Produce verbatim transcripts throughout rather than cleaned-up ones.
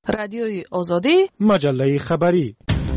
رادیوی آزادی، مجله خبری.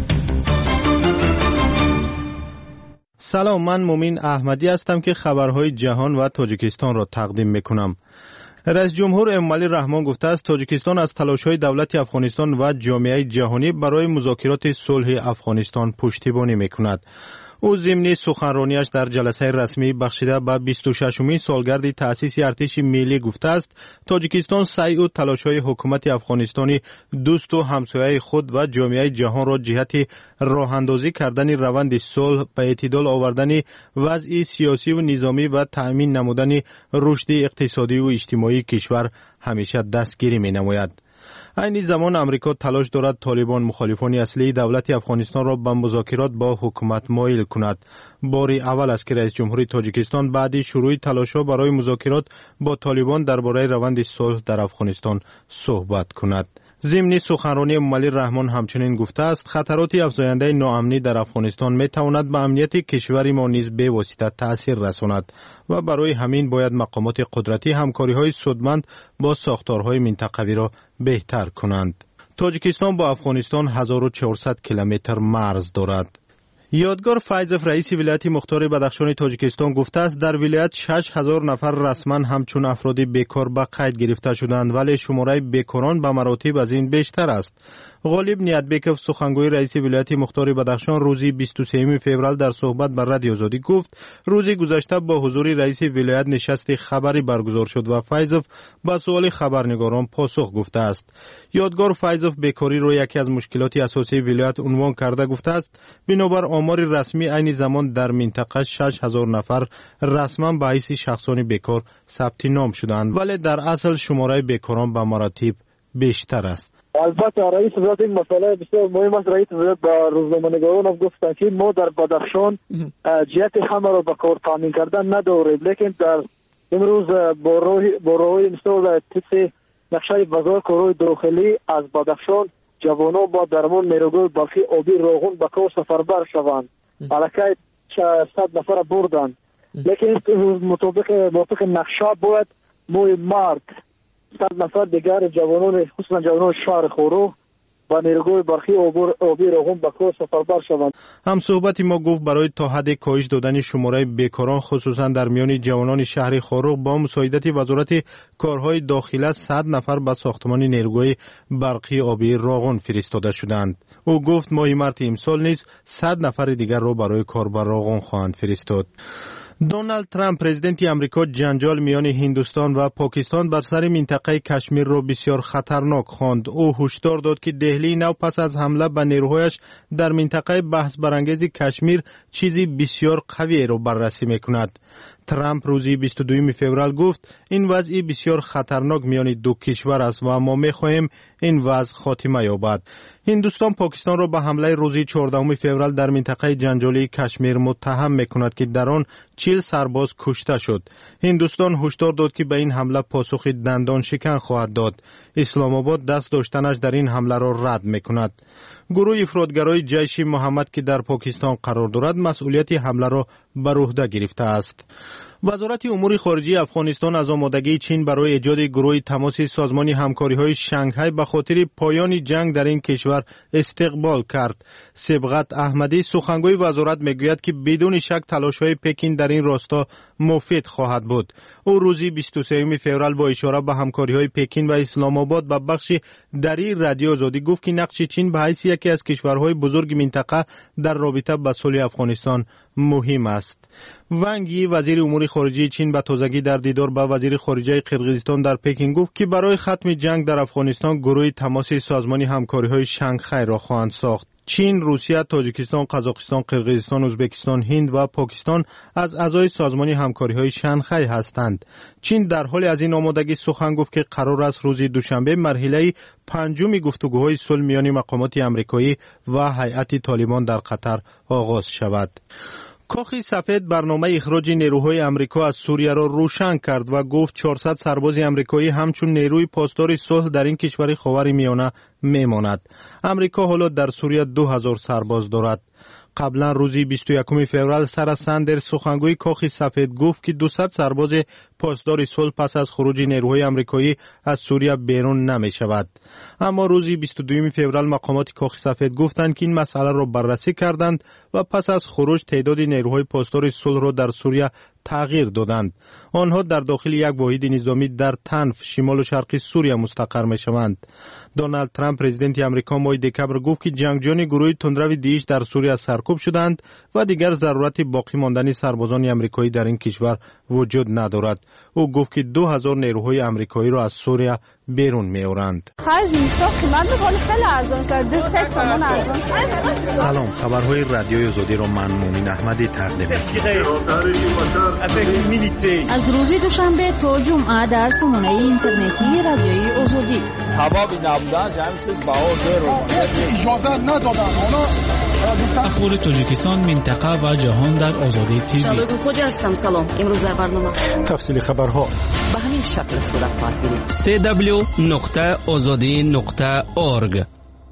سلام، من مومین احمدی هستم که خبرهای جهان و تاجیکستان را تقدیم میکنم. رئیس جمهور امامعلی رحمان گفته است تاجیکستان از تلاش‌های دولت افغانستان و جامعه جهانی برای مذاکرات صلح افغانستان پشتیبانی میکند. او ضمن سخنرانیش در جلسه رسمی بخشیده به بیست و ششمین سالگرد تأسیس ارتش ملی گفته است تاجیکستان سعی و تلاش‌های حکومت افغانستانی دوست و همسایه خود و جامعه جهان را جهت راه‌اندازی کردن روند صلح به اعتدال آوردن وضع سیاسی و نظامی و تأمین نمودن رشد اقتصادی و اجتماعی کشور همیشه دستگیری می‌نماید. این زمان امریکا تلاش دارد طالبان مخالفان اصلی دولت افغانستان را به مذاکرات با حکومت مایل کند. باری اول است که رئیس جمهوری تاجیکستان بعد شروع تلاش‌ها برای مذاکرات با طالبان درباره روند صلح در افغانستان صحبت کند. ضمن سخنرانی امامعلی رحمان همچنین گفته است خطرات افزاینده ناامنی در افغانستان می تواند به امنیت کشور ما نیز به واسطه تأثیر رساند و برای همین باید مقامات قدرتی همکاری‌های سودمند با ساختارهای منطقوی را بهتر کنند. تاجیکستان با افغانستان هزار و چهارصد کیلومتر مرز دارد. یادگار فیضف رئیس ولایت مختار بدخشان تاجیکستان گفته است در ولایت شش هزار نفر رسما همچون افراد بیکار به قید گرفته شدند ولی شماره بیکاران به مراتب از این بیشتر است. غالب نیتبکov سخنگوی رئیس ولایت مختار بدخشان روز بیست و سوم فوریه در صحبت با رادیو آزادی گفت روز گذشته با حضور رئیس ولایت نشست خبری برگزار شد و فیضف با سوال خبرنگاران پاسخ گفته است. یادگار فیضف بیکاری را یکی از مشکلات اساسی ولایت عنوان کرده گفته است بنابر آمار رسمی این زمان در منطقه شش هزار نفر رسما به حیث شخصان بیکار ثبت نام شدند ولی در اصل شماره بیکاران به مراتب بیشتر است. البته رئیس ولایت این مسئله بسیار مهم است. رئیس ولایت با روزنامه‌نگاران هم گفتن که ما در بدخشان جهت همه را به کار تامین کردن نداریم، لیکن در امروز با راهی مثل تیپ نقشه بازار کارهای داخلی از بدخشان جوانان با درمان نیروگاه برقی آبی راغون به کار سفربر شوند. علاقه صد نفر بردن، لیکن مطابق موافق نقشه باید موی مرد صد نفر دیگر جوانان خصوصا جوانان شهر خورو با نیروگاه برقی آبی راغون به کار سفربر شوند. هم صحبت ما گفت برای تا حد کاهش دادن شماره بیکاران خصوصا در میان جوانان شهر خورو با مساعدت وزارت کارهای داخله صد نفر به ساختمان نیروگاه برقی آبی راغون فرستاده شدند. او گفت ماه مارس امسال نیز صد نفر دیگر را برای کار بر راغون خواهند فرستاد. دونالد ترامپ پرزیدنت امریکا جنجال میان هندوستان و پاکستان بر سر منطقه کشمیر را بسیار خطرناک خواند. او هشدار داد که دهلی نو پس از حمله به نیروهایش در منطقه بحث برانگیز کشمیر چیزی بسیار قوی را بررسی میکند. ترامپ روزی بیست و دوم فوریه گفت این وضع بسیار خطرناک میان دو کشور است و ما میخواهیم این وضع خاتمه یابد. هندوستان پاکستان را به حمله روزی چهاردهم فوریه در منطقه جنجالی کشمیر متهم میکند که در آن چهل سرباز کشته شد. هندوستان هشدار داد که به این حمله پاسخ دندان شکن خواهد داد. اسلام آباد دست داشتنش در این حمله را رد میکند. گروه افراطگرای جیش محمد که در پاکستان قرار دارد مسئولیت حمله را بر عهده گرفته است. وزارت امور خارجه افغانستان از آمادگی چین برای ایجاد گروه تماس سازمان همکاری‌های شانگهای به خاطر پایان جنگ در این کشور استقبال کرد. سبقت احمدی سخنگوی وزارت میگوید که بدون شک تلاش‌های پکین در این راستا مفید خواهد بود. او روزی بیست و سوم فوریه با اشاره به همکاری‌های پکین و اسلام آباد به بخش دری رادیو آزادی گفت که نقش چین به حیث یکی از کشورهای بزرگ منطقه در رابطه با صلح افغانستان مهم است. ونگ یی وزیر امور خارجه چین به تازگی در دیدار با وزیر خارجه قرقیزستان در پکین گفت که برای ختم جنگ در افغانستان گروه تماس سازمان همکاری‌های شانگهای را خواهند ساخت. چین، روسیه، تاجیکستان، قزاقستان، قرقیزستان، ازبکستان، هند و پاکستان از اعضای سازمان همکاری‌های شانگهای هستند. چین در حال از این آمادگی سخن گفت که قرار است روز دوشنبه مرحله پنجم گفتگوهای صلح میان مقامات آمریکایی و هیئت طالبان در قطر آغاز شود. کاخ سفید برنامه اخراج نیروهای آمریکا از سوریه را روشن کرد و گفت چهارصد سرباز آمریکایی همچون نیروی پاسدار صلح در این کشور خاورمیانه میماند. آمریکا حالا در سوریه دو هزار سرباز دارد. قبلا روزی بیست و یکم فوریه سارا ساندرز سخنگوی کاخ سفید گفت که دویست سرباز پاسدار صلح پس از خروج نیروهای آمریکایی از سوریه بیرون نمی شود. اما روز بیست و دوم فوریه مقامات کاخ سفید گفتند که این مسئله را بررسی کردند و پس از خروج تعداد نیروهای پاسدار صلح را در سوریه تغییر دادند. آنها در داخل یک واحد نظامی در تنف شمال و شرقی سوریه مستقر می شوند. دونالد ترامپ پرزیدنت آمریکا ماه دکبر گفت که جنگجویان گروه تندرو دیش در سوریه سرکوب شدند و دیگر ضرورت باقی ماندن سربازان آمریکایی در این کشور وجود ندارد. او گفت که دو هزار نیروهای آمریکایی را از سوریه بیرون می آورند. سلام، خبرهای رادیوی آزادی را من مومن احمدی تقدیم می‌کنم. از روز دوشنبه تا جمعه در سامانه اینترنتی رادیوی آزادی. اخبار تاجیکستان، منطقه و جهان در آزادی تیوی. شبکه خوج هستم. سلام. امروز در برنامه تفصیل خبرها به همین شکل صورت خواهد گرفت. دبلیو دبلیو دبلیو نقطه آزادی نقطه اورگ.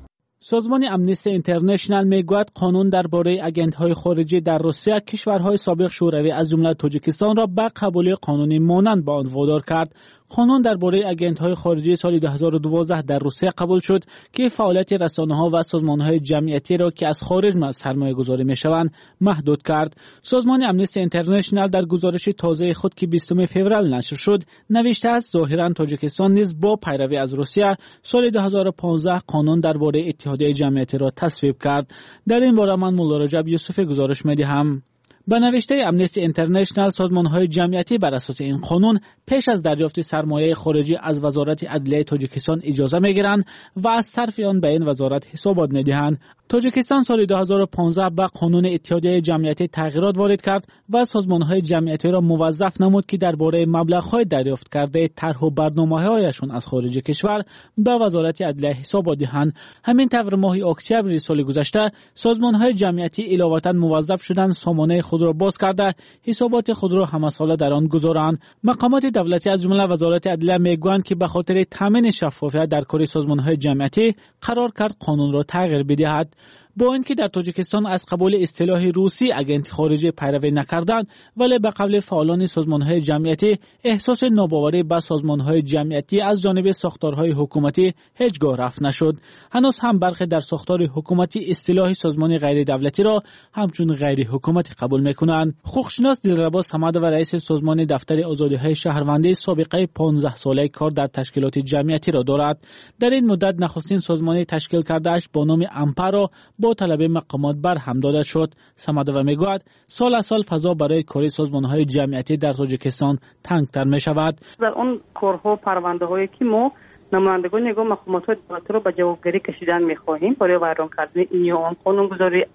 سازمان امنیستی اینترنشنال میگوید قانون درباره آگنت‌های خارجی در روسیه کشورهای سابق شوروی از جمله تاجیکستان را به قبولی قانونی مانند به آن وادار کرد. قانون درباره آگنت‌های خارجی سال دو هزار و دوازده در روسیه قبول شد که فعالیت رسانه‌ها و سازمان‌های جمعیتی را که از خارج سرمایه‌گذاری می‌شوند محدود کرد. سازمان امنیستی اینترنشنال در گزارش تازه خود که بیستم فوریه نشر شد نوشته است ظاهراً تاجیکستان نیز با پیروی از روسیه سال دو هزار و پانزده قانون درباره اتحادیه جمعیتی را تصویب کرد. در این باره من مولا رجب یوسف گزارش می‌دهم. به نوشته امنیستی اینترنشنال سازمان‌های جمعیتی بر اساس این قانون پیش از دریافت سرمایه خارجی از وزارت عدلیه تاجیکستان اجازه می‌گیرند و از صرف آن به این وزارت حسابات می‌دهند. تاجیکستان سال دو هزار و پانزده به قانون اتحادیه جمعیتی تغییرات وارد کرد و سازمان‌های جمعیتی را موظف نمود که درباره مبلغ‌های دریافت کرده طرح و برنامه‌هایشان از خارج کشور به وزارت عدلیه حسابات دهند. همین طور ماه اکتبر سال گذشته سازمان‌های جمعیتی علاوه‌اً موظف شدند سامانه خود را باز کرده حسابات خود را همساله در آن گذارند. مقامات دولتی از جمله وزارت عدلیه میگویند که به خاطر تامین شفافیت در کار سازمان‌های جمعیتی قرار کرد قانون را تغییر بدهد. با اینکه در تاجیکستان از قبول اصطلاح روسی آگنت خارجی پیروی نکردند ولی به قبل فعالان سازمان‌های جمعیتی احساس ناباوری به سازمان‌های جمعیتی از جانب ساختارهای حکومتی هیچگاه رفع نشد. هنوز هم برخی در ساختار حکومتی اصطلاح سازمان غیر دولتی را همچون غیر حکومتی قبول می‌کنند. حقوقشناس دلربا صمد و رئیس سازمان دفتر آزادی‌های شهروندی سابقه پانزده ساله کار در تشکیلات جمعیتی را دارد. در این مدت نخستین سازمان تشکیل کرده‌اش با نام امپارا با طلب مقامات بر هم داده شد. صمدوه میگوید سال از سال فضا برای کاری سازمان‌های جمعیتی در تاجیکستان تنگتر می شود. در اون کارها پرونده هایی که ما نمایندگان نگاه مقامات دولتی را به جوابگیری کشیدن می خواهیم برای ویران کردن این یا آن قانونگذاری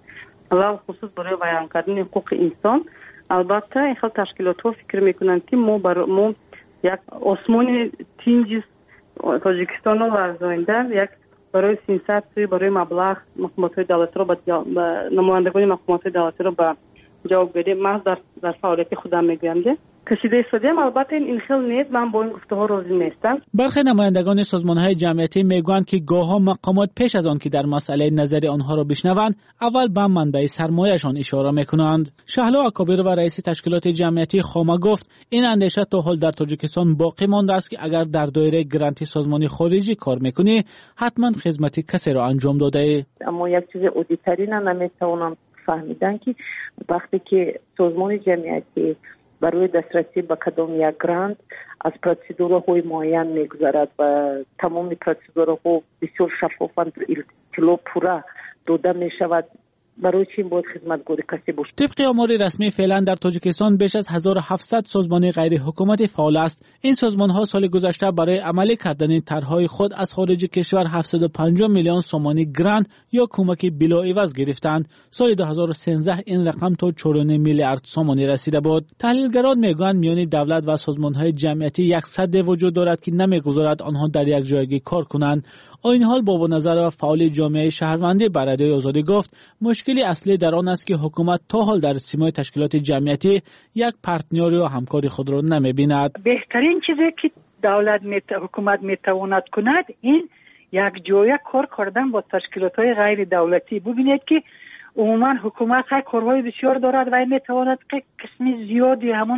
و خصوص برای ویران کردن حقوق انسان. البته این خیلی تشکیلات ها فکر میکنند که ما بر ما یک آسمان تینجیز تاجیکستان را ورزانده یک برای سینسات برای مبلغ مقامات دولتی را به نمایندگان مقامات دولتی را به جوابگیری محض در در فعالیت خودم میگویم کشیده شدیم. البته این خیلی نیست، من با این گفته‌ها راضی نیستم. برخی نمایندگان سازمان‌های جمعیتی میگویند که گاه‌ها مقامات پیش از آن که در مسئله نظر آنها را بشنوند اول به منبع سرمایه‌شان اشاره میکنند. شهلا اکابر و رئیس تشکیلات جمعیتی خامه گفت این اندیشه تا حال در تاجیکستان باقی مانده است که اگر در دایره گرانتی سازمانی خارجی کار میکنی حتما خدمت کسی را انجام داده ای. اما یک چیز عادی‌ترین نمیتوانم فهمیدن که وقتی که سازمان جمعیتی برای دسترسی به کدام یک گرانت از پروسیدورهای معین میگذرد و تمام پروسیدورها بسیار شفافاند اطلاع پورا داده می شود، برای چی باید خدمتگار کسی باشه؟ طبق آمار رسمی فعلا در تاجیکستان بیش از هزار و هفتصد سازمان غیر حکومتی فعال است. این سازمان ها سال گذشته برای عملی کردن طرحهای خود از خارج کشور هفتصد و پنجاه میلیون سومانی گرانت یا کمک بلاعوض گرفتند. سال دو هزار و سیزده این رقم تا چهار و نیم میلیارد سومانی رسیده بود. تحلیلگران میگویند میان دولت و سازمان های جمعیتی یک سد وجود دارد که نمیگذارد آنها در یک جایگی کار کنند. این حال با نظر فعال جامعه شهروندی بر رادیوی آزادی گفت مشکلی اصلی در آن است که حکومت تا حال در سیمای تشکیلات جمعیتی یک پارتنر یا همکاری خود را نمی‌بیند. بهترین چیزی که دولت میت... حکومت میتواند کند این یک جای کار کردن با تشکیلات‌های غیر دولتی. ببینید که عموما حکومت های کارهای بسیار دارد و میتواند که قسمی زیادی همون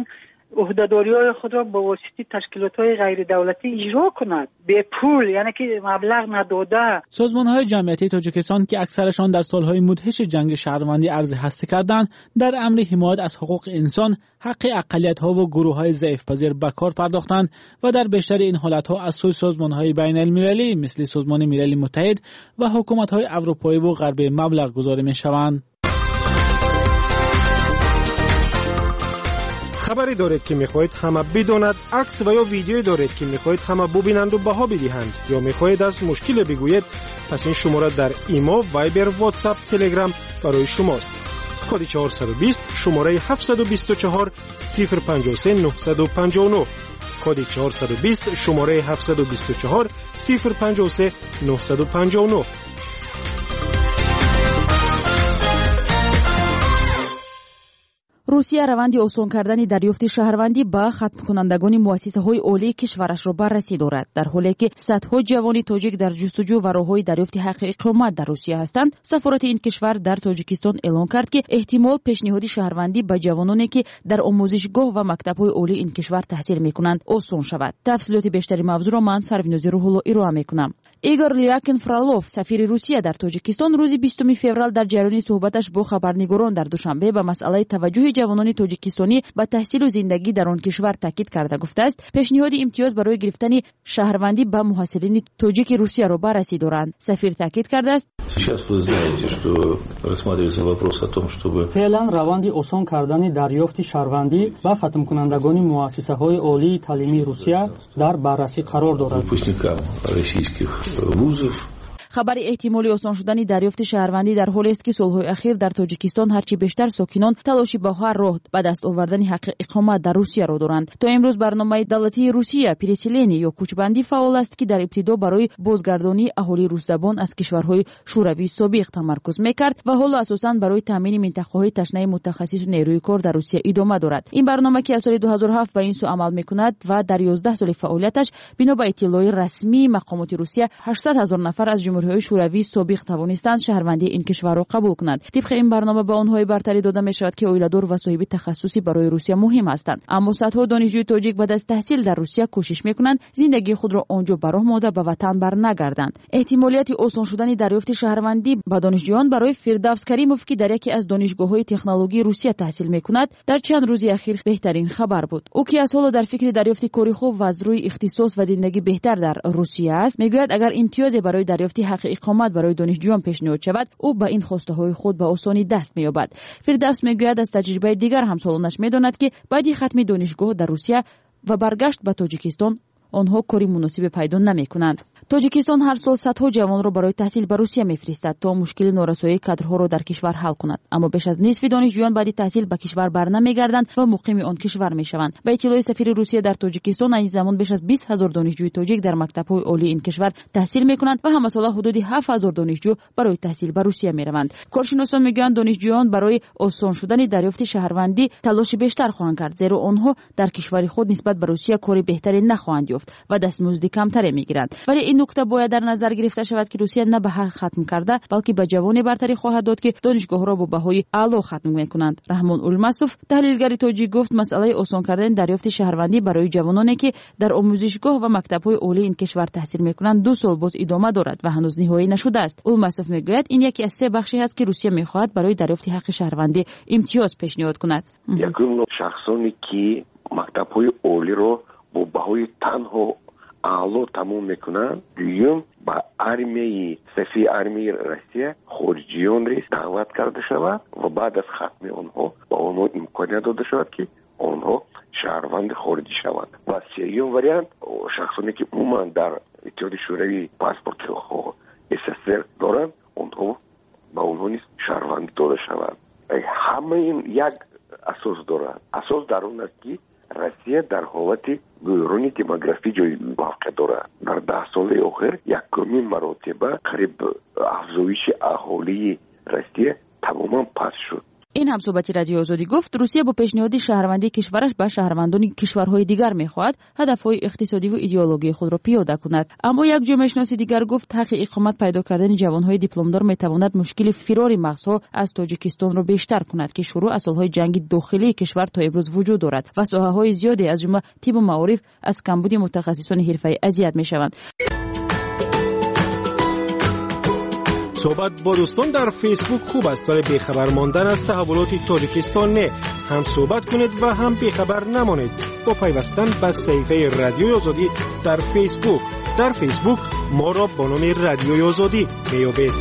عهدهداری‌های خود را با واسطه تشکیلات‌های غیر دولتی اجرا کند به پول، یعنی که مبلغ نداده. سازمان‌های جمعیتی تاجیکستان که اکثرشان در سال‌های مدهش جنگ شهروندی عرض هستی کردند، در امر حمایت از حقوق انسان، حق اقلیت‌ها و گروه‌های ضعیف‌پذیر به کار پرداختند و در بیشتر این حالت‌ها از سوی سازمان‌های بین‌المللی مثل سازمان ملل متحد و حکومت‌های اروپایی و غربی مبلغ گذاری می‌شوند. خبری دارید که میخواهید همه بداند، عکس و یا ویدیویی دارید که میخواهید همه ببینند و بها بدهند، یا میخواهید از مشکل بگویید، پس این شماره در ایما، وایبر، واتساپ، تلگرام برای شماست. کد چهارصد و بیست شماره هفتصد و بیست و چهار صفر پنجاه و سه نهصد و پنجاه و نه. کد چهارصد و بیست شماره هفتصد و بیست و چهار صفر پنجاه و سه نهصد و پنجاه و نه. روسیه روند آسان کردن دریافت شهروندی به ختم کنندگان مؤسسه‌های عالی کشورش را بررسی دارد، در حالی که صدها جوان تاجیک در جستجو و راه‌های دریافت حق اقامت در روسیه هستند. سفارت این کشور در تاجیکستان اعلام کرد که احتمال پیشنهاد شهروندی به جوانانی که در آموزشگاه و مکتب‌های عالی این کشور تحصیل می‌کنند آسان شود. تفصیلات بیشتری موضوع را من سروینوز روح‌الله ارائه می‌کنم. ایگور لیاکین فرالوف، سفیر روسیه در تاجیکستان، روز بیستم فوریه در جریان صحبتش با خبرنگاران در دوشنبه به مسئله توجه جوانان تاجیکستانی به تحصیل و زندگی در آن کشور تاکید کرده گفته است پیشنهاد امتیاز برای گرفتن شهروندی به محصلین تاجیک روسیه را بررسی دارند. سفیر تاکید کرده است فعلا روند آسان کردن دریافت شهروندی و ختم کنندگان مؤسسه‌های عالی تعلیمی روسیه در بررسی قرار دارد. خبر احتمالی آسان شدن دریافت شهروندی در حالی است که سالهای اخیر در تاجیکستان هرچی بیشتر ساکنان تلاشی به هر راه به دست آوردن حق اقامت در روسیه را دارند. تا امروز برنامه دولتی روسیه پرسیلینی یا کوچبندی فعال است که در ابتدا برای بازگردانی اهالی روس‌زبان از کشورهای شوروی سابق تمرکز میکرد و حالا اساساً برای تامین منطقه‌های تشنه متخصص و نیروی کار در روسیه ادامه دارد. این برنامه که از سال دو هزار و هفت به این سو عمل میکند و در یازده سال فعالیتش بنا به اطلاع رسمی مقامات روسیه هشتصد هزار نفر از جمهوری شوروی سابق توانستند شهروندی این کشور را قبول کنند. طبق این برنامه به آنها برتری داده می شود که اویلادور و صاحب تخصصی برای روسیه مهم هستند، اما صدها دانشجوی تاجیک بعد از تحصیل در روسیه کوشش میکنند زندگی خود را آنجا براه ماده به وطن برنگردند. احتمالیت آسان شدن دریافت شهروندی به دانشجویان برای فردوس کریموف که در یکی از دانشگاه‌های تکنولوژی روسیه تحصیل میکند در چند روز اخیر بهترین خبر بود. او که از حالا در فکر دریافت کاری خوب و از روی اختصاص و زندگی بهتر در روسیه است، میگوید اگر امتیاز برای دریافت حق اقامت برای دانشجویان پیشنهاد شود او به این خواسته های خود به آسانی دست می‌یابد. فردوس میگوید از تجربه دیگر همسالانش میداند که بعد ختم دانشگاه در روسیه و برگشت به تاجیکستان آنها کاری مناسب پیدا نمی‌کنند. تاجیکستان هر سال صدها جوان را برای تحصیل به روسیه می‌فرستد تا مشکل نارسایی کادرها را در کشور حل کند، اما بیش از نصف دانشجویان بعد تحصیل به کشور برنمیگردند و مقیم آن کشور میشوند. به اطلاع سفیر روسیه در تاجیکستان این زمان بیش از بیست هزار دانشجوی تاجیک در مکتب‌های عالی این کشور تحصیل می‌کنند و هم سال حدود هفت هزار دانشجو برای تحصیل به روسیه می‌روند. کارشناسان میگویند دانشجویان برای آسان شدن دریافت شهروندی تلاش بیشتر خواهند کرد، زیرا آنها در کشور خود نسبت به روسیه کاری بهتری نخواهند یافت و دستمزد کمتری می‌گیرند. ولی این نکته باید در نظر گرفته شود که روسیه نه به هر ختم کرده بلکه به جوان برتری خواهد داد که دانشگاه را با بهای اعلی ختم می‌کنند. رحمان اولماسوف تحلیلگر تاجیک گفت مسئله آسان کردن دریافت شهروندی برای جوانانی که در آموزشگاه و مکتب‌های عالی این کشور تحصیل می‌کنند دو سال باز ادامه دارد و هنوز نهایی نشده است. اولماسوف میگوید این یکی از سه بخشی است که روسیه می‌خواهد برای دریافت حق شهروندی امتیاز پیشنهاد کند. یکم شخصانی که مکتب‌های عالی را با بهای تنها اعلی تموم میکنن، دویم با армии صفی армии روسیه خارجیان را دعوت کرده شود و بعد از ختم آنها با آنها امکانیت داده شود که آنها شهروند خارجی شوند. و سوم وریانت شخصانی که عموما در اتحاد شوروی پاسپورت اس اس ار دارند آنها با آنها نیز شهروند داده شود. همه این یک اساس دارد. اساس در اون است که روسیه در حالت بحرانی دموگرافی جای واقع دارد. در ده سال اخیر یکمین مرتبه قریب افزایش اهالی روسیه تماما پس شد. این هم صحبتی رادیو آزادی گفت روسیه با پیشنهاد شهروندی کشورش به شهروندان کشورهای دیگر می‌خواهد هدف‌های اقتصادی و ایدئولوژی خود را پیاده کند. اما یک جامعه شناس دیگر گفت تحقیق اقامت پیدا کردن جوانهای دیپلمدار می‌تواند مشکل فرار مغزها از تاجیکستان را بیشتر کند که شروع از سال‌های جنگ داخلی کشور تا امروز وجود دارد و ساحه‌های زیادی از جمله طب و معارف از کمبود متخصصان حرفه‌ای اذیت می‌شوند. صحبت با دوستان در فیسبوک خوب است ولی بیخبر ماندن از تحولات تاجیکستان نه. هم صحبت کنید و هم بیخبر نمانید با پیوستن به صفحه رادیو آزادی در فیسبوک. در فیسبوک ما را با نام رادیو آزادی میابید.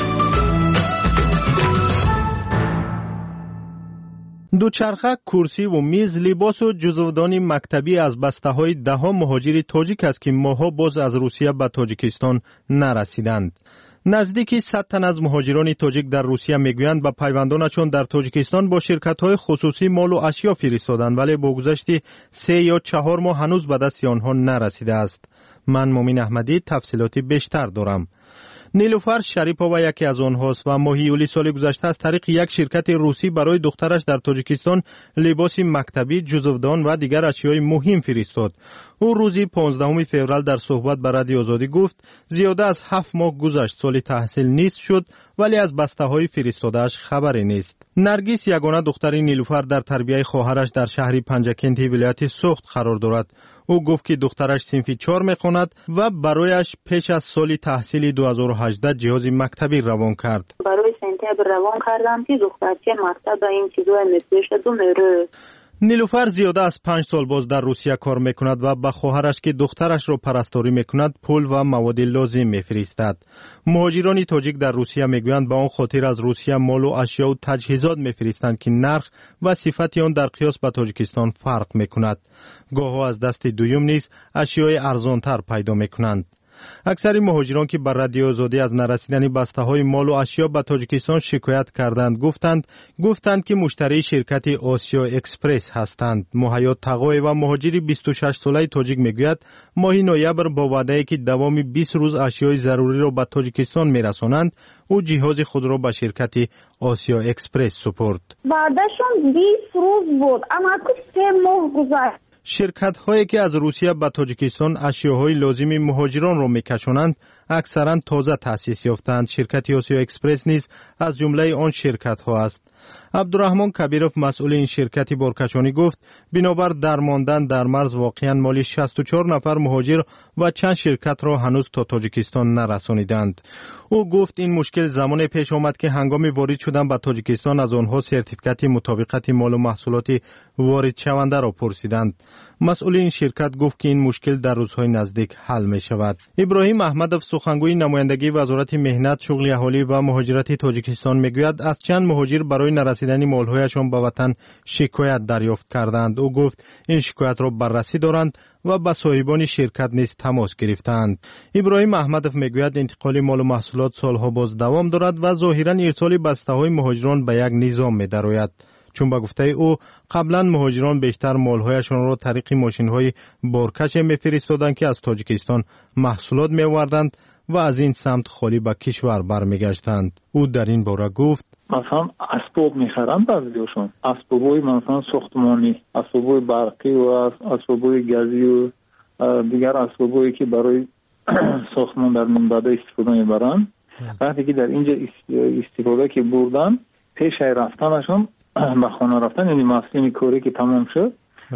دوچرخه، کرسی و میز، لباس و جزودان مکتبی از بسته‌های ده‌ها مهاجر تاجیک است که ماها باز از روسیه به تاجیکستان نرسیدند. نزدیکی صد تن از مهاجران تاجیک در روسیه میگویند به پیوندانشان در تاجیکستان با شرکت‌های خصوصی مال و اشیا فرستادند ولی با گذشت سه یا چهار ماه هنوز به دست آنها نرسیده است. من مومین احمدی تفصیلاتی بیشتر دارم. نیلوفر شریپووا یکی از آنهاست و ماه یولی سال گذشته از طریق یک شرکت روسی برای دخترش در تاجیکستان لباس مکتبی، جزودان و دیگر اشیای مهم فرستاد. او روزی پانزدهم فوریه در صحبت با رادیو آزادی گفت زیاده از هفت ماه گذشت سال تحصیل نیست شد ولی از بسته‌های فرستاده‌اش خبری نیست. نرگس یگانه دختر نیلوفر در تربیت خواهرش در شهر پنجکنتی ولایت سوخت قرار دارد. او گفت که دخترش صنف چهار میخواند و برایش پیش از سال تحصیلی دو هزار و هجده جهاز مکتبی روان کرد. برای سنتبر روان کردم که دخترچه مکتب این چیزا میفرسته و میره. نیلوفر زیاده از پنج سال باز در روسیه کار میکند و به خواهرش که دخترش را پرستاری میکند پول و مواد لازم میفرستد. مهاجران تاجیک در روسیه میگویند به آن خاطر از روسیه مال و اشیا و تجهیزات میفرستند که نرخ و صفت آن در قیاس به تاجیکستان فرق میکند. گاهی از دست دوم نیز اشیای ارزانتر پیدا میکنند. اکثر مهاجران که بر رادیو آزادی از نرسیدن بسته‌های مال و اشیا به تاجیکستان شکایت کردند گفتند گفتند که مشتری شرکت آسیا اکسپرس هستند. مهیا تقای و مهاجری بیست و شش ساله تاجیک میگوید ماه نوامبر با وعده که دوام بیست روز اشیای ضروری را به تاجیکستان میرسانند او جهاز خود را به شرکت آسیا اکسپرس سپرد. وعدهشون بیست روز بود اما سه ماه گذشت. شرکت هایی که از روسیه به تاجیکستان اشیاهای لازم مهاجران را میکشانند اکثرا تازه تأسیس یافتند. شرکت آسیا اکسپرس نیز از جمله آن شرکت ها است. عبدالرحمن کبیروف مسئول این شرکت بارکشانی گفت بنابر درماندن در مرز واقعا مالی شصت و چهار نفر مهاجر و چند شرکت را هنوز تا تاجیکستان نرسانیدند. او گفت این مشکل زمان پیش آمد که هنگام وارد شدن به تاجیکستان از آنها سرتیفیکت مطابقت مال و محصولات وارد شونده را پرسیدند. مسئول این شرکت گفت که این مشکل در روزهای نزدیک حل می شود. ابراهیم احمدوف سخنگوی نمایندگی وزارت مهنت، شغل اهالی و مهاجرت تاجیکستان میگوید از چند مهاجر برای نرسیدن مالهایشان به وطن شکایت دریافت کردند. او گفت این شکایت را بررسی دارند و با صاحبان شرکت نیز تماس گرفتند. ابراهیم احمدوف میگوید انتقال مال و محصولات سالها باز دوام دارد و ظاهرا ارسال بسته‌های مهاجران به یک نظام می‌دراید. چون به گفته او قبلا مهاجران بیشتر مالهایشان را طریق ماشین‌های بارکش می‌فرستادند که از تاجیکستان محصولات می‌آوردند و از این سمت خالی به کشور برمیگشتند. او در این باره گفت مثلا اسباب می‌خرند بعضیشون، اسباب‌های مثلا ساختمانی، اسباب‌های برقی و اسباب‌های گازی و دیگر اسباب‌هایی که برای ساختمان در منبع استفاده می‌برند. وقتی که در اینجا استفاده که بردن پیش رفتنشون به خانه رفتن یعنی مسئله کاری که تمام شد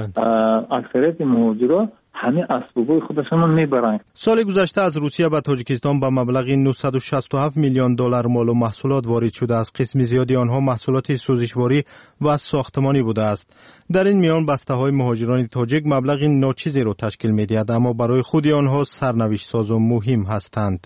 اکثریت مهاجرا همه اسبابای خودشون میبرند. سال گذشته از روسیه به تاجیکستان با مبلغ نهصد و شصت و هفت میلیون دلار مال و محصولات وارد شده است. قسم زیادی آنها محصولات سوزشواری و ساختمانی بوده است. در این میان بسته‌های مهاجران تاجیک مبلغ ناچیزی را تشکیل می‌دهد اما برای خود آنها سرنوشت ساز و مهم هستند.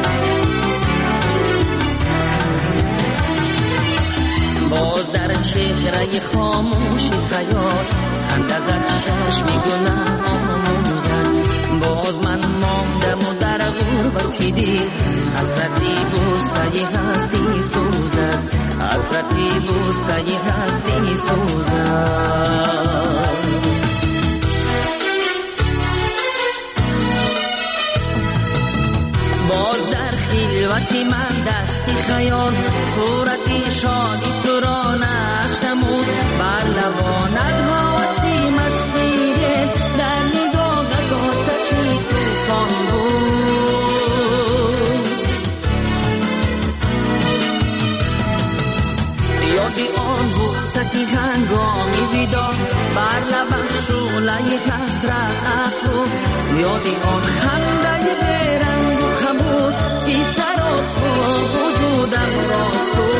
باز در چهره خاموش خیال اندازت شش میگونم آموزد باز من ماندم و در غربتی دید حسرتی بوسته هستی سوزد حسرتی بوسته هستی سوزد باز در خلوتی من دستی خیال صورتی شادی تو را نه میماند حواسی مستی در نگاه آتشی توفان بود. یادی آن بوستی هنگامی بیدار بر لبش شعله حسرت بود. یادی آن خنده بیرنگ و خموش بی سراپا وجودم را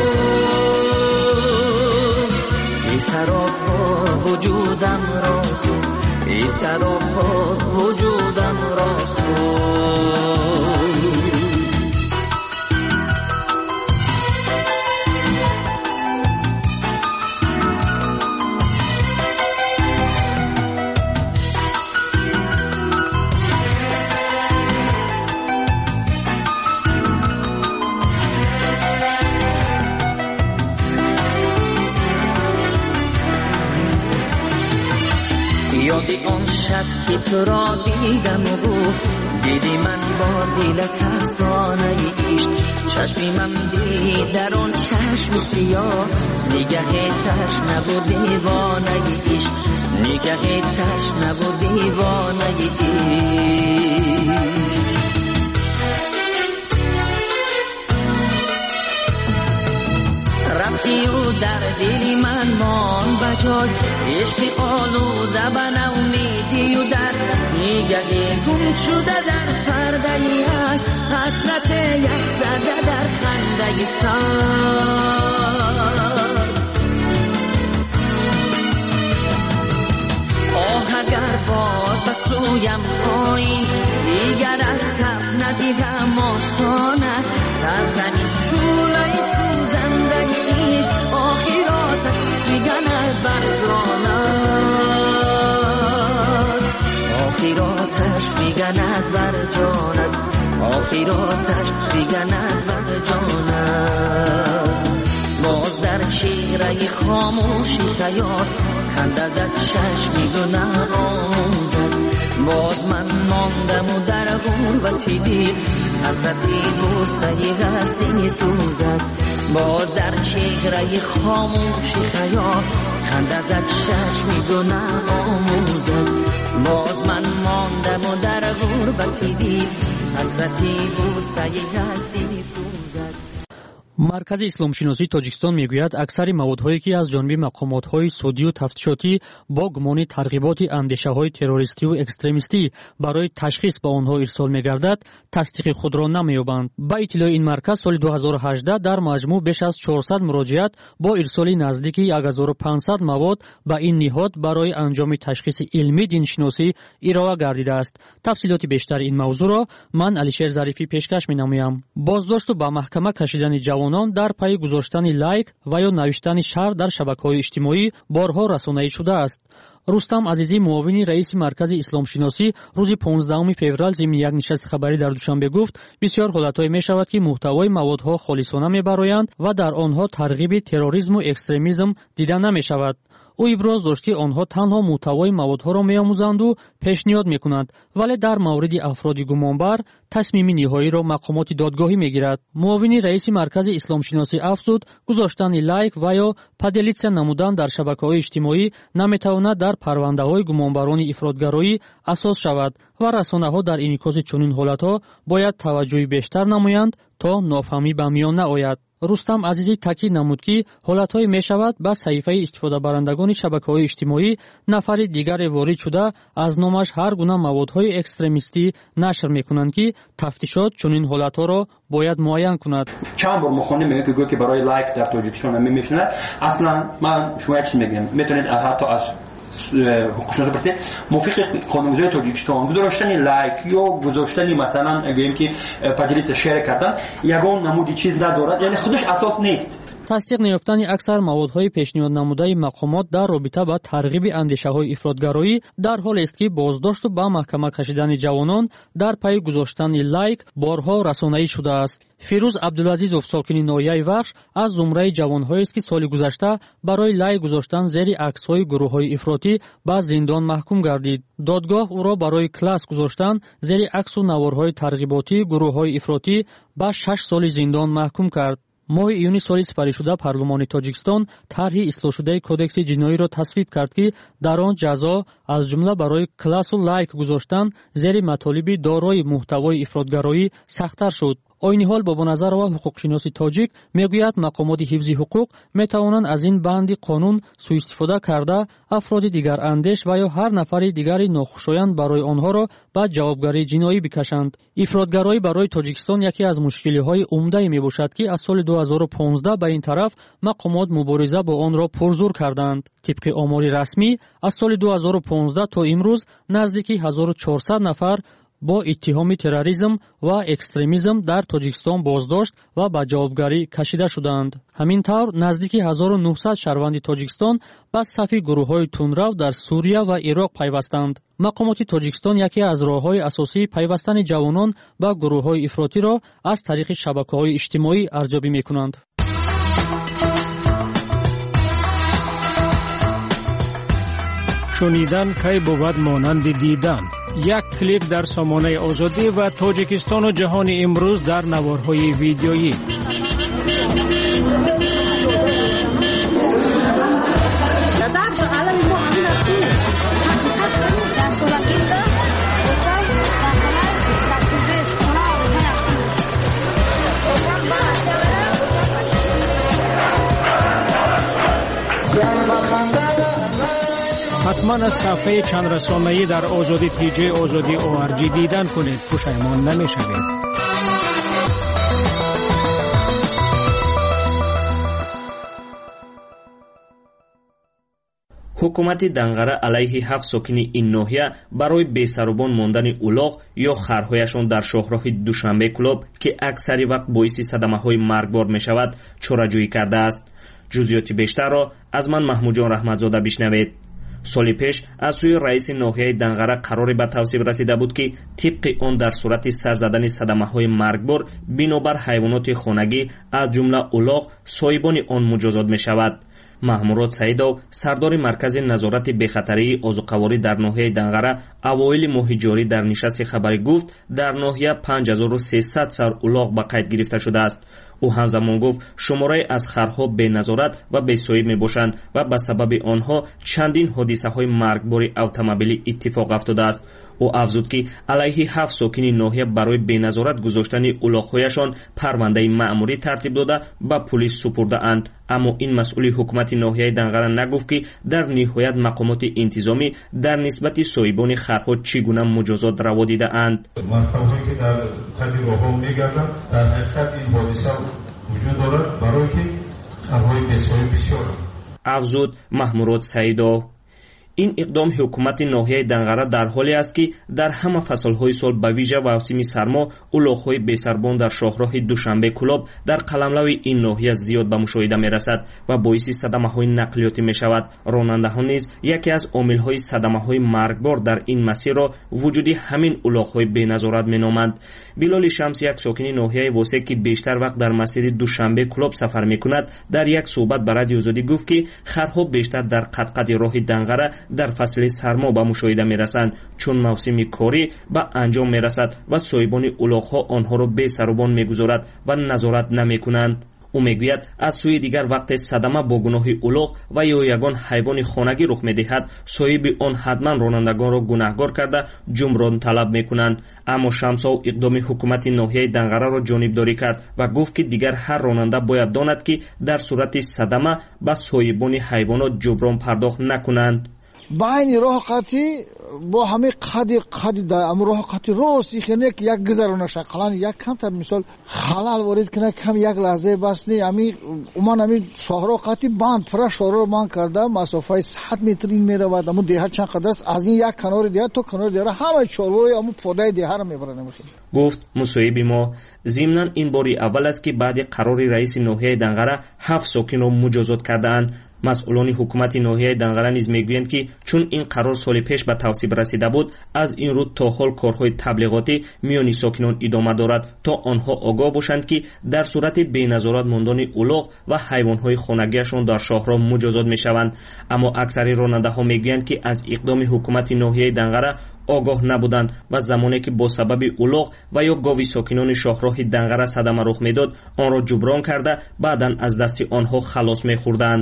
سوخت. بی سراپا وجودم را سوخت. بی سراپا وجودم را سوخت. یادی آن شب که تو را دیدم و گفت دیدی من با دل ترسانه عشق. چشمی من دید در آن چشم سیاه نگه تشنه و دیوانه عشق. نگه تشنه و دیوانه عشق. رفتی و در دل من مان بجای عشق آلوده به نومیدی و در نگه گم شده در پرده عشق. حسرت یک زده در خنده سر. آه اگر باز به سویم آیی دیگر از کف ندیدم آسانه در زنی شوله سوزنده عشق. آخراتش میگند بر جانت. آخراتش میگند بر جانت. آخراتش میگند بر جانت. باز در چهره خاموشی خیال خنده زد چشمی گناه آموزد. باز من ماندم و در غربت دل حسرتی بوسه هستی سوزد. باز در چهره خاموشی خیال خنده زد چشمی گناه آموزد. باز من ماندم و در غربت دل حسرتی بوسه هستی سوزد. маркази исломшиносии тоҷикистон мегӯяд аксари маводҳое ки аз ҷониби мақомотҳои судию тафтишотӣ бо гумони тарғиботи андешаҳои террористиву экстремистӣ барои ташхис ба онҳо ирсол мегардад тасдиқи худро намеёбанд. ба иттилои ин марказ соли ду ҳазору ҳаждаҳ дар маҷмӯъ беш аз чорсад муроҷиат бо ирсоли наздики як ҳазору панҷсад мавод ба ин ниҳод барои анҷоми ташхиси илмӣ диншиносӣ ирова гардидааст. тафсилоти бештари ин мавзӯъро ман алишер зарифӣ пешкаш менамоям. боздошту ба маҳкама кашидани ҷавон дар пайи гузоштани лайк ва ё навиштани шарҳ дар шабакаҳои иҷтимоӣ борҳо расонаӣ шудааст. рустам азизӣ муовини раиси маркази исломшиносӣ рӯзи понздаҳуми феврал зимни як нишасти хабарӣ дар душанбе гуфт бисёр ҳолатҳое мешавад ки муҳтавои маводҳо холисона мебароянд ва дар онҳо тарғиби терроризму экстремизм дида намешавад. ӯ иброз дошт ки онҳо танҳо муҳтавои маводҳоро меомӯзанду пешниҳод мекунанд, вале дар мавриди афроди гумонбар тасмими ниҳоиро мақомоти додгоҳӣ мегирад. муовини раиси маркази исломшиносӣ афзуд, гузоштани лайк ва ё паделитсия намудан дар шабакаҳои иҷтимоӣ наметавонад дар парвандаҳои гумонбарони ифротгароӣ асос шавад ва расонаҳо дар инъикоси чунин ҳолатҳо бояд таваҷҷӯҳи бештар намоянд то нофаҳмӣ ба миён наояд. рустам азизӣ таъкид намуд ки ҳолатҳое мешавад ба саҳифаи истифодабарандагони шабакаҳои иҷтимоӣ нафари дигаре ворид шуда аз номаш ҳар гуна маводҳои экстремистӣ нашр мекунанд ки тафтишот чунин ҳолатҳоро бояд муайян кунад. чанд бор мухонӣ мегӯяд ки гӯё ки барои лайк дар тоҷикистон мемешунад. аслан ман шумо як чиз мегӯям, метавонед ҳатто аз хушноза барсед мувофиқи қонунгузории тоҷикистон гузоштани лайк ё гузоштани масалан гӯем ки поделиться шеър кардан ягон намуди чиз надорад, яъне худаш асос нест. тасдиқ неёфтани аксар маводҳои пешниҳоднамудаи мақомот дар робита ба тарғиби андешаҳои ифротгароӣ дар ҳолест ки боздошту ба маҳкама кашидани ҷавонон дар пайи гузоштани лайк борҳо расонаӣ шудааст. фирӯз абдулазизов сокини ноҳияи вахш аз зумраи ҷавонҳоест ки соли гузашта барои лайк гузоштан зери аксҳои гурӯҳҳои ифротӣ ба зиндон маҳкум гардид. додгоҳ ӯро барои класс гузоштан зери аксу наворҳои тарғиботии гурӯҳҳои ифротӣ ба шаш соли зиндон маҳкум кард. моҳи июни соли сипаришуда парлумони тоҷикистон тарҳи ислоҳшудаи кодекси ҷиноиро тасвиб кард, ки дар он ҷазо аз ҷумла барои классу лайк гузоштан зери матолиби дорои муҳтавои ифротгароӣ сахттар шуд. Ойни ҳол Бобоназарова, ҳуқуқшиноси тоҷик, мегӯяд мақомоти ҳифзи ҳуқуқ метавонанд аз ин банди қонун сӯистифода карда афроди дигарандеш ва ё ҳар нафари дигари нохушоянд барои онҳоро ба ҷавобгарии ҷиноӣ бикашанд. Ифротгароӣ барои Тоҷикистон яке аз мушкилиҳои умдае мебошад, ки аз соли ду ҳазору понздаҳ ба ин тараф мақомот мубориза бо онро пурзур карданд. Тибқи омори расмӣ аз соли ду ҳазору понздаҳ то имрӯз наздики ҳазору чорсад нафар бо иттиҳоми терроризм ва экстремизм дар Тоҷикистон боздошт ва ба ҷавобгарӣ кашида шуданд. Ҳамин тавр наздики ҳазору нуҳсад шаҳрванди Тоҷикистон ба сафи гурӯҳҳои тунрав дар Сурия ва Ироқ пайвастанд. Мақомоти Тоҷикистон яке аз роҳҳои асосии пайвастани ҷавонон ба гурӯҳҳои ифротиро аз тариқи шабакаҳои иҷтимоӣ арзёбӣ мекунанд. шунидан кай бувад монанди дидан. як клик дар сомонаи озодӣ ва Тоҷикистону ҷаҳони имрӯз дар наворҳои видеоӣ. ҳатман аз сафҳаи чандрасонаӣ дар озодӣ пиҷаи озодӣ о ар ҷи дидан кунед. пушаймон намешавед. ҳукумати Данғара алайҳи ҳафт сокини ин ноҳия барои бесарубон мондани улоғ ё харҳояшон дар шоҳроҳи Душанбе Клуб, ки аксари вақт боиси садамаҳои маргбор мешавад, чораҷӯӣ кардааст. ҷузъиёти бештарро аз ман Маҳмудҷон Раҳматзода бишнавед. соли пеш аз сӯи раиси ноҳияи Данғара қароре ба тавсиб расида буд, ки тибқи он дар сурати сар задани садамаҳои маргбор бинобар ҳайвоноти хонагӣ аз ҷумла улоғ соҳибони он муҷозот мешавад. Маҳмурод Саидов, сардори маркази назорати бехатарии озуқаворӣ дар ноҳияи Данғара, авоили моҳи ҷорӣ дар нишасти хабарӣ гуфт, дар ноҳия панҷ ҳазору сесад сар улоғ ба қайд гирифта шудааст. ӯ ҳамзамон гуфт шумораи аз харҳо беназорат ва бесоҳиб мебошанд ва ба сабаби онҳо чандин ҳодисаҳои маргбори автомобилӣ иттифоқ афтодааст. ӯ афзуд, ки алайҳи ҳафт сокини ноҳия барои беназорат гузоштани улоғҳояшон парвандаи маъмурӣ тартиб дода ба пулис супурдаанд. аммо ин масъули ҳукумати ноҳияи Данғара нагуфт, ки дар ниҳоят мақомоти интизомӣ дар нисбати соҳибони харҳо чӣ гуна муҷозот раво дидаанд. маркабҳое ки дар қади роҳҳо мегарданд, дар ҳақиқат ин ҳодиса вуҷуд дорад, барое ки харҳои бесоҳиб бисёр. афзуд Маҳмурод Саидов. ин иқдоми ҳукумати ноҳияи Данғара дар ҳоле аст, ки дар ҳама фаслҳои сол ба вижа мавсими сармо улоғҳои бесарбон дар шоҳроҳи Душанбе Клуб дар қаламлави ин ноҳия зиёд ба мушоҳида мерасад ва боиси садамаҳои нақлиётӣ мешавад. ронандаҳо низ яке аз омилҳои садамаҳои маргбор дар ин масирро вуҷуди ҳамин улоғҳои беназорат меноманд. Билоли Шамс, як сокини ноҳияи восеъ, ки бештар вақт дар масири Душанбе Клуб сафар мекунад, дар як суҳбат ба Радиои Озодӣ гуфт, ки харҳо бештар дар қат-қати роҳи Данғара дар фасли сармо ба мушоҳида мерасанд, чун мавсими корӣ ба анҷом мерасад ва соҳибони улоғҳо онҳоро бесарубон мегузорад ва назорат намекунанд. ӯ мегӯяд аз сӯи дигар вақте садама бо гуноҳи улоғ ва ё ягон ҳайвони хонагӣ рух медиҳад, соҳиби он ҳатман ронандагонро гунаҳгор карда ҷумрон талаб мекунанд. аммо Шамсов иқдоми ҳукумати ноҳияи Данғараро ҷонибдорӣ кард ва гуфт, ки дигар ҳар ронанда бояд донад, ки дар сурати садама ба соҳибони ҳайвонот ҷуброн пардохт накунанд. байни роҳ қатӣ бо ҳамаи қади қади да ам роҳ қатӣ рости хенек як гузаронаша қалан як камтар мисол халал ворид кина кам як лаҳзаи басни ами уман ами шоҳро қатӣ банд пура шоҳро банд карда масофаи сад метр ин меравад. аммо деҳа чанд қадар аст, аз ин як канори деҳа то канори деҳа ҳамаи чорвои аммо подаи деҳаро мебарад намешад, гуфт мусоҳиби мо. зимнан ин бори аввал аст, ки баъди қарори раиси ноҳияи Данғара ҳафт сокинро муҷозот кардаанд. масъулони ҳукумати ноҳияи данғара низ мегӯянд ки чун ин қарор соли пеш ба тавсиб расида буд, аз ин рӯ то ҳол корҳои таблиғотӣ миёни сокинон идома дорад, то онҳо огоҳ бошанд ки дар сурати беназорат мондани улуғ ва ҳайвонҳои хонагиашон дар шоҳро муҷозот мешаванд. аммо аксари ронандаҳо мегӯянд ки аз иқдоми ҳукумати ноҳияи данғара огоҳ набуданд ва замоне ки бо сабаби улуғ ва ё гови сокинони шоҳроҳи данғара садама рух медод, онро ҷуброн карда баъдан аз дасти онҳо халос мехӯрданд.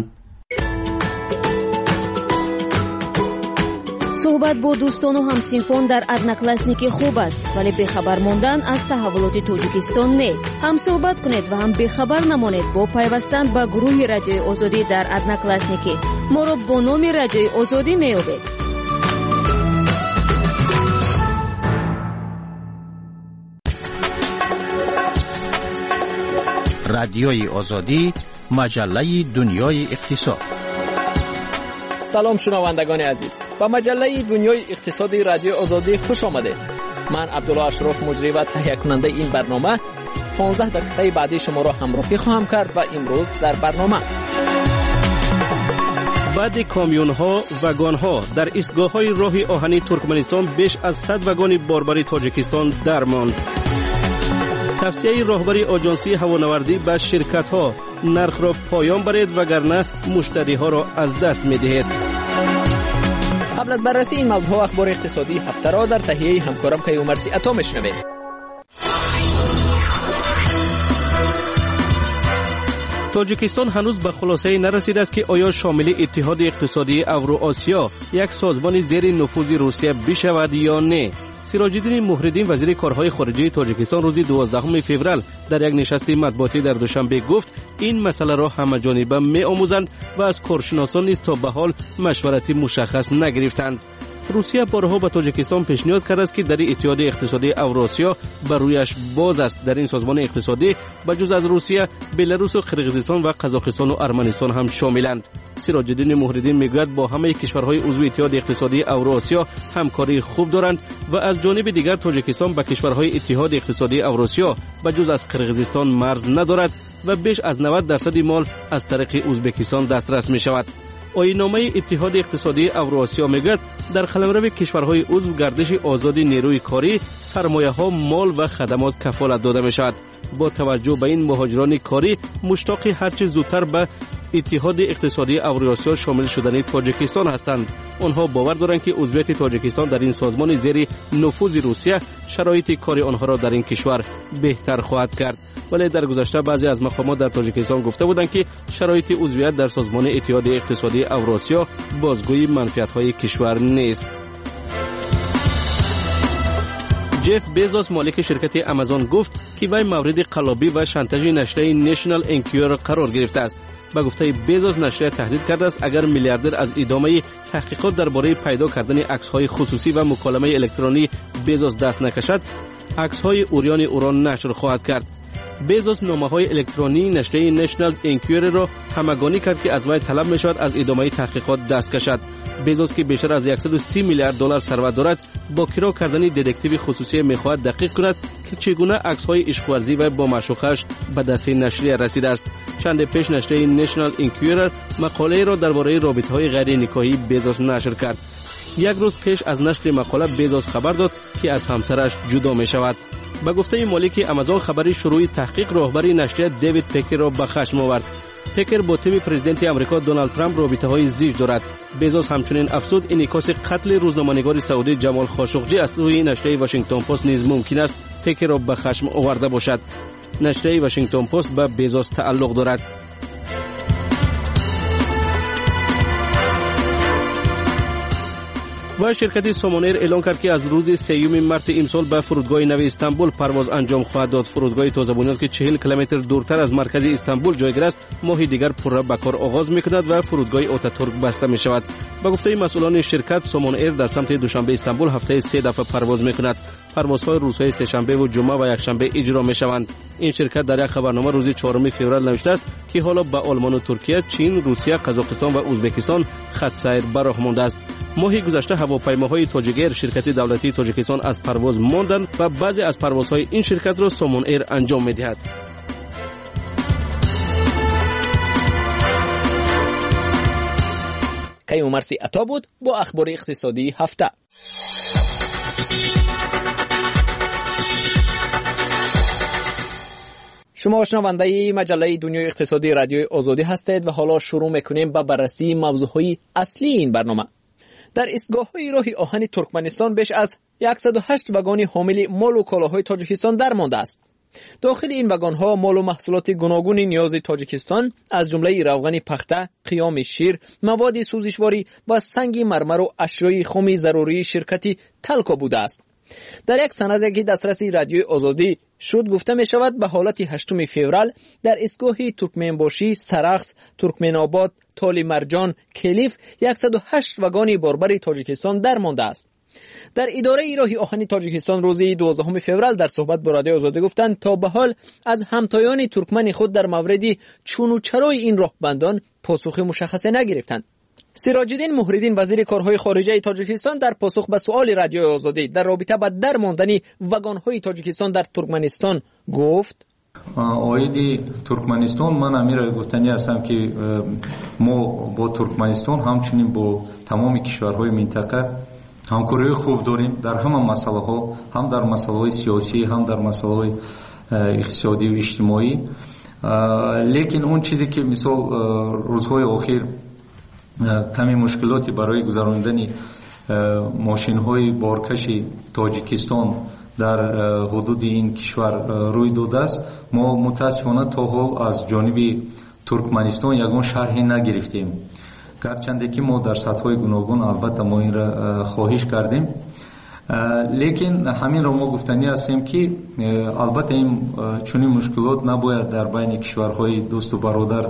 суҳбат бо дӯстону ҳамсинфон дар одноклассники хуб аст, вале бехабар мондан аз таҳаввулоти Тоҷикистон не. ҳам суҳбат кунед ва ҳам бехабар намонед бо пайвастан ба гурӯҳи Радиои Озодӣ дар одноклассники. моро бо номи Радиои Озодӣ меёбед. радиои Озодӣ, маҷаллаи дунёи иқтисод. салом шунавандагони азиз, ба маҷаллаи дунёи иқтисоди радиои Озодӣ хуш омадед. ман Абдулло Ашроф муҷрӣ ва таҳиякунандаи ин барнома понздаҳ дақиқаи баъди шуморо ҳамроҳӣ хоҳам кард ва имрӯз дар барнома баъди камёнҳо, вагонҳо дар истгоҳҳои роҳи оҳании Туркманистон беш аз сад вагони борбари Тоҷикистон дармонд. тавсияи роҳбари оҷонсии ҳавонавардӣ ба ширкатҳо нархро поён баред, вагарна муштариҳоро аз даст медиҳед. қабл аз барраси ин мавзӯъҳо ахбори иқтисодии ҳафтаро дар таҳияи ҳамкорам Кайюмар Сиато мешунавед. тоҷикистон ҳанӯз ба хулосае нарасидааст ки оё шомили иттиҳоди иқтисодии Авроосиё, як созмони зери нуфузи Русия бишавад ё не. сироҷиддин муҳриддин, вазири корҳои хориҷии Тоҷикистон, рӯзи дувоздаҳуми феврал дар як нишасти матбуотӣ дар Душанбе гуфт, ин масъаларо ҳамаҷониба меомӯзанд ва аз коршиносон низ то ба ҳол машварати мушаххас нагирифтанд. русия борҳо ба Тоҷикистон пешниҳод кардааст ки дар иттиҳоди иқтисодии Авроосиё ба рӯяш боз аст. дар ин созмони иқтисодӣ ба ҷуз аз Русия, Беларусу, Қирғизистон ва Қазоқистону Арманистон ҳам шомиланд. сироҷиддин муҳриддин мегӯяд бо ҳамаи кишварҳои узви иттиҳоди иқтисодии Авроосиё ҳамкории хуб доранд ва аз ҷониби дигар Тоҷикистон ба кишварҳои иттиҳоди иқтисодии Авроосиё ба ҷуз аз Қирғизистон марз надорад ва беш аз навад дарсади мол аз тариқи Узбекистон дастрас мешавад. оинномаи иттиҳоди иқтисодии Авроосиё мегӯяд, дар қаламрави кишварҳои узв гардиши озоди нерӯи корӣ, сармояҳо, мол ва хадамот кафолат дода мешавад. бо таваҷҷӯҳ ба ин, муҳоҷирони корӣ муштоқи ҳарчи зудтар ба иттиҳоди иқтисодии Авроосиё шомил шудани Тоҷикистон ҳастанд. онҳо бовар доранд ки узвияти Тоҷикистон дар ин созмони зери нуфузи Русия шароити кори онҳоро дар ин кишвар беҳтар хоҳад кард. вале дар гузашта баъзе аз мақомот дар Тоҷикистон гуфта буданд ки шароити узвият дар созмони иттиҳоди иқтисодии Авроосиё бозгӯи манфиатҳои кишвар нест. جف بیزوس مالک شرکت آمازون گفت که وی مورد قلابی و شانتاژ نشریه نشنال انکویر قرار گرفته است. با گفته بیزوس نشریه تهدید کرده است اگر میلیاردر از ادامه تحقیقات درباره پیدا کردن عکس‌های خصوصی و مکالمه الکترونی بیزوس دست نکشد، عکس‌های اوریان اوران نشر خواهد کرد. بیزوس نامه‌های الکترونی نشریه نشنال انکویر را همگانی کرد که از وی طلب می‌شود از ادامه تحقیقات دست کشد. بیزوس که بیشتر از صد و سی میلیارد دلار ثروت دارد، با کرا کردن دتکتیو خصوصی می‌خواهد دقیق کند که چگونه عکس‌های عشق‌ورزی و با معشوقش به دست نشریه رسیده است. چند پیش نشریه نشنال انکویر مقاله را درباره رابطه‌های غیر نکاحی بیزوس نشر کرد. یک روز پیش از نشر مقاله بیزوس خبر داد که از همسرش جدا می‌شود. با گفته مالک آمازون خبری شروع تحقیق راهبری نشریه دیوید پکر را به خشم آورد. پکر با تیم پرزیدنت آمریکا دونالد ترامپ رابطه‌های زیج دارد. بیزوس همچنین افزود انعکاس قتل روزنامه‌نگار سعودی جمال خاشقجی از سوی نشریه واشنگتن پست نیز ممکن است پکر را به خشم آورده باشد. نشریه واشنگتن پست به بیزوس تعلق دارد. و شرکت سومونیر اعلام کرد که از روز سوم مارس امسال به فرودگاه نو استانبول پرواز انجام خواهد داد. فرودگاه تازه بنیاد که چهل کیلومتر دورتر از مرکز استانبول جایگیر است، ماه دیگر پورا به کار آغاز می‌کند و فرودگاه آتاتورک بسته می‌شود. با گفته مسئولان شرکت، سومونیر در سمت دوشنبه استانبول هفته سه دفعه پرواز می‌کند. پروازهای روزهای سه‌شنبه و جمعه و یکشنبه اجرا می‌شوند. این شرکت در یک خبرنامه روز چهارم فوریه نوشته است که حالا به آلمان و ترکیه، چین، روسیه، قزاقستان و ازبکستان خط سیر براه مانده است. ماهی گذشته هواپیماهای تاجیک شرکت دولتی تاجیکستان از پرواز ماندند و بعضی از پروازهای این شرکت را سومون ایر انجام می‌دهد. کیومرثی عطا بود با اخبار اقتصادی هفته. شما شنونده مجله دنیای اقتصادی رادیوی آزادی هستید و حالا شروع میکنیم با بررسی موضوعهای اصلی این برنامه. در ایستگاه‌های راه آهن ترکمنستان بیش از صد و هشت واگن حامل مال و کالاهای تاجیکستان درمانده است. داخل این واگن‌ها مال و محصولات گوناگون نیاز تاجیکستان از جمله روغن پخته، قیام شیر، مواد سوزشواری و سنگ مرمر و اشیای خام ضروری شرکت تلکا بوده است. در یک سند که دسترس رادیوی آزادی شد گفته می شود به حالت هشتم فوریه در ایستگاه ترکمنباشی، سرخس، ترکمنآباد، تالی مرجان، کلیف صد و هشت واگن باربر تاجیکستان درمانده است. در اداره راه آهن تاجیکستان روز دوازدهم فوریه در صحبت با رادیو آزادی گفتند تا به حال از همتایان ترکمن خود در مورد چون و چرای این راهبندان پاسخ مشخصی نگرفتند. سراج‌الدین محردین وزیر کارهای خارجه تاجیکستان در پاسخ به سؤال رادیو آزادی در رابطه با درماندن واگن‌های تاجیکستان در ترکمنستان گفت: آیدی ترکمنستان من امیر گفتنی هستم که ما با ترکمنستان همچنین با تمام کشورهای منطقه همکاری خوب داریم در همه مسائل ها، هم در مسائل سیاسی هم در مسائل اقتصادی و اجتماعی. لیکن اون چیزی که مثال روزهای اخیر کمی مشکلاتی برای گذراندن ماشین های بارکش تاجیکستان در حدود این کشور روی داده است، ما متاسفانه تا حال از جانب ترکمنستان یگان شرحی نگرفتیم، گرچنده که ما در سطح‌های گوناگون البته ما این را خواهش کردیم. لیکن همین را ما گفتنی هستیم که البته این چنین مشکلات نباید در بین کشورهای دوست و برادر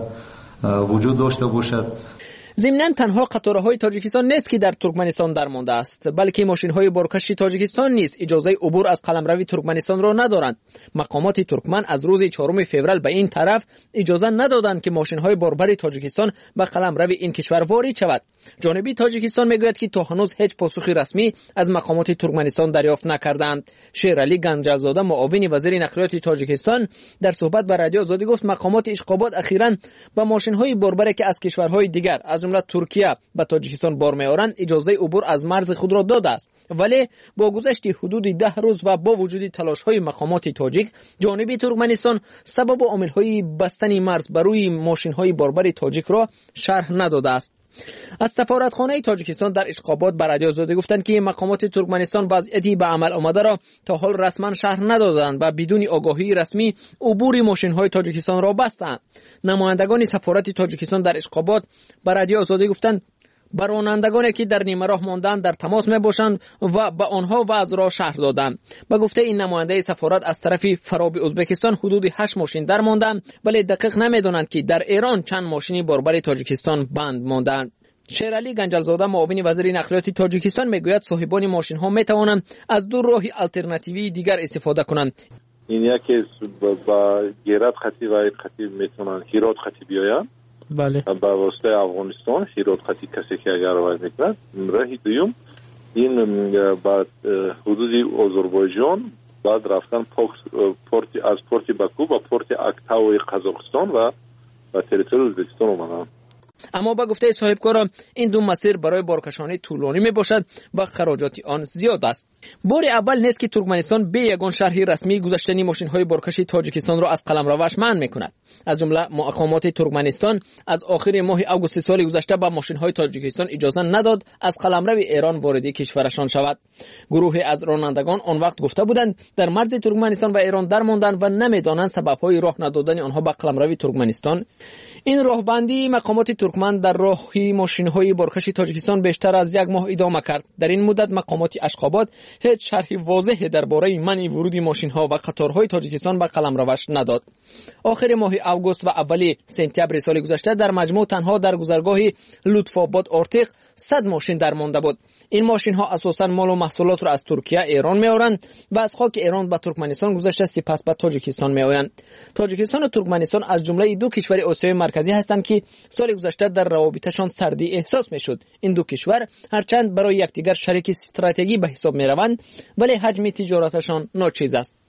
وجود داشته باشد. ضمناً تنها قطارهای تاجیکستان نیست که در ترکمنستان درمانده است، بلکه ماشین‌های بارکش تاجیکستان نیز اجازه عبور از قلمرو ترکمنستان را ندارند. مقامات ترکمن از روز چهارم فوریه به این طرف اجازه ندادند که ماشین‌های باربر تاجیکستان به قلمرو این کشور وارد شود. جانب تاجیکستان میگوید که تا هنوز هیچ پاسخی رسمی از مقامات ترکمنستان دریافت نکردند. شیرعلی گنجلزاده معاون وزیر نقلیات تاجیکستان در صحبت با رادیو آزادی گفت مقامات اشغابات اخیراً با ماشین‌های باربر که از کشورهای دیگر از جمله ترکیه به تاجیکستان بار می‌آورند اجازه عبور از مرز خود را داده است، ولی با گذشت حدود ده روز و با وجود تلاش‌های مقامات تاجیک جانب ترکمنستان سبب و عامل‌های بستن مرز بر روی ماشین‌های باربر تاجیک را شرح نداده است. از سفارتخانه تاجیکستان در اشغابات به رادیو آزادی گفتند که مقامات ترکمنستان وضعیتی به عمل آمده را تا حال رسما شرح ندادند و بدون آگاهی رسمی عبور ماشین‌های تاجیکستان را بستند. نمایندگان سفارت تاجیکستان در اشغابات به رادیو آزادی گفتند با رانندگانی که در نیمه راه ماندند در تماس میباشند و به آنها وضع را شرح دادند. به گفته این نماینده سفارت از طرف فرابی ازبکستان حدود هشت ماشین در ماندند، ولی دقیق نمیدانند که در ایران چند ماشین باربر تاجیکستان بند ماندند. شیرعلی گنجلزاده معاون وزیر نقلیات تاجیکستان میگوید صاحبان ماشین ها میتوانند از دو راه الटरनेटिव्ی دیگر استفاده کنند. این یکی با گیرات خطی و این خطی میتونن هیرات خطی بیاین. بله. با واسطه افغانستان هیرات خطی کسی که اگر آواز میکنه. راه دوم این با حدود آذربایجان بعد رفتن پورت از پورت باکو با پورت اکتاوی قزاقستان و و تریتوری ازبکستان اومدن. اما با گفته صاحبکاران این دو مسیر برای بارکشانی طولانی می باشد و خراجات آن زیاد است. بار اول نیست که ترکمنستان به یگان شرح رسمی گذاشتن ماشین های بارکش تاجیکستان را از قلمروش منع می کند. از جمله مقامات ترکمنستان از آخر ماه آگوست سال گذشته به ماشین های تاجیکستان اجازه نداد از قلمرو ایران وارد کشورشان شود. گروه از رانندگان آن وقت گفته بودند در مرز ترکمنستان و ایران درماندند و نمیدانند سبب های راه ندادن آنها به قلمرو ترکمنستان. این راهبندی مقامات ترکمن در راهی ماشین‌های بارکش تاجیکستان بیشتر از یک ماه ادامه کرد. در این مدت مقامات اشغابات هیچ شرح واضحی درباره منع ورود ماشین‌ها و قطارهای تاجیکستان به قلمروش نداد. آخر ماه آگوست و اول سپتامبر سال گذشته در مجموع تنها در گذرگاه لطف‌آباد آرتیق صد ماشین درمانده بود. این ماشین ها اساساً مال و محصولات را از ترکیه ایران می آورند و از خاک ایران به ترکمنستان گذشته سپس به تاجیکستان می آیند. تاجیکستان و ترکمنستان از جمله دو کشور آسیای مرکزی هستند که سال گذشته در روابطشان سردی احساس می شد. این دو کشور هرچند برای یکدیگر شریک استراتژیکی به حساب می روند ولی حجم تجارتشان ناچیز است.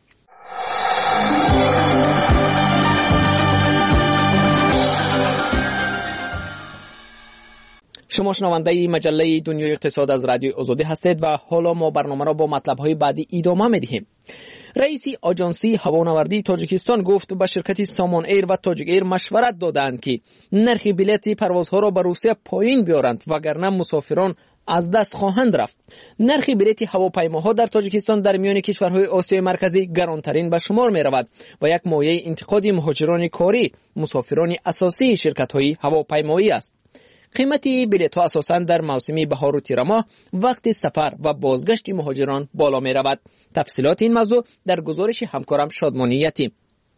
شما شنونده مجله دنیای اقتصاد از رادیوی آزادی هستید و حالا ما برنامه را با مطلب‌های بعدی ادامه می‌دهیم. رئیس آژانسی هوانوردی تاجیکستان گفت به شرکت سامان ایر و تاجیک ایر مشورت دادند که نرخ بلیط پروازها را به روسیه پایین بیارند وگرنه مسافران از دست خواهند رفت. نرخ بلیط هواپیماها در تاجیکستان در میان کشورهای آسیای مرکزی گرانترین به شمار می رود و یک مایه انتقاد مهاجران کاری، مسافران اساسی شرکت‌های هواپیمایی است. قیمت بلیط‌ها اساساً در موسم بهار و تیر ماه وقت سفر و بازگشت مهاجران بالا می رود. تفصیلات این موضوع در گزارش همکارم شادمانیتی.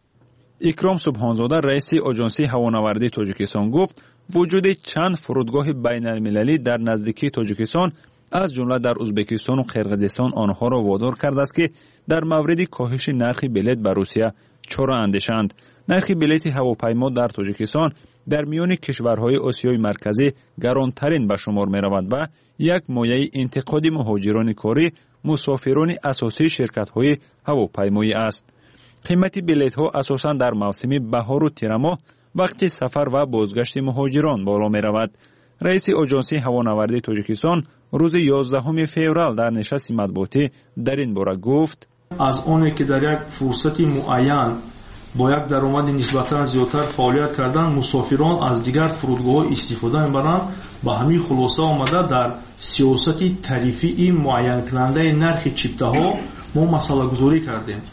اکرام سبحانزاده رئیس آژانسی هوانوردی تاجیکستان گفت وجود چند فرودگاه بین المللی در نزدیکی تاجیکستان از جمله در ازبکستان و قرقیزستان آنها را وادار کرده است که در مورد کاهش نرخ بلیط به روسیه چاره اندیشند. نرخ بلیط هواپیما در تاجیکستان در میان کشورهای آسیای مرکزی گرانترین به شمار می رود و یک مایه انتقاد مهاجران کاری، مسافران اساسی شرکت‌های هواپیمایی است. قیمت بلیط‌ها اساساً در موسم بهار و تیر ماه وقتی سفر و بازگشت مهاجران بالا می رود. رئیس آژانسی هوانوردی تاجیکستان روز یازدهم فوریه در نشست مطبوعاتی در این باره گفت از آنی که در یک فرصت معین با یک درآمد نسبتاً زیادتر فعالیت کردن مسافران از دیگر فرودگاه استفاده می‌برند با همین خلاصه آمده در سیاست تعریفی معین کننده نرخ چیپته‌ها ما مسئله گذاری کردیم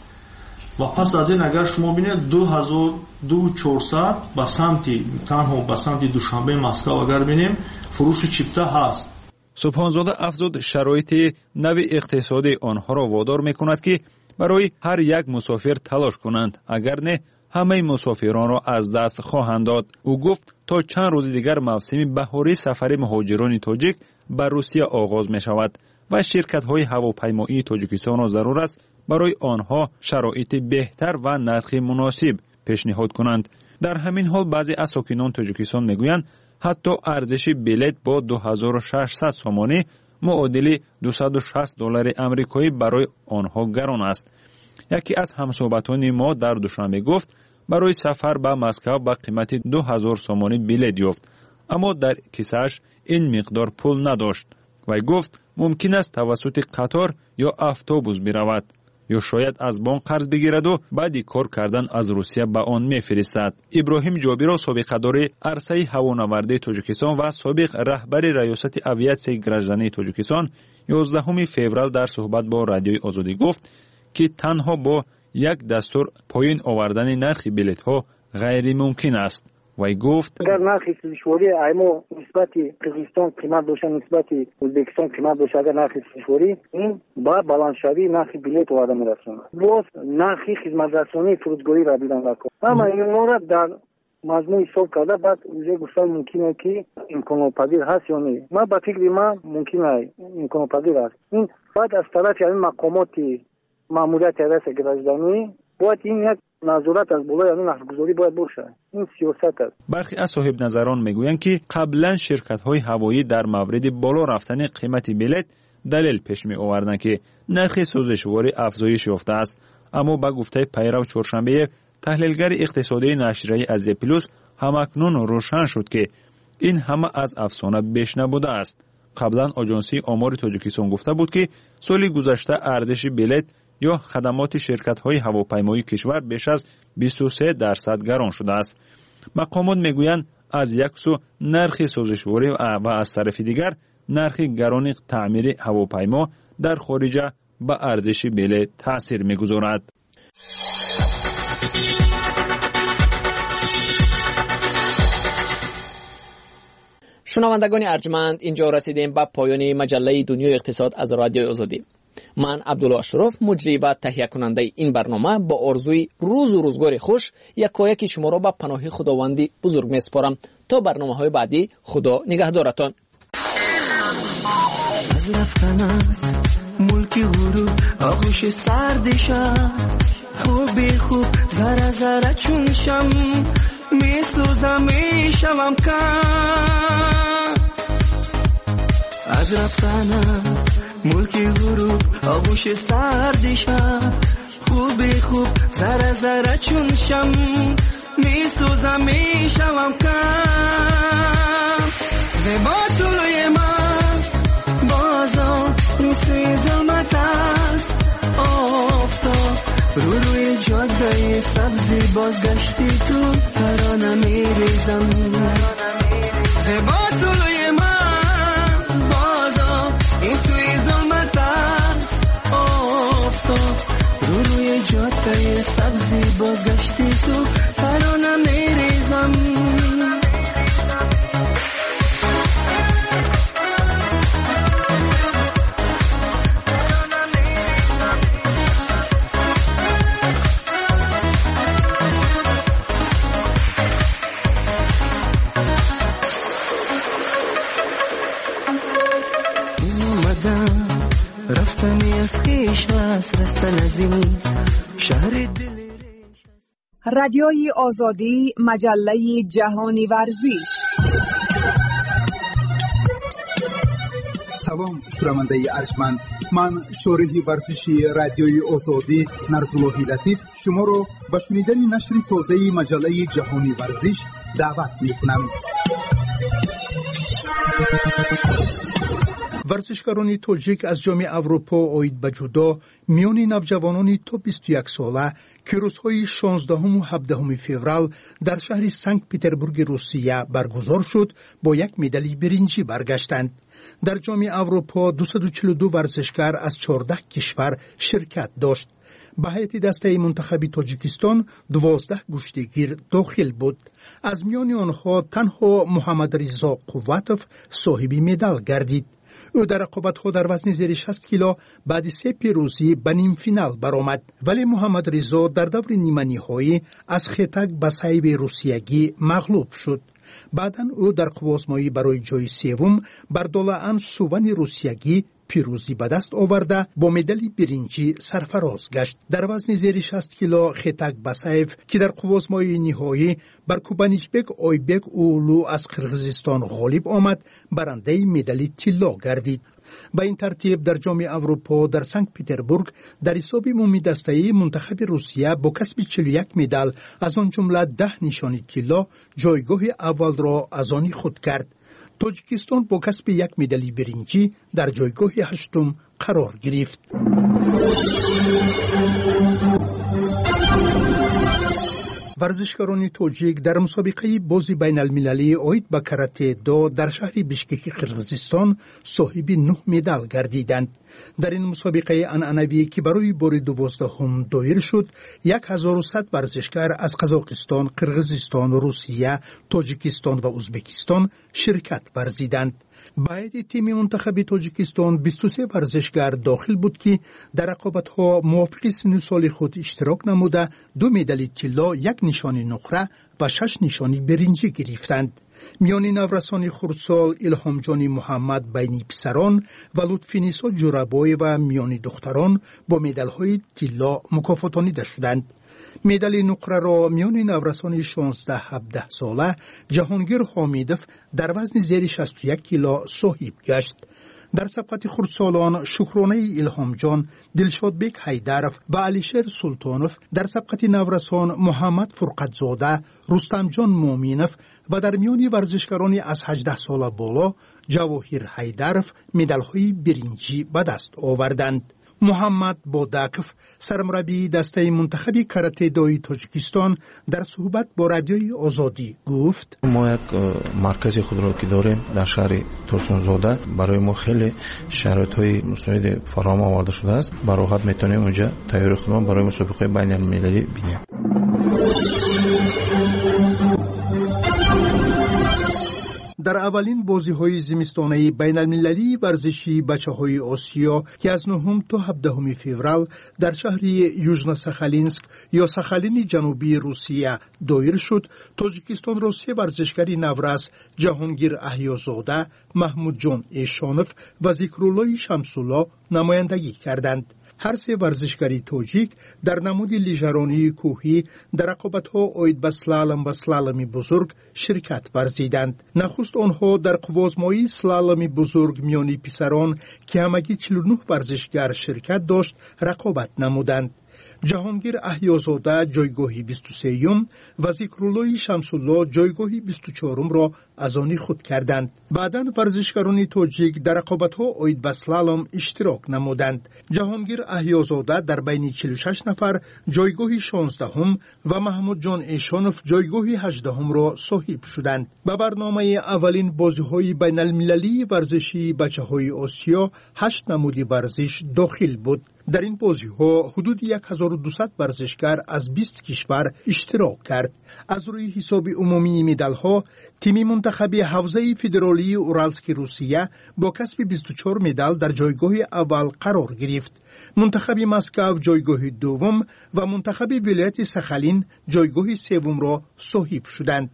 و پس از این اگر شما ببینید دو هزار و چهارصد به سمت تنها به سمت دوشنبه مسکو اگر ببینیم فروش چیپته هست. سبحانزاده افزود شرایط نو اقتصادی آنها را وادار می‌کند که برای هر یک مسافر تلاش کنند، اگر نه همه مسافران را از دست خواهند داد. او گفت تا چند روز دیگر موسم بهاری سفر مهاجران تاجیک به روسیه آغاز می شود و شرکت های هواپیمایی تاجیکستان را ضرور است برای آنها شرایط بهتر و نرخ مناسب پیشنهاد کنند. در همین حال بعضی از ساکنان تاجیکستان میگویند حتی ارزش بلیط با دو هزار و ششصد سومانی معادل دویست و شصت دلار آمریکایی برای آنها گران است. یکی از همصحبتان ما در دوشنبه گفت برای سفر به مسکو با قیمت دو هزار سومانی بلیط یافت، اما در کیسه‌اش این مقدار پول نداشت و گفت ممکن است توسط قطار یا اتوبوس برود یا شاید از بانک قرض بگیرد و بعدی کار کردن از روسیه به آن میفرستد. ابراهیم جابیرو سابقه‌دار عرصه هوانوردی تاجیکستان و سابق رهبر ریاست اویاسیای گراجدانی تاجیکستان یازدهم فوریه در صحبت با رادیوی آزادی گفت که تنها با یک دستور پایین آوردن نرخ بلیط‌ها غیر ممکن است. وی گفت اگر نرخ سوزشواری ایمو نسبت قزاقستان قیمت باشه نسبت ازبکستان قیمت باشه، اگر نرخ سوزشواری این با بالانس‌شوی نرخ بلیط وارد می‌رسونه. باز نرخ خدمت رسانی فرودگاهی را بیان نکنه. اما این مورد در مضمون حساب کرده بعد وجه گفتن ممکنه که امکان پذیر هست یا نه. ما با فکر ما ممکنه امکان پذیر است. این بعد از طرف این مقامات ماموریت ریاست گراجدانی باید این یک نظارت از بالای اون نرخ‌گذاری باید باشه. این سیاست است. برخی از صاحب نظران میگویند که قبلا شرکت‌های هوایی در مورد بالا رفتن قیمت بلیط دلیل پیش می آوردند که نرخ سوزشواری افزایش یافته است، اما با گفته پیرو چهارشنبه تحلیلگر اقتصادی نشریه از پلوس همکنون روشن شد که این همه از افسانه بیش نبوده است. قبلا آژانسی آمار تاجیکستان گفته بود که سال گذشته ارزش بلیط یا خدمات شرکت‌های هواپیمایی کشور بیش از بیست و سه درصد گران شده است. مقامات میگویند از یک سو نرخ سوزشواری و از طرف دیگر نرخ گران تعمیر هواپیما در خارج به ارزش بلیط تاثیر میگذارد. شنوندگان ارجمند، اینجا رسیدیم به پایان مجله دنیای اقتصاد از رادیوی آزادی. من عبدالله اشرف مجری و تهیه کننده این برنامه با آرزوی روز و روزگار خوش یکایک شما را به پناه خداوندی بزرگ میسپارم. تا برنامه های بعدی خدا نگهدارتان. از رفتنت ملکی غروب آغوش سردشم خوبی خوب زره زره چون شم میسوزم میشمم کم از رفتنت ملکی غروب آغوش سردشم خوبی خوب زره زره چون شم میسوزم میشمم کم زیبا طلوع جاده سبزی بازگشتی تو ترانه میریزم زبا طلوی من بازا این توی ظلمت است افتاد رو روی جاده سبزی بازگشتی تو ترانه میریزم رفتنی از خیش است رستن از این شهر دل. رادیوی آزادی، مجله جهانی ورزش. سلام شنونده ارجمند، من شارح ورزشی رادیوی آزادی نرزالله لطیف شما را به شنیدن نشر تازه مجله جهانی ورزش دعوت می‌کنم. ورزشکاران تاجیک از جام اروپا آید به جودو میان نوجوانان تا بیست و یک ساله که روزهای شانزدهم و هفدهم فوریه در شهر سنت پترزبورگ روسیه برگزار شد با یک مدال برنجی برگشتند. در جام اروپا دویست و چهل و دو ورزشکار از چهارده کشور شرکت داشت. به هیئت دسته منتخب تاجیکستان دوازده گشتگیر داخل بود. از میان آنها تنها محمد رضا قوتوف صاحب مدال گردید. او در رقابت‌ها در وزن زیر شصت کیلو بعد سه پیروزی به نیم فینال برآمد، ولی محمد رضا در دور نیمه نهایی از خطک بسایب روسیگی مغلوب شد. بعداً او در قوازمایی برای جای سوم بر دولان سوون روسیگی پیروزی به دست آورده با مدال برنجی سرفراز گشت. در وزن زیر شصت کیلو خطک بسایف که در قوازمایی نهایی بر کوبانیچبک آیبک اولو از قرغیزستان غالب آمد، برنده مدال طلا گردید. به این ترتیب در جام اروپا در سنت پترزبورگ در حساب عمومی دسته منتخب روسیه با کسب چهل و یک مدال از آن جمله ده نشانی طلا جایگاه اول را از آن خود کرد. تاجیکستان با کسب یک مدال برنجی در جایگاه هشتم قرار گرفت. ورزشکاران تاجیک در مسابقه بازی بین المللی آید به کاراته دو در شهر بیشکک قرغیزستان صاحب نه مدال گردیدند. در این مسابقه عنعنوی که برای بار دوازدهم دایر شد، هزار و صد ورزشکار از قزاقستان، قرغیزستان، روسیه، تاجیکستان و ازبکستان شرکت ورزیدند. باید تیم منتخب تاجیکستان بیست و سه ورزشکار داخل بود که در رقابت‌ها موافق سن سال خود اشتراک نموده دو مدال طلا، یک نشانی نقره و شش نشانی برنجی گرفتند. میان نورسان خردسال الهام جان محمد بین پسران و لطفینیسا جورابای و میان دختران با مدال‌های طلا مکافاتانیده شدند. مدال نقره را میان نورسان شانزده هفده ساله جهانگیر حامیدوف در وزن زیر شصت و یک کیلو صاحب گشت. در سبقت خردسالان شکرانه الهام جان، دلشادبک حیدرов و علیشیر سلطانوف، در سبقت نورسان محمد فرقتزاده، رستم جان مومینوف و در میان ورزشکاران از هجده ساله بالا جواهر حیدرов مدال‌های برنجی به دست آوردند. محمد بوداکوف، سرمربی دسته منتخب کاراته دوی تاجیکستان، در صحبت با رادیوی آزادی گفت: ما یک مرکز خود را که داریم در شهر ترسونزاده، برای ما خیلی شرایط‌های مساعد فراهم آورده شده است. به راحت میتونیم اونجا تیاری خودمان برای مسابقه بین المللی بینیم. در اولین بازی‌های زمستانه بین المللی ورزشی بچه‌های آسیا که از نهم تا هفدهم فوریه در شهر یوژنا ساخالینسک یا ساخالین جنوبی روسیه دایر شد، تاجیکستان را سه ورزشکار نورس جهانگیر احیازاده، محمود جان ایشانوف و ذکرالله شمس‌الله نمایندگی کردند. هر سه ورزشکاری تاجیک در نمود لیژرانی کوهی در رقابت‌ها آید به سلالم و سلالم بزرگ شرکت ورزیدند. نخست آنها در قوازمایی سلالم بزرگ میانی پسران که همگی چهل و نه ورزشکار شرکت داشت رقابت نمودند. جهانگیر احیازاده جایگاه بیست و سه و ذکرالله شمس‌الله جایگاه بیست و چهار را از آن خود کردند. بعداً ورزشکاران تاجیک در رقابت‌ها عاید به سلالوم اشتراک نمودند. جهانگیر احیازاده در بین چهل و شش نفر جایگاه شانزده و محمود جان ایشانوف جایگاه هجده را صاحب شدند. به برنامه اولین بازی‌های بین المللی ورزشی بچه‌های آسیا هشت نمودی ورزش داخل بود. در این بازی‌ها حدود هزار و دویست ورزشکار از بیست کشور اشتراک کرد. از روی حساب عمومی مدال‌ها تیم منتخب حوزه فدرالی اورالسک روسیه با کسب بیست و چهار مدال در جایگاه اول قرار گرفت. منتخب مسکو جایگاه دوم و منتخب ولایت ساخالین جایگاه سوم را صاحب شدند.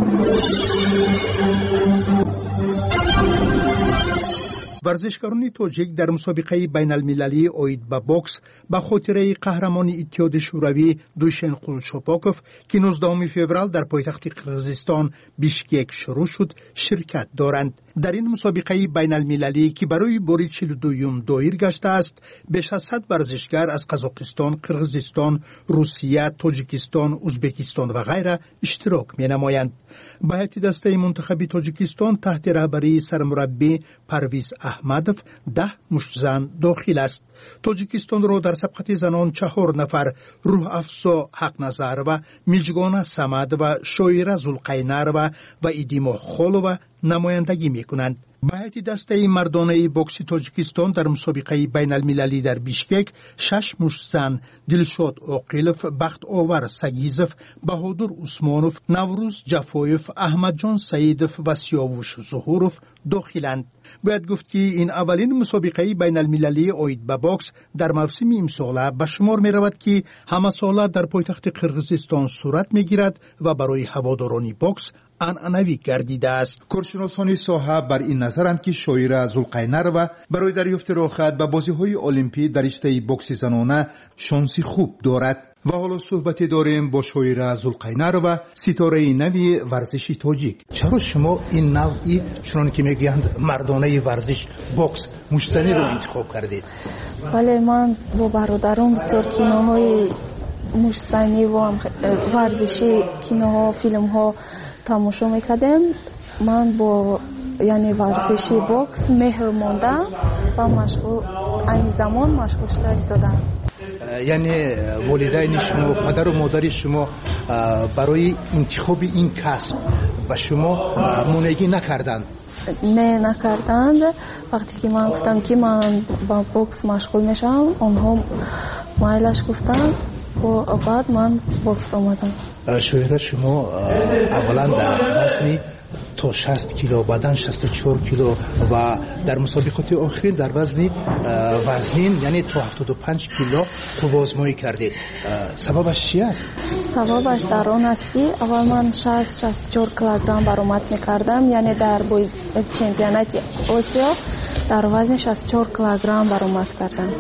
ورزشکاران تاجیک در مسابقه بین المللی عاید به بوکس به خاطر قهرمان اتحاد شوروی دوشن قولچاپاکوف که نوزدهم فوریه در پایتخت قرقیزستان بیشکک شروع شد شرکت دارند. در این مسابقه بین المللی که برای بار چهل و دوم دایر گشته است، بیش از صد ورزشکار از قزاقستان، قرقیزستان، روسیه، تاجیکستان، ازبکستان و غیره اشتراک می نمایند. به هیئت دسته منتخب تاجیکستان تحت رهبری سرمربی پرویز احمدوف ده مشت زن داخل است. تاجیکستان را در سبقت زنان چهار نفر روح افزا حق نظر و میجگان سمد و شایره زلقینر و و ایدیما خالو نمایندگی می کنند. به هیئت دسته مردانه بوکس تاجیکستان در مسابقه بین المللی در بیشکک شش مشت زن دلشاد عاقلوف، بخت آور سگیزوف، بهادر عثمانوف، نوروز جفایوف، احمد جان سعیدوف و سیاوش ظهوروف داخلند. باید گفت که این اولین مسابقه بین المللی عاید به بوکس در موسم امساله به شمار می رود که همه ساله در پایتخت قرقیزستان صورت می گیرد و برای هواداران بوکس عنعنوی گردیده است. کارشناسان ساحه بر این نظرند که شایره زلقینر و برای دریافت راحت به بازی‌های المپی در رشته بوکس زنانه شانسی خوب دارد. و حالا صحبتی داریم با شایره زلقینر و ستاره نوی ورزشی تاجیک. چرا شما این نوعی چون که میگویند مردانه ورزش بوکس مشتزنی رو انتخاب کردید؟ بله، من با برادرم بسیار کینوهای مشتزنی و ورزشی، کینوها، فیلم‌ها تماشا میکردم. من با یعنی ورزشی بوکس مهر موندم و مشغول این زمان مشغول شده ایستادم. یعنی والدین شما، پدر و مادر شما برای انتخاب این کسب و شما مانعی نکردند؟ نه نکردند. وقتی که من گفتم که من با بوکس مشغول میشم، آنها مایلش گفتند و بعد من بوکس آمدم. شایره شما اولا در وزن تا شصت کیلو، بعدن شصت و چهار کیلو و در مسابقات آخرین در وزن وزنین یعنی تا هفتاد و پنج کیلو قوازمایی کردید. سببش چی است؟ سببش در آن است که اول من شصت شصت و چهار کیلوگرم برآمد میکردم، یعنی در بویز چمپیونات آسیا در وزن شصت و چهار کیلوگرم برآمد کردم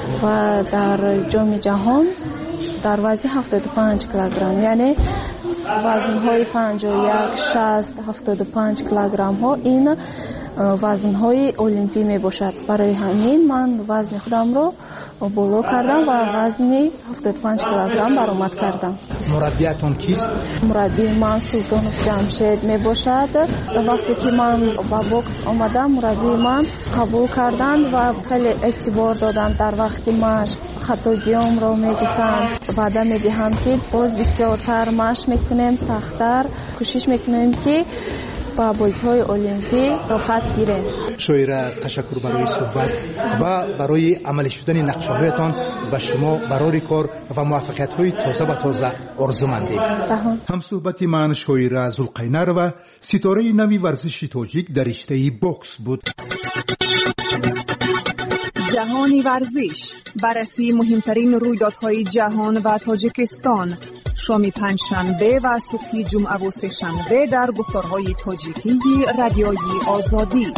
و در جام جهان در وزن هفتاد و پنج کیلوگرم، یعنی وزن‌های پنجاه و یک، شصت، هفتاد و پنج کیلوگرم ها این وزن‌های المپی می باشد. برای همین من وزن خودم رو بالا کردم و وزن هفتاد و پنج کیلوگرم برآمد کردم. مربیتون کیست؟ مربی من سلطانوف جمشید می باشد. وقتی که من با بوکس آمدم مربی من قبول کردند و خیلی اعتبار دادند. در وقتی مشق خطاگیام رو میگفتن بعدا میگم که باز بسیارتر مشق میکنیم، سختتر کوشش میکنیم که با بازی‌های المپی راحت گیریم. شایره تشکر برای صحبت و برای عملی شدن نقشه‌هایتان و شما برای کار و موفقیت‌های تازه و تازه آرزومندیم. هم صحبت من شایره زلقینر و ستاره نوی ورزشی تاجیک در رشته بوکس بود. جهانی ورزش، بررسی مهمترین رویدادهای جهان و تاجیکستان، شام پنجشنبه و صبح جمعه و سه‌شنبه در گفتارهای تاجیکی رادیوی آزادی.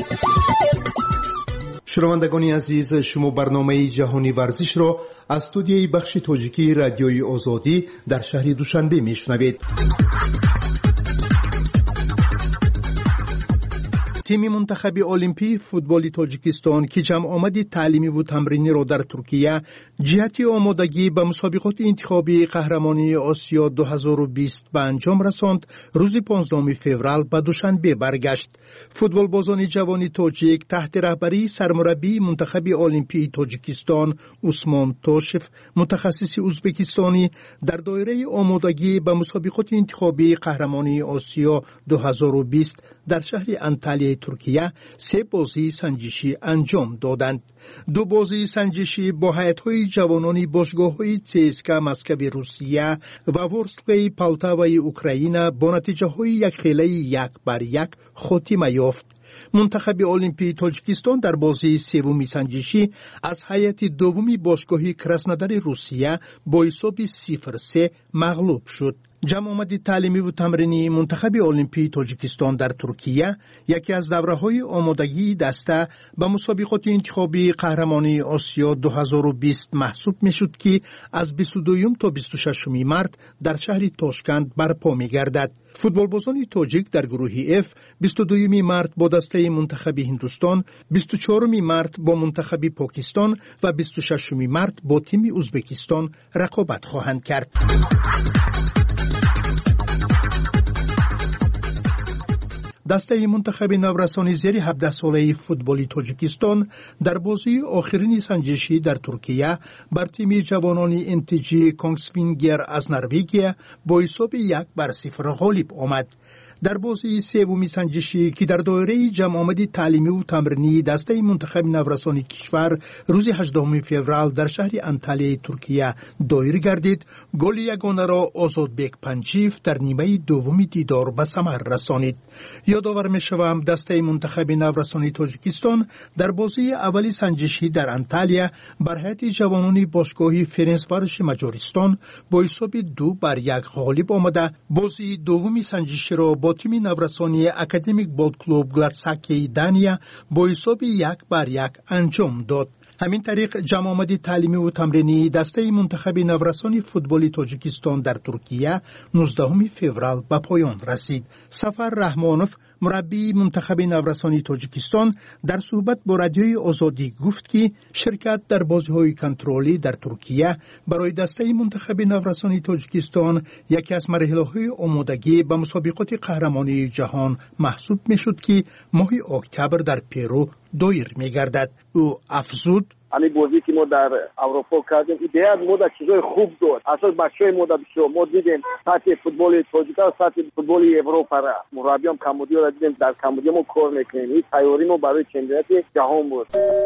شنوندگان عزیز، شما برنامه جهانی ورزش را از استودیوی بخش تاجیکی رادیوی آزادی در شهر دوشنبه میشنوید. تیم منتخب المپی فوتبال تاجیکستان که جمع آمد تعلیمی و تمرینی را در ترکیه جهت آمادگی به مسابقات انتخابی قهرمانی آسیا دو هزار و بیست به انجام رساند، روز پانزدهم فوریه به دوشنبه برگشت. فوتبال بازان جوان تاجیک تحت رهبری سرمربی منتخب المپی تاجیکستان عثمان توشف متخصص ازبکستانی در دایره آمادگی به مسابقات انتخابی قهرمانی آسیا دو هزار و بیست در شهر انتالیای ترکیه سه بازی سنجشی انجام دادند. دو بازی سنجشی با هیئت‌های جوانان باشگاه‌های سیسکا مسکو روسیه و ورسکلای پالتاوای اوکراین با نتیجه‌های یک خیلی یک بر یک خاتمه یافت. منتخب المپی تاجیکستان در بازی سومی سنجشی از هیئت دومی باشگاه کراسنودار روسیه با حساب صفر سه مغلوب شد. جمع آمد تعلیمی و تمرینی منتخب المپی تاجیکستان در ترکیه یکی از دوره‌های آمادگی دسته به مسابقات انتخابی قهرمانی آسیا دو هزار و بیست محسوب میشد که از بیست و دوم تا بیست و ششم مارس در شهر تاشکند برپا می‌گردد. فوتبالبازان تاجیک در گروه اف بیست و دوم مارس با دسته منتخب هندوستان، بیست و چهارم مارس با منتخب پاکستان و بیست و ششم مارس با تیم ازبکستان رقابت خواهند کرد. دسته منتخب نورسانی زیر هفده ساله فوتبالی تاجیکستان در بازی آخرین سنجشی در ترکیه بر تیم جوانان انتیجی کانگسوینگر از نروژ با حساب یک بر صفر غالب آمد. در بازی سومی سنجشی که در دایره جمع آمد تعلیمی و تمرینی دسته منتخب نورسانی کشور روز هجدهم فوریه در شهر انتالیای ترکیه دایر گردید، گل یگانه را آزادبک پنجیف در نیمه دوم دیدار به ثمر رسانید. یادآور می‌شوم دسته منتخب نورسانی تاجیکستان در بازی اولی سنجشی در انتالیا بر هیئت جوانان باشگاه فرنسواروش مجارستان با حساب دو بر یک غالب آمده. بازی دومی سنجشی را با تیم نورسانی اکادمیک بال کلوب گلادساکی دانیا با حساب یک بر یک انجام داد. همین طریق جمع آمد تعلیمی و تمرینی دسته منتخب نورسانی فوتبالی تاجیکستان در ترکیه نوزدهم فوریه به پایان رسید. سفر رحمانوف مربی منتخب نورسانی تاجیکستان در صحبت با رادیوی آزادی گفت که شرکت در بازی‌های کنترلی در ترکیه برای دسته منتخب نورسانی تاجیکستان یکی از مراحل‌های آمادگی به مسابقات قهرمانی جهان محسوب می‌شد که ماه اکتبر در پرو دایر می‌گردد. او افزود: همین بازی که ما در اروپا کردیم ایده ما در چیزای خوب داد. اساس بچهای ما در بسیار ما دیدیم سطح فوتبال تاجیکستان سطح فوتبال اروپا را مربیام کمبودی را دیدیم، در کمبودی ما کار میکنیم. این تیاری ما برای چمپیونات جهان بود.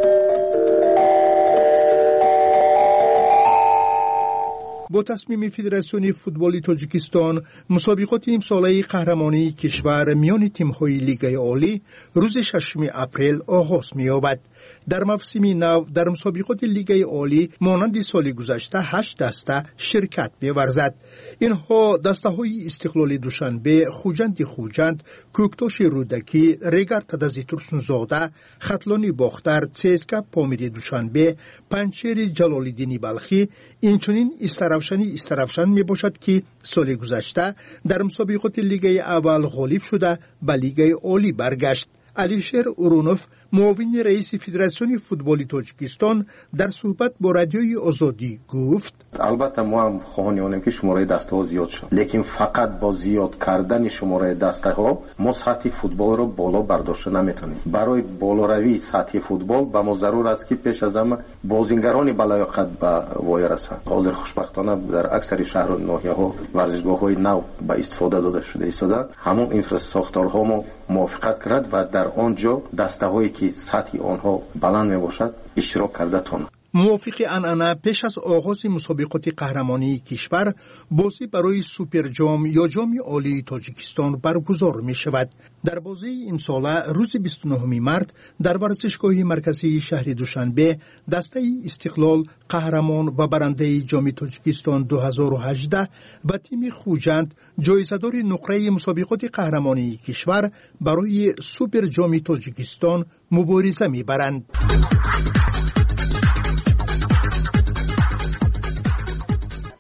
با تصمیم فدراسیون فوتبال تاجیکستان مسابقات امساله قهرمانی کشور میان تیم‌های لیگ عالی روز ششم اپریل آغاز می‌یابد. در موسم نو در مسابقات لیگ عالی مانند سال گذشته هشت دسته شرکت می‌ورزد. اینها دسته‌های استقلال دوشنبه، خوجند خوجند، کوکتاش رودکی، ریگر تدزی ترسونزاده، خطلانی باختر، سیسکا پامیر دوشنبه، پنچیر جلال‌الدین بلخی، اینچنین استرافشانی استرافشان می باشد که سال گذشته در مسابقات لیگ اول غالب شده به لیگ عالی برگشت. علیشیر اورونوف معاون رئیس فدراسیون فوتبال تاجیکستان در صحبت با رادیوی آزادی گفت: البته ما هم خواهانیم که شماره دسته ها زیاد شد، لیکن فقط با زیاد کردن شماره دسته ها ما سطح فوتبال رو بالا برداشت نمیتونیم. برای بالاروی سطح فوتبال به ما ضرور است که پیش از همه بازیگران بلایاقت به وای رسند. حاضر خوشبختانه در اکثر شهر و ناحیه ها ورزشگاه های نو به استفاده داده شده ایستادند. همون اینفراستراکچورها ما موافقت کرد و در آنجا دسته هایی که سطح آنها بلند می باشد اشتراک کرده تان. موافق انعنه پیش از آغاز مسابقات قهرمانی کشور بازی برای سوپر جام یا جام عالی تاجیکستان برگزار می شود. در بازی امساله روز بیست و نهم مارس در ورزشگاه مرکزی شهر دوشنبه دسته استقلال قهرمان و برنده جام تاجیکستان دو هزار و هجده و تیم خوجند جایزه‌دار نقره مسابقات قهرمانی کشور برای سوپر جام تاجیکستان مبارزه می برند.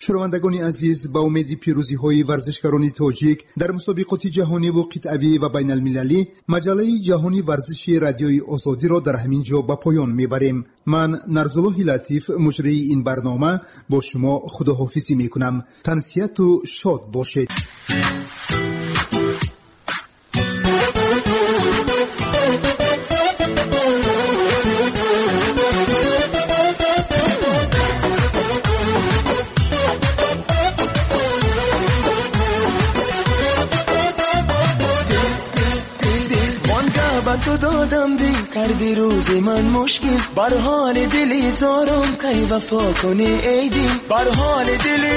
شنوندگان عزیز، با امید پیروزی‌های ورزشکاران تاجیک در مسابقات جهانی و قطعی و بین المللی، مجله جهانی ورزشی رادیوی آزادی را در همین جا به پایان میبریم. من نرزالله لطیف مجری این برنامه با شما خداحافظی میکنم. تنسیت و شاد باشید. تو دادم دل کردی روز من مشکل، بر حال دلی زارم کی وفا کنی ای دل، بر حال دلی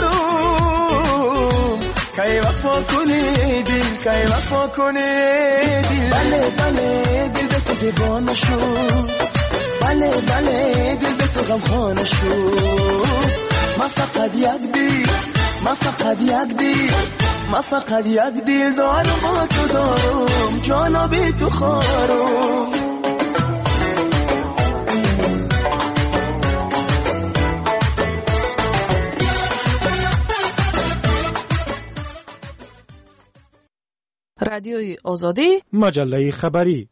زارم کی وفا کنی ای دل، کی وفا کنی ای دل. بله بله دل به تو دیوانه شد، بله بله دل به تو غمخانه شد. ما فقط یک دل، ما فقط یک دل، ما فقط یک دل دارم با تو دارم، جانا بی تو خارم. رادیوی آزادی، مجله خبری.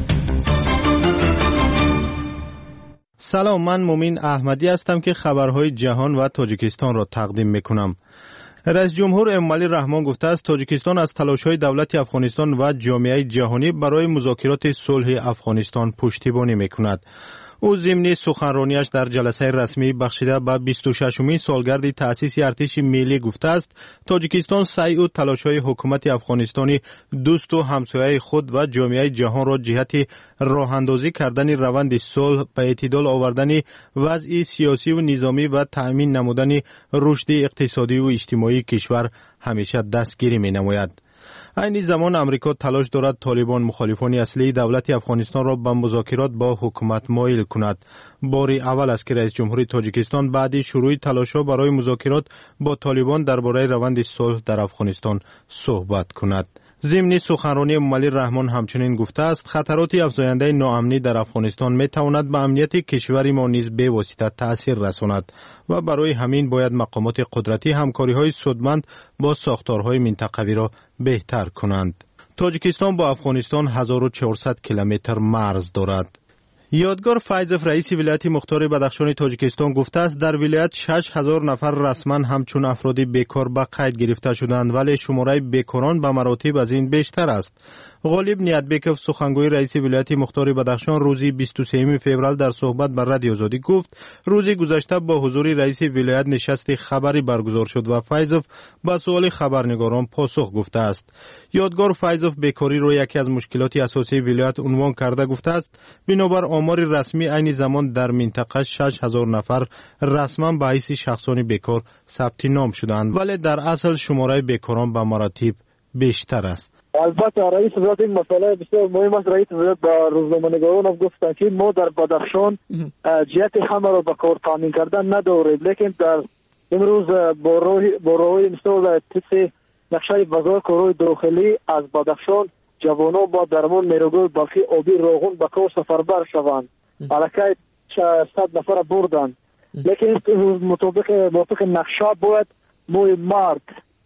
سلام، من مومین احمدی هستم که خبرهای جهان و تاجیکستان را تقدیم میکنم. رئیس جمهور امامعلی رحمان گفته است تاجیکستان از تلاش‌های دولت افغانستان و جامعه جهانی برای مذاکرات صلح افغانستان پشتیبانی میکند. او ضمن سخنرانیش در جلسه رسمی بخشیده به بیست و ششمین سالگرد تأسیس ارتش ملی گفته است تاجیکستان سعی و تلاش‌های حکومت افغانستانی دوست و همسایه خود و جامعه جهان را جهت راه‌اندازی کردن روند صلح، به اعتدال آوردن وضع سیاسی و نظامی و تأمین نمودن رشد اقتصادی و اجتماعی کشور همیشه دستگیری می‌نماید. این زمان امریکا تلاش دارد طالبان مخالفان اصلی دولت افغانستان را به مذاکرات با حکومت مایل کند. باری اول است که رئیس جمهور تاجیکستان بعد شروع تلاش‌ها برای مذاکرات با طالبان درباره روند صلح در افغانستان صحبت کند. ضمن سخنرانی امامعلی رحمان همچنین گفته است خطرات افزاینده ناامنی در افغانستان می تواند به امنیت کشور ما نیز به واسطه تأثیر رساند و برای همین باید مقامات قدرتی همکاری‌های سودمند با ساختارهای منطقوی را بهتر کنند. تاجیکستان با افغانستان هزار و چهارصد کیلومتر مرز دارد. یادگار فیضف رئیس ولایت مختار بدخشان تاجیکستان گفته است در ولایت شش هزار نفر رسما همچون افراد بیکار به قید گرفته شدند ولی شماره بیکاران به مراتب از این بیشتر است. غالب نیتبکov سخنگوی رئیس ولایت مختار بدخشان روزی بیست و سوم فوریه در صحبت با رادیو آزادی گفت روزی گذشته با حضور رئیس ولایت نشست خبری برگزار شد و فیضف با سوال خبرنگاران پاسخ گفته است. یادگار فیضف بیکاری را یکی از مشکلات اساسی ولایت عنوان کرده گفته است بنابر آمار رسمی عین زمان در منطقه شش هزار نفر رسما به حیث شخصان بیکار ثبت نام شدند ولی در اصل شماره بیکاران به مراتب بیشتر است. البته رئیس ولایت این مسئله بسیار مهم است. رئیس ولایت با روزنامه‌نگاران هم گفتند که ما در بدخشان جهت همه را به کار تامین کردن نداریم، لیکن در امروز با روی با روی مثال تیپ نقشه بازار کارهای داخلی از بدخشان جوانان با درمان نیروگاه باقی آبی روغن به کار سفربر شوند. الکی صد نفر بردند، لیکن مطابق موافق نقشه باید موی مرد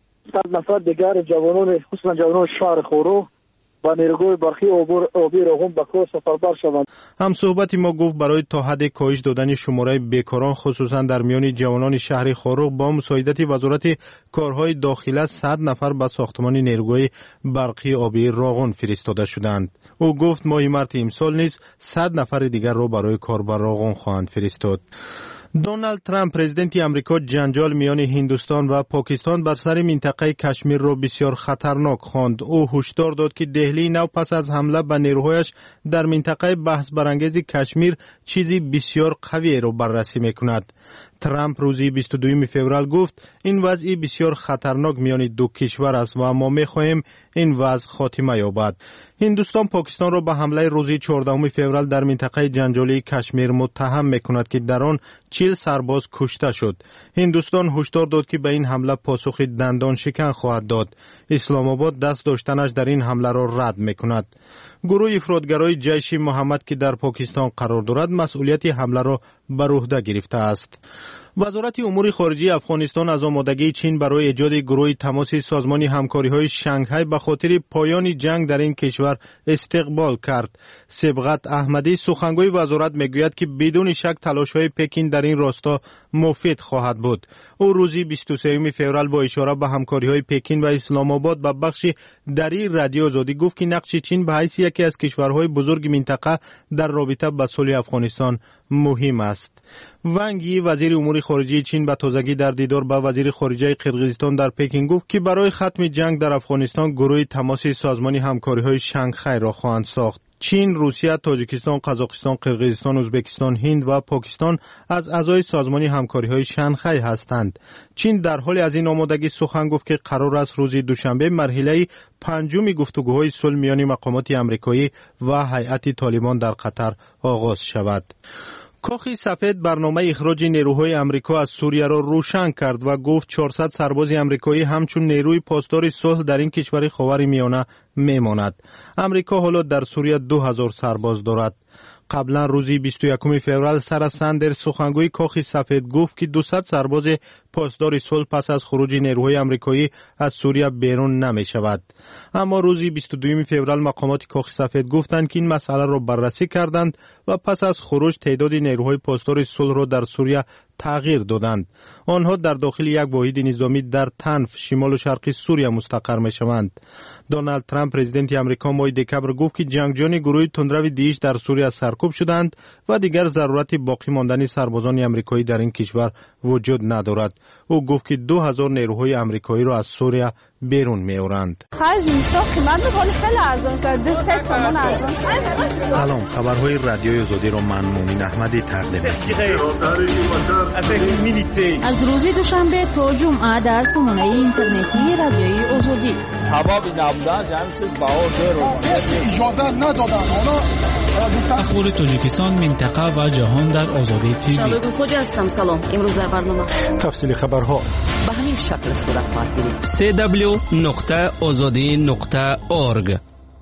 صد نفر دیگر جوانان خصوصا جوانان شهر خورو با نیروگاه برخی آبی روغن به کار سفربر شوند. هم صحبت ما گفت برای تا حد کاهش دادن شماره بیکاران خصوصا در میان جوانان شهر خورو با مساعدت وزارت کارهای داخله صد نفر به ساختمان نیروگاه برقی آبی روغن فرستاده شدند. او گفت ماه مارس امسال نیز صد نفر دیگر را برای کار بر روغن خواهند فرستاد. دونالد ترامپ پرزیدنت امریکا جنجال میان هندوستان و پاکستان بر سر منطقه کشمیر را بسیار خطرناک خواند. او هشدار داد که دهلی نو پس از حمله به نیروهایش در منطقه بحث برانگیز کشمیر چیزی بسیار قوی را بررسی میکند. ترامپ روزی بیست و دوم فوریه گفت این وضع بسیار خطرناک میان دو کشور است و ما می‌خواهیم این وضع خاتمه یابد. هندوستان پاکستان را به حمله روزی چهاردهم فوریه در منطقه جنجالی کشمیر متهم می‌کند که در آن چهل سرباز کشته شد. هندوستان هشدار داد که به این حمله پاسخ دندان شکن خواهد داد. اسلام آباد دست داشتنش در این حمله را رد می‌کند. گروه افراطگرای جیش محمد که در پاکستان قرار دارد مسئولیت حمله را بر عهده گرفته است. وزارت امور خارجه افغانستان از آمادگی چین برای ایجاد گروه تماسی سازمان همکاری‌های شانگهای به خاطر پایان جنگ در این کشور استقبال کرد. سبغت احمدی سخنگوی وزارت میگوید که بدون شک تلاش‌های پکین در این راستا مفید خواهد بود. او روز بیست و سوم فوریه با اشاره به همکاری‌های پکین و اسلام آباد به بخش دری رادیو آزادی گفت که نقش چین به حیث یکی از کشورهای بزرگ منطقه در رابطه با صلح افغانستان مهم است. وانگ یی وزیر امور خارجه چین به تازگی در دیدار با وزیر خارجه قرقیزستان در پکین گفت که برای ختم جنگ در افغانستان گروه تماسی سازمان همکاری‌های شانگهای را خواهند ساخت. چین، روسیه، تاجیکستان، قزاقستان، قرقیزستان، ازبکستان، هند و پاکستان از اعضای سازمان همکاری‌های شانگهای هستند. چین در حال از این آمادگی سخن گفت که قرار است روز دوشنبه مرحله پنجم گفتگوهای صلح میان مقامات آمریکایی و هیئت طالبان در قطر آغاز شود. کاخ سفید برنامه اخراج نیروهای آمریکا از سوریه را روشن کرد و گفت چهارصد سرباز آمریکایی همچون نیروی پاسدار صلح در این کشور خاورمیانه میماند. آمریکا حالا در سوریه دو هزار سرباز دارد. قبلا روزی بیست و یکم فوریه سارا ساندرز سخنگوی کاخ سفید گفت که دویست سرباز پاسدار صلح پس از خروج نیروهای آمریکایی از سوریه بیرون نمی شود. اما روزی بیست و دوم فوریه مقامات کاخ سفید گفتند که این مسئله را بررسی کردند و پس از خروج تعداد نیروهای پاسدار صلح را در سوریه تغییر دادند. آنها در داخل یک واحد نظامی در تنف شمال و شرقی سوریه مستقر می شوند. دونالد ترامپ پرزیدنت آمریکا ماه دکبر گفت که جنگجویان گروه تندرو دیش در سوریه سرکوب شدند و دیگر ضرورت باقی ماندن سربازان آمریکایی در این کشور وجود ندارد. او گفت که دو هزار نیروهای آمریکایی را از سوریه بیرون می‌آورند. سلام، خبرهای رادیوی آزادی را من مومن احمدی تقدیم می‌کنم. از روز دوشنبه تا جمعه در سامانه اینترنتی رادیوی آزادی. هوایی نبودن جمع شد بهار اجازه ندادن. اخبار تاجیکستان، منطقه و جهان در آزادی تیوی. شبکه خوجا هستم. سلام. امروز در برنامه تفصیل خبرها به همین شکل صورت خواهد گرفت. سی دبلیو نقطه آزادی نقطه اورگ.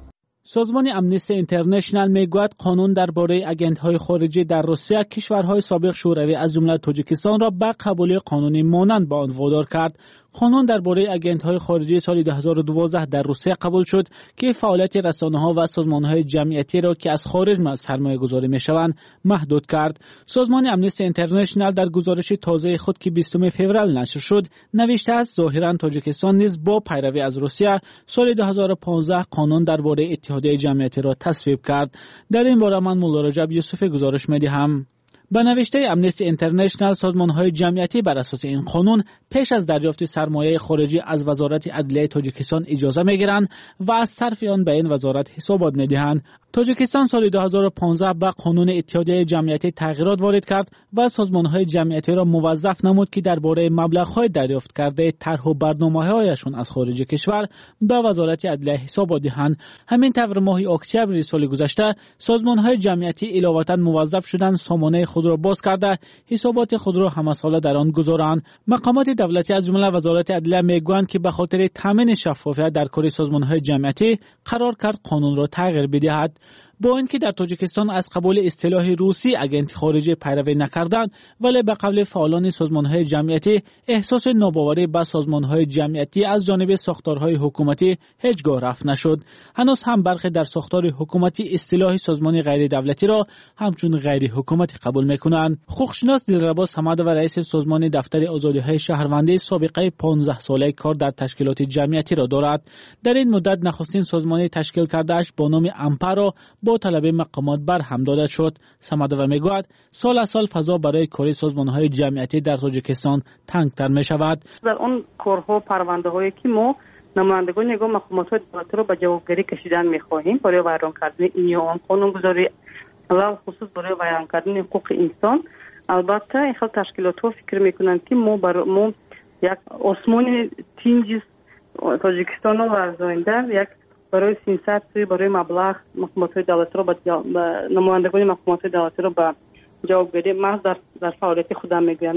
سازمان امنیستی اینترنشنال میگوید قانون درباره آژانس‌های خارجی در روسیه کشورهای سابق شوروی از جمله تاجیکستان را به قبولی قانونی مانند به آن وادار کرد. قانون درباره آژانس‌های خارجی سال دو هزار و دوازده در روسیه قبول شد که فعالیت رسانه‌ها و سازمان‌های جمعیتی را که از خارج سرمایه‌گذاری می‌شوند محدود کرد. سازمان امنیستی اینترنشنال در گزارش تازه خود که بیستم فوریه نشر شد نوشته است ظاهراً تاجیکستان نیز با پیروی از روسیه سال دو هزار و پانزده قانون درباره اتحادیه جمعیتی را تصویب کرد. در این باره من مولا رجب یوسف گزارش می‌دهم. به نوشته امنیستی اینترنشنال سازمان‌های جمعیتی بر اساس این قانون پیش از دریافت سرمایه خارجی از وزارت عدلیه تاجیکستان اجازه می‌گیرند و از صرف آن به این وزارت حسابات می‌دهند. تاجیکستان سال دو هزار و پانزده به قانون اتحادیه جمعیتی تغییرات وارد کرد و سازمان‌های جمعیتی را موظف نمود که درباره مبلغ‌های دریافت کرده طرح و برنامه‌هایشان از خارج کشور به وزارت عدلیه حسابات دهند. همین طور ماه اکتبر سال گذشته سازمان‌های جمعیتی علاوه‌اً موظف شدند سامانه خود را باز کرده حسابات خود را همه ساله در آن گذارند. مقامات دولتی از جمله وزارت عدلیه میگویند که به خاطر تامین شفافیت در کار سازمان‌های جمعیتی قرار کرد قانون را تغییر بدهد. با اینکه در تاجیکستان از قبول اصطلاح روسی آژانس خارجی پیروی نکردند ولی به قبل فعالان سازمان‌های جمعیتی احساس ناباوری به سازمان‌های جمعیتی از جانب ساختارهای حکومتی هیچگاه رفع نشد. هنوز هم برخی در ساختار حکومتی اصطلاح سازمان غیر دولتی را همچون غیر حکومتی قبول می‌کنند. حقوقشناس دلربا صمد و رئیس سازمان دفتر آزادی‌های شهروندی سابقه پانزده ساله کار در تشکیلات جمعیتی را دارد. در این مدت نخستین سازمان تشکیل کرده‌اش با نام امپارا با طلب مقامات بر هم داده شد. صمد و میگوید سال از سال فضا برای کار سازمان‌های جمعیتی در تاجیکستان تنگتر می شود. در اون کارها پرونده‌هایی که ما نمایندگان نگاه مقامات دولتی را به جوابگیری کشیدن می‌خواهیم برای ویران کردن این یا آن قانون‌گذاری و خصوص برای ویران کردن حقوق انسان. البته این خیلی تشکیلات‌ها فکر می‌کنند که ما بر ما یک آسمان تینجیس تاجیکستان را ورزانده یک برای سیاست برای مبلغ مقامات دولتی را به نمایندگان مقامات دولتی را به جوابگیری محض در در فعالیت خودم میگوینده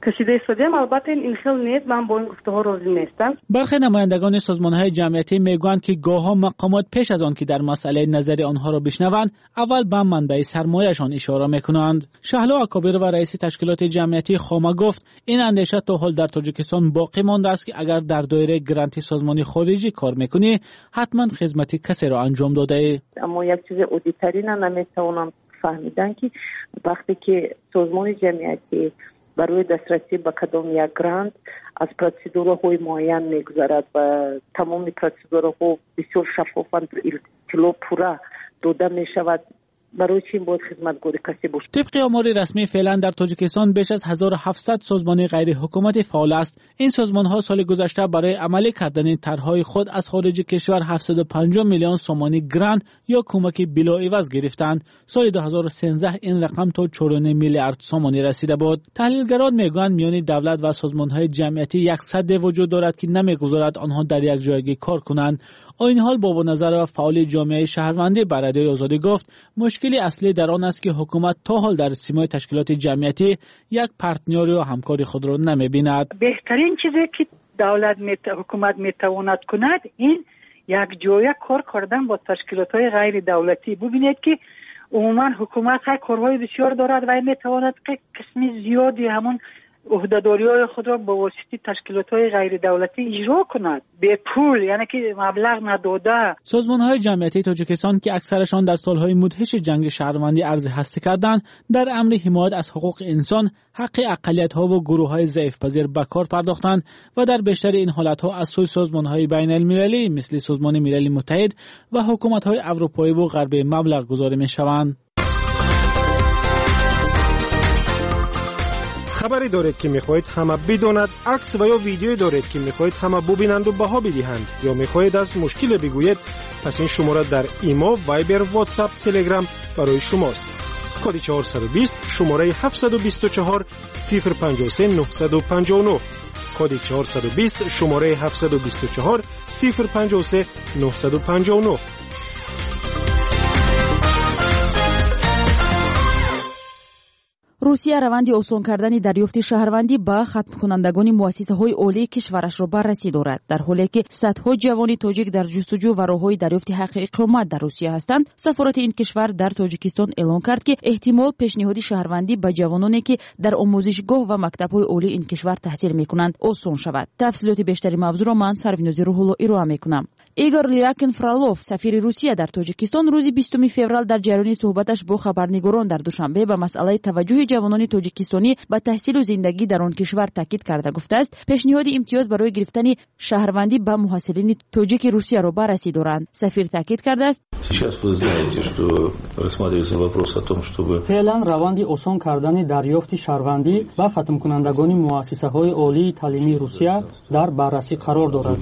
کشیده شدیم. البته این خیلی نیست، من با این گفته‌ها راضی نیستم. برخی نمایندگان سازمان‌های جمعیتی میگویند که گاه‌ها مقامات پیش از آن که در مسئله نظری آنها را بشنوند اول به منبع سرمایه‌شان اشاره می‌کنند. شهلا اکابر و رئیس تشکیلات جمعیتی خامه گفت این اندیشه تا حال در تاجیکستان باقی مانده است که اگر در دایره گرانتی سازمانی خارجی کار می‌کنی حتما خدمت کسی را انجام داده ای. اما یک چیز عادی‌ترین نمی‌توانم فهمیدن که وقتی که سازمان جمعیتی برای دسترسی به کدام یک گرانت از پروسیدورهای معین میگذرد و تمام پروسیدورها بسیار شفافاً اطلاع پورا داده می شود، برای چی باید خدمتگار کسی باشه؟ طبق آمار رسمی فعلا در تاجیکستان بیش از هزار و هفتصد سازمان غیر حکومتی فعال است. این سازمان ها سال گذشته برای عملی کردن طرحهای خود از خارج کشور هفتصد و پنجاه میلیون سومانی گرانت یا کمک بلاعوض گرفتند. سال دو هزار و سیزده این رقم تا چهار و نیم میلیارد سومانی رسیده بود. تحلیلگران میگویند میان دولت و سازمان های جمعیتی یک سد وجود دارد که نمیگذارد آنها در یک جایگی کار کنند. این حال با نظر فعال جامعه شهروندی بر رادیوی آزادی گفت مشکلی اصلی در آن است که حکومت تا حال در سیمای تشکیلات جمعیتی یک پارتنر یا همکاری خود را نمی‌بیند. بهترین چیزی که دولت می حکومت میتواند کند این یک جای کار کردن با تشکیلات‌های غیر دولتی. ببینید که عموما حکومت های کارهای بسیار دارد و میتواند که قسمی زیادی همون عهده‌داری‌های خود را با واسطه تشکیلات‌های غیر دولتی اجرا کند به پول، یعنی که مبلغ نداده. سازمان‌های جمعیتی تاجیکستان که اکثرشان در سال‌های مدهش جنگ شهروندی عرض هستی کردند در امر حمایت از حقوق انسان، حق اقلیت‌ها و گروه‌های ضعیف‌پذیر به کار پرداختند و در بیشتر این حالت‌ها از سوی سازمان‌های بین‌المللی مثل سازمان ملل متحد و حکومت‌های اروپایی و غربی مبلغ گذاری می‌شوند. خبری دارید که میخواهید همه بداند، عکس و یا ویدیویی دارید که میخواهید همه ببینند و بها بدهند، یا میخواهید از مشکل بگویید، پس این شماره در ایما، وایبر، واتساپ، تلگرام برای شماست. کد چهارصد و بیست شماره هفتصد و بیست و چهار صفر پنجاه و سه نهصد و پنجاه و نه. کد چهارصد و بیست شماره هفتصد و بیست و چهار صفر پنجاه و سه نهصد و پنجاه و نه. روسیه روند آسان کردن دریافت شهروندی به ختم کنندگان مؤسسه‌های عالی کشورش را بررسی دارد. در حالی که صدها جوان تاجیک در جستجو و راه‌های دریافت حق اقامت در روسیه هستند، سفارت این کشور در تاجیکستان اعلام کرد که احتمال پیشنهاد شهروندی به جوانانی که در آموزشگاه و مکتب‌های عالی این کشور تحصیل می‌کنند آسان شود. تفصیلات بیشتری موضوع را من سرویناز روح الله ارائه می‌کنم. ایگور لیاکین فرالوف، سفیر روسیه در تاجیکستان، روز بیستم فوریه در جریان صحبتش با خبرنگاران در دوشنبه به مسئله توجه جوانان تاجیکستانی به تحصیل و زندگی در آن کشور تاکید کرده گفته است پیشنهاد امتیاز برای گرفتن شهروندی به محصلین تاجیک روسیه را بررسی دارند. سفیر تاکید کرده است فعلا روند آسان کردن دریافت شهروندی و ختم کنندگان مؤسسه‌های عالی تعلیمی روسیه در بررسی قرار دارد.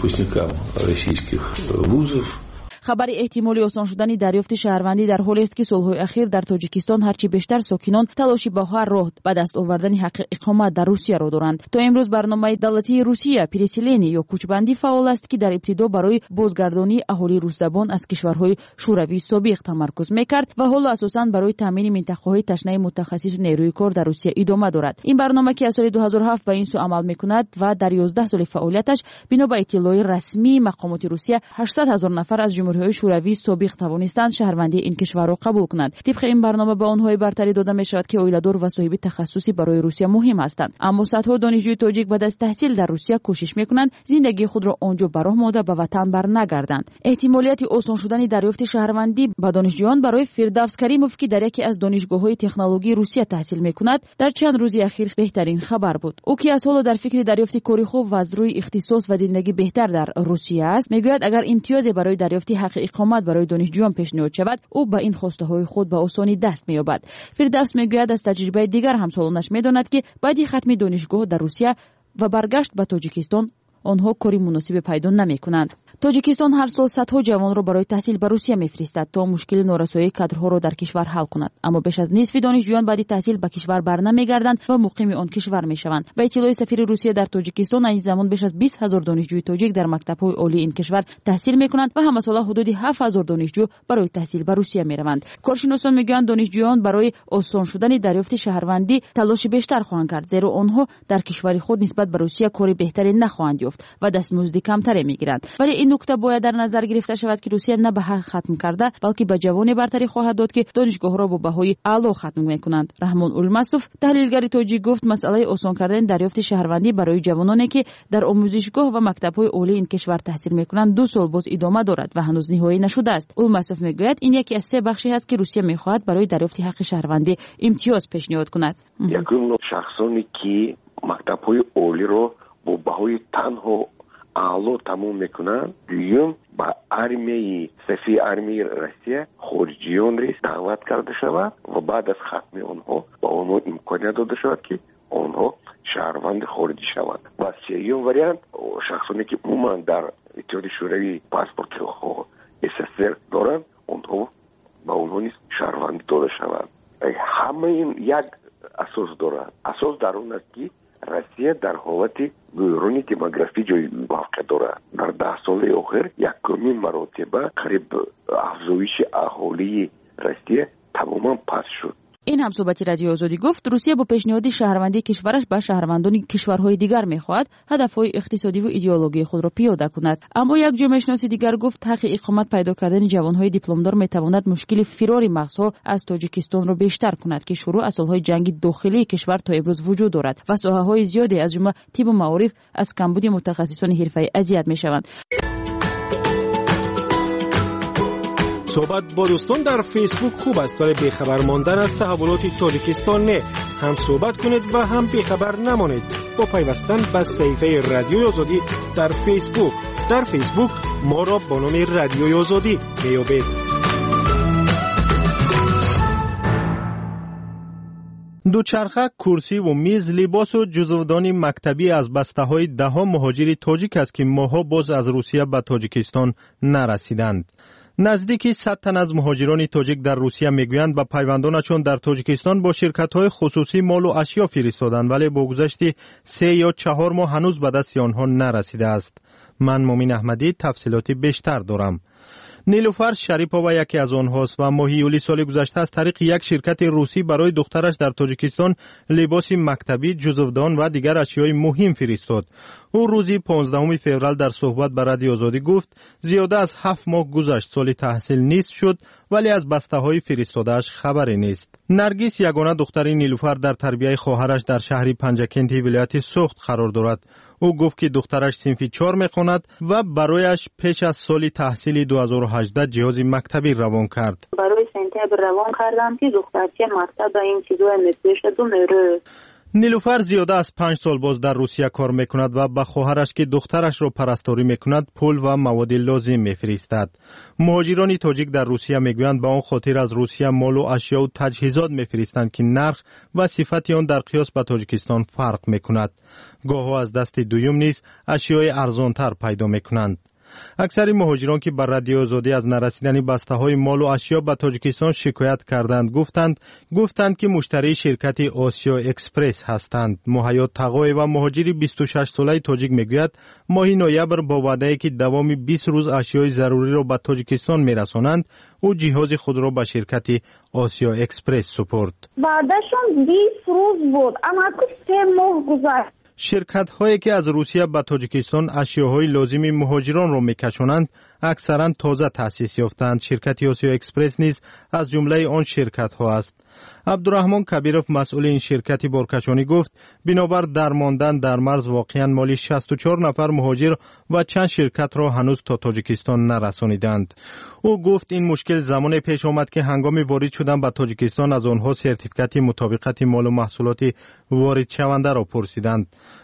خبر احتمالی آسان شدن دریافت شهروندی در حالی است که سالهای اخیر در تاجیکستان هرچی بیشتر ساکنان تلاشی با هر راه به دست آوردن حق اقامت در روسیه را دارند. تا امروز برنامه دولتی روسیه پرسیلینی یا کوچبندی فعال است که در ابتدا برای بازگردانی اهالی روس‌زبان از کشورهای شوروی سابق تمرکز میکرد و حالا اساساً برای تامین منطقه‌های تشنه متخصص نیروی کار در روسیه ادامه دارد. این برنامه که از سال دو هزار و هفت به این سو عمل میکند و در یازده سال فعالیتش بنا به اطلاع رسمی مقامات روسیه هشتصد هزار نفر از جمهوری شوروی سابق توانستند شهروندی این کشور را قبول کنند. طبق این برنامه به آنها برتری داده می شود که اویلادور و صاحب تخصصی برای روسیه مهم هستند. اما صدها دانشجوی تاجیک بعد از تحصیل در روسیه کوشش میکنند زندگی خود را آنجا براه مانده به وطن برنگردند. احتمالیت آسان شدن دریافت شهروندی به دانشجویان برای فردوس کریموف که در یکی از دانشگاه‌های تکنولوژی روسیه تحصیل میکند در چند روز اخیر بهترین خبر بود. او که از حالا در فکر دریافت کاری خوب و از روی اختصاص و زندگی بهتر در روسیه است، میگوید اگر امتیاز برای دریافت حق اقامت برای دانشجویان پیشنهاد شود او به این خواسته های خود به آسانی دست می‌یابد. فردوس میگوید از تجربه دیگر همسالانش میداند که بعد ختم دانشگاه در روسیه و برگشت به تاجیکستان آنها کاری مناسب پیدا نمی‌کنند. тоҷикистон ҳар сол садҳо ҷавонро барои таҳсил ба русия мефиристад то мушкили норасоии кадрҳоро дар кишвар ҳал кунад, аммо беш аз нисфи донишҷӯён баъди таҳсил ба кишвар барнамегарданд ва муқими он кишвар мешаванд. Ба иттилои сафири русия дар тоҷикистон айни замон беш аз бист ҳазор донишҷӯи тоҷик дар мактабҳои олии ин кишвар таҳсил мекунанд ва ҳамасола ҳудуди ҳафт ҳазор донишҷӯ барои таҳсил ба русия мераванд. коршиносон мегӯянд донишҷӯён барои осон шудани дарёфти шаҳрвандӣ талоши бештар хоҳанд кард, зеро онҳо дар кишвари худ нисбат ба русия кори беҳтаре нахоҳанд ёфт ва дастмузди камтаре мегиранд. вале ин нукта бояд дар назар гирифта шавад ки русия на ба ҳар хатм карда, балки ба ҷавоне бартарӣ хоҳад дод ки донишгоҳро бо баҳои аъло хатм мекунанд. раҳмон улмасов, таҳлилгари тоҷик, гуфт масъалаи осон кардани дарёфти шаҳрвандӣ барои ҷавононе ки дар омӯзишгоҳ ва мактабҳои олии ин кишвар таҳсил мекунанд ду сол боз идома дорад ва ҳанӯз ниҳоӣ нашудааст. улмасов мегӯяд ин яке аз се бахше ҳаст ки русия мехоҳад барои дарёфти ҳаққи шаҳрвандӣ имтиёз пешниҳод кунад. якум шахсоне ки мактабҳои олиро бо баҳои танҳо аъло тамом мекунанд, дуюм ба армияи сафи армияи Россия хориҷиёнро даъват карда шавад ва баъд аз хатми онҳо ба онҳо имконият дода шавад ки онҳо шаҳрванди хориҷӣ шаванд. ва сеюм вариант шахсоне ки умуман дар иттиҳоди шӯравӣ паспорти СССР доранд, онҳо ба онҳо низ шаҳрвандӣ дода шавад. ҳама ин як асос дорад. асос дар он аст ки Россия дар ҳолати бӯрони демографӣ ҷой вақеъ дорад. дар даҳ соли охир якумин маротиба қариб афзоиши аҳолии Россия тамоман паст шуд. ин ҳамсӯҳбати радиои озодӣ гуфт, русия бо пешниҳоди шаҳрвандии кишвараш ба шаҳрвандони кишварҳои дигар мехоҳад ҳадафҳои иқтисодиву идеологияи худро пиёда кунад. аммо як ҷомеашноси дигар гуфт, ҳаққи иқомат пайдо кардани ҷавонҳои дипломдор метавонад мушкили фирори мағзҳо аз тоҷикистонро бештар кунад ки шурӯъ аз солҳои ҷанги дохилии кишвар то имрӯз вуҷуд дорад ва соҳаҳои зиёде аз ҷумла тибу маориф аз камбуди мутахассисони ҳирфаӣ азият мешаванд. صحبت با دوستان در فیسبوک خوب است ولی بیخبر ماندن از تحولات تاجیکستان نه. هم صحبت کنید و هم بیخبر نمانید با پیوستن به صفحه رادیوی آزادی در فیسبوک. در فیسبوک ما را با نام رادیوی آزادی میابید. دوچرخه، کرسی و میز، لباس و جزودان مکتبی از بسته‌های ده‌ها مهاجر تاجیک است که ماها باز از روسیه به تاجیکستان نرسیدند. نزدیکی صد تن از مهاجران تاجیک در روسیه میگویند با پیوندانشان در تاجیکستان با شرکت‌های خصوصی مال و اشیا فرستادند ولی با گذشت سه یا چهار ماه هنوز به دست آنها نرسیده است. من مومین احمدی تفصیلات بیشتر دارم. نیلوفر شریپووا یکی از آنهاست و ماه یولی سال گذشته از طریق یک شرکت روسی برای دخترش در تاجیکستان لباس مکتبی، جزودان و دیگر اشیای مهم فرستاد. او روزی پانزدهم فوریه در صحبت با رادیو آزادی گفت زیاده از هفت ماه گذشت سال تحصیل نیست شد ولی از بسته‌های فرستاده‌اش خبری نیست. نرگس یگانه دختر نیلوفر در تربیت خواهرش در شهر پنجکنتی ولایت سوخت قرار دارد. او گفت که دخترش صنف چهار میخواند و برایش پیش از سال تحصیلی دو هزار و هجده جهاز مکتبی روان کرد. برای سنتبر روان کردم که دخترچه مکتب این چیزا میفرسته و میره. نیلوفر زیاده از پنج سال باز در روسیه کار میکند و به خواهرش که دخترش را پرستاری میکند پول و مواد لازم میفرستد. مهاجران تاجیک در روسیه میگویند به آن خاطر از روسیه مال و اشیا و تجهیزات میفرستند که نرخ و صفت آن در قیاس به تاجیکستان فرق میکند. گاهی از دست دوم نیز اشیای ارزانتر پیدا میکنند. اکثر مهاجران که بر رادیو آزادی از نرسیدن بسته‌های مال و اشیا به تاجیکستان شکایت کردند گفتند گفتند که مشتری شرکت آسیا اکسپرس هستند. مهیات تقای و مهاجری بیست و شش ساله تاجیک میگوید ماه نوامبر با وعده که دوام بیست روز اشیای ضروری را به تاجیکستان میرسانند او جهاز خود را به شرکت آسیا اکسپرس سپرد. وعدهشون بیست روز بود اما سه ماه گذشت. شرکت هایی که از روسیه به تاجیکستان اشیاهای لازم مهاجران را میکشانند اکثرا تازه تأسیس یافتند. شرکت آسیا اکسپرس نیز از جمله آن شرکت ها است. عبدالرحمن کبیروف مسئول این شرکت بارکشانی گفت بنابر درماندن در مرز واقعا مالی شصت و چهار نفر مهاجر و چند شرکت را هنوز تا تاجیکستان نرسانیدند. او گفت این مشکل زمان پیش آمد که هنگام وارد شدن به تاجیکستان از آنها سرتیفیکت مطابقت مال و محصولات وارد شونده را پرسیدند.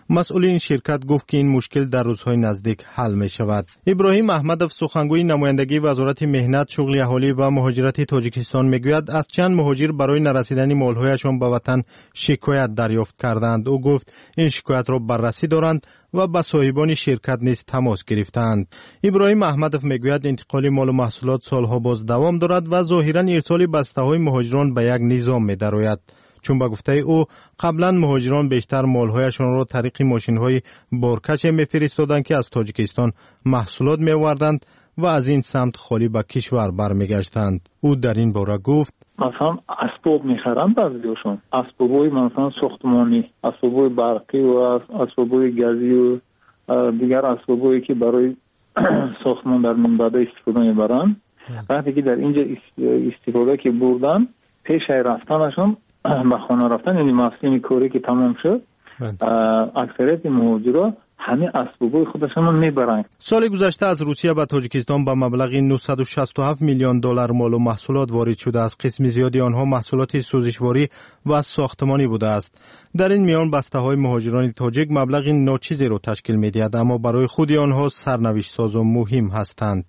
مسئول این شرکت گفت که این مشکل در روزهای نزدیک حل می شود. ابراهیم احمدов سخنگوی نمایندگی وزارت مهنت، شغل اهالی و مهاجرت تاجیکستان میگوید از چند مهاجر برای نرسیدن مالهایشان به وطن شکایت دریافت کردند. او گفت این شکایت را بررسی دارند و با صاحبان شرکت نیز تماس گرفتند. ابراهیم احمدов میگوید انتقال مال و محصولات سالها باز دوام دارد و ظاهرا ارسال بسته‌های مهاجران به یک نظام می‌دراید. چون به گفته او قبلا مهاجران بیشتر مالهایشان را طریق ماشین‌های بارکش می‌فرستادند که از تاجیکستان محصولات می‌آوردند و از این سمت خالی به کشور برمیگشتند. او در این باره گفت مثلا اسباب می‌خرند بعضیشون، اسباب‌های مثلا ساختمانی، اسباب‌های برقی و اسباب‌های گازی و دیگر اسباب‌هایی که برای ساختمان در منبع استفاده می‌برند. وقتی که در اینجا استفاده که بردن پیش رفتنشون به خانه رفتن، یعنی موسم کاری که تمام شد، اکثریت مهاجرا همه اسبابای خودشون میبرند. سال گذشته از روسیه به تاجیکستان به مبلغ نهصد و شصت و هفت میلیون دلار مال و محصولات وارد شده است. قسم زیادی آنها محصولات سوزشواری و ساختمانی بوده است. در این میان بسته‌های مهاجران تاجیک مبلغ ناچیزی را تشکیل می‌دهد، اما برای خود آنها سرنوشت ساز و مهم هستند.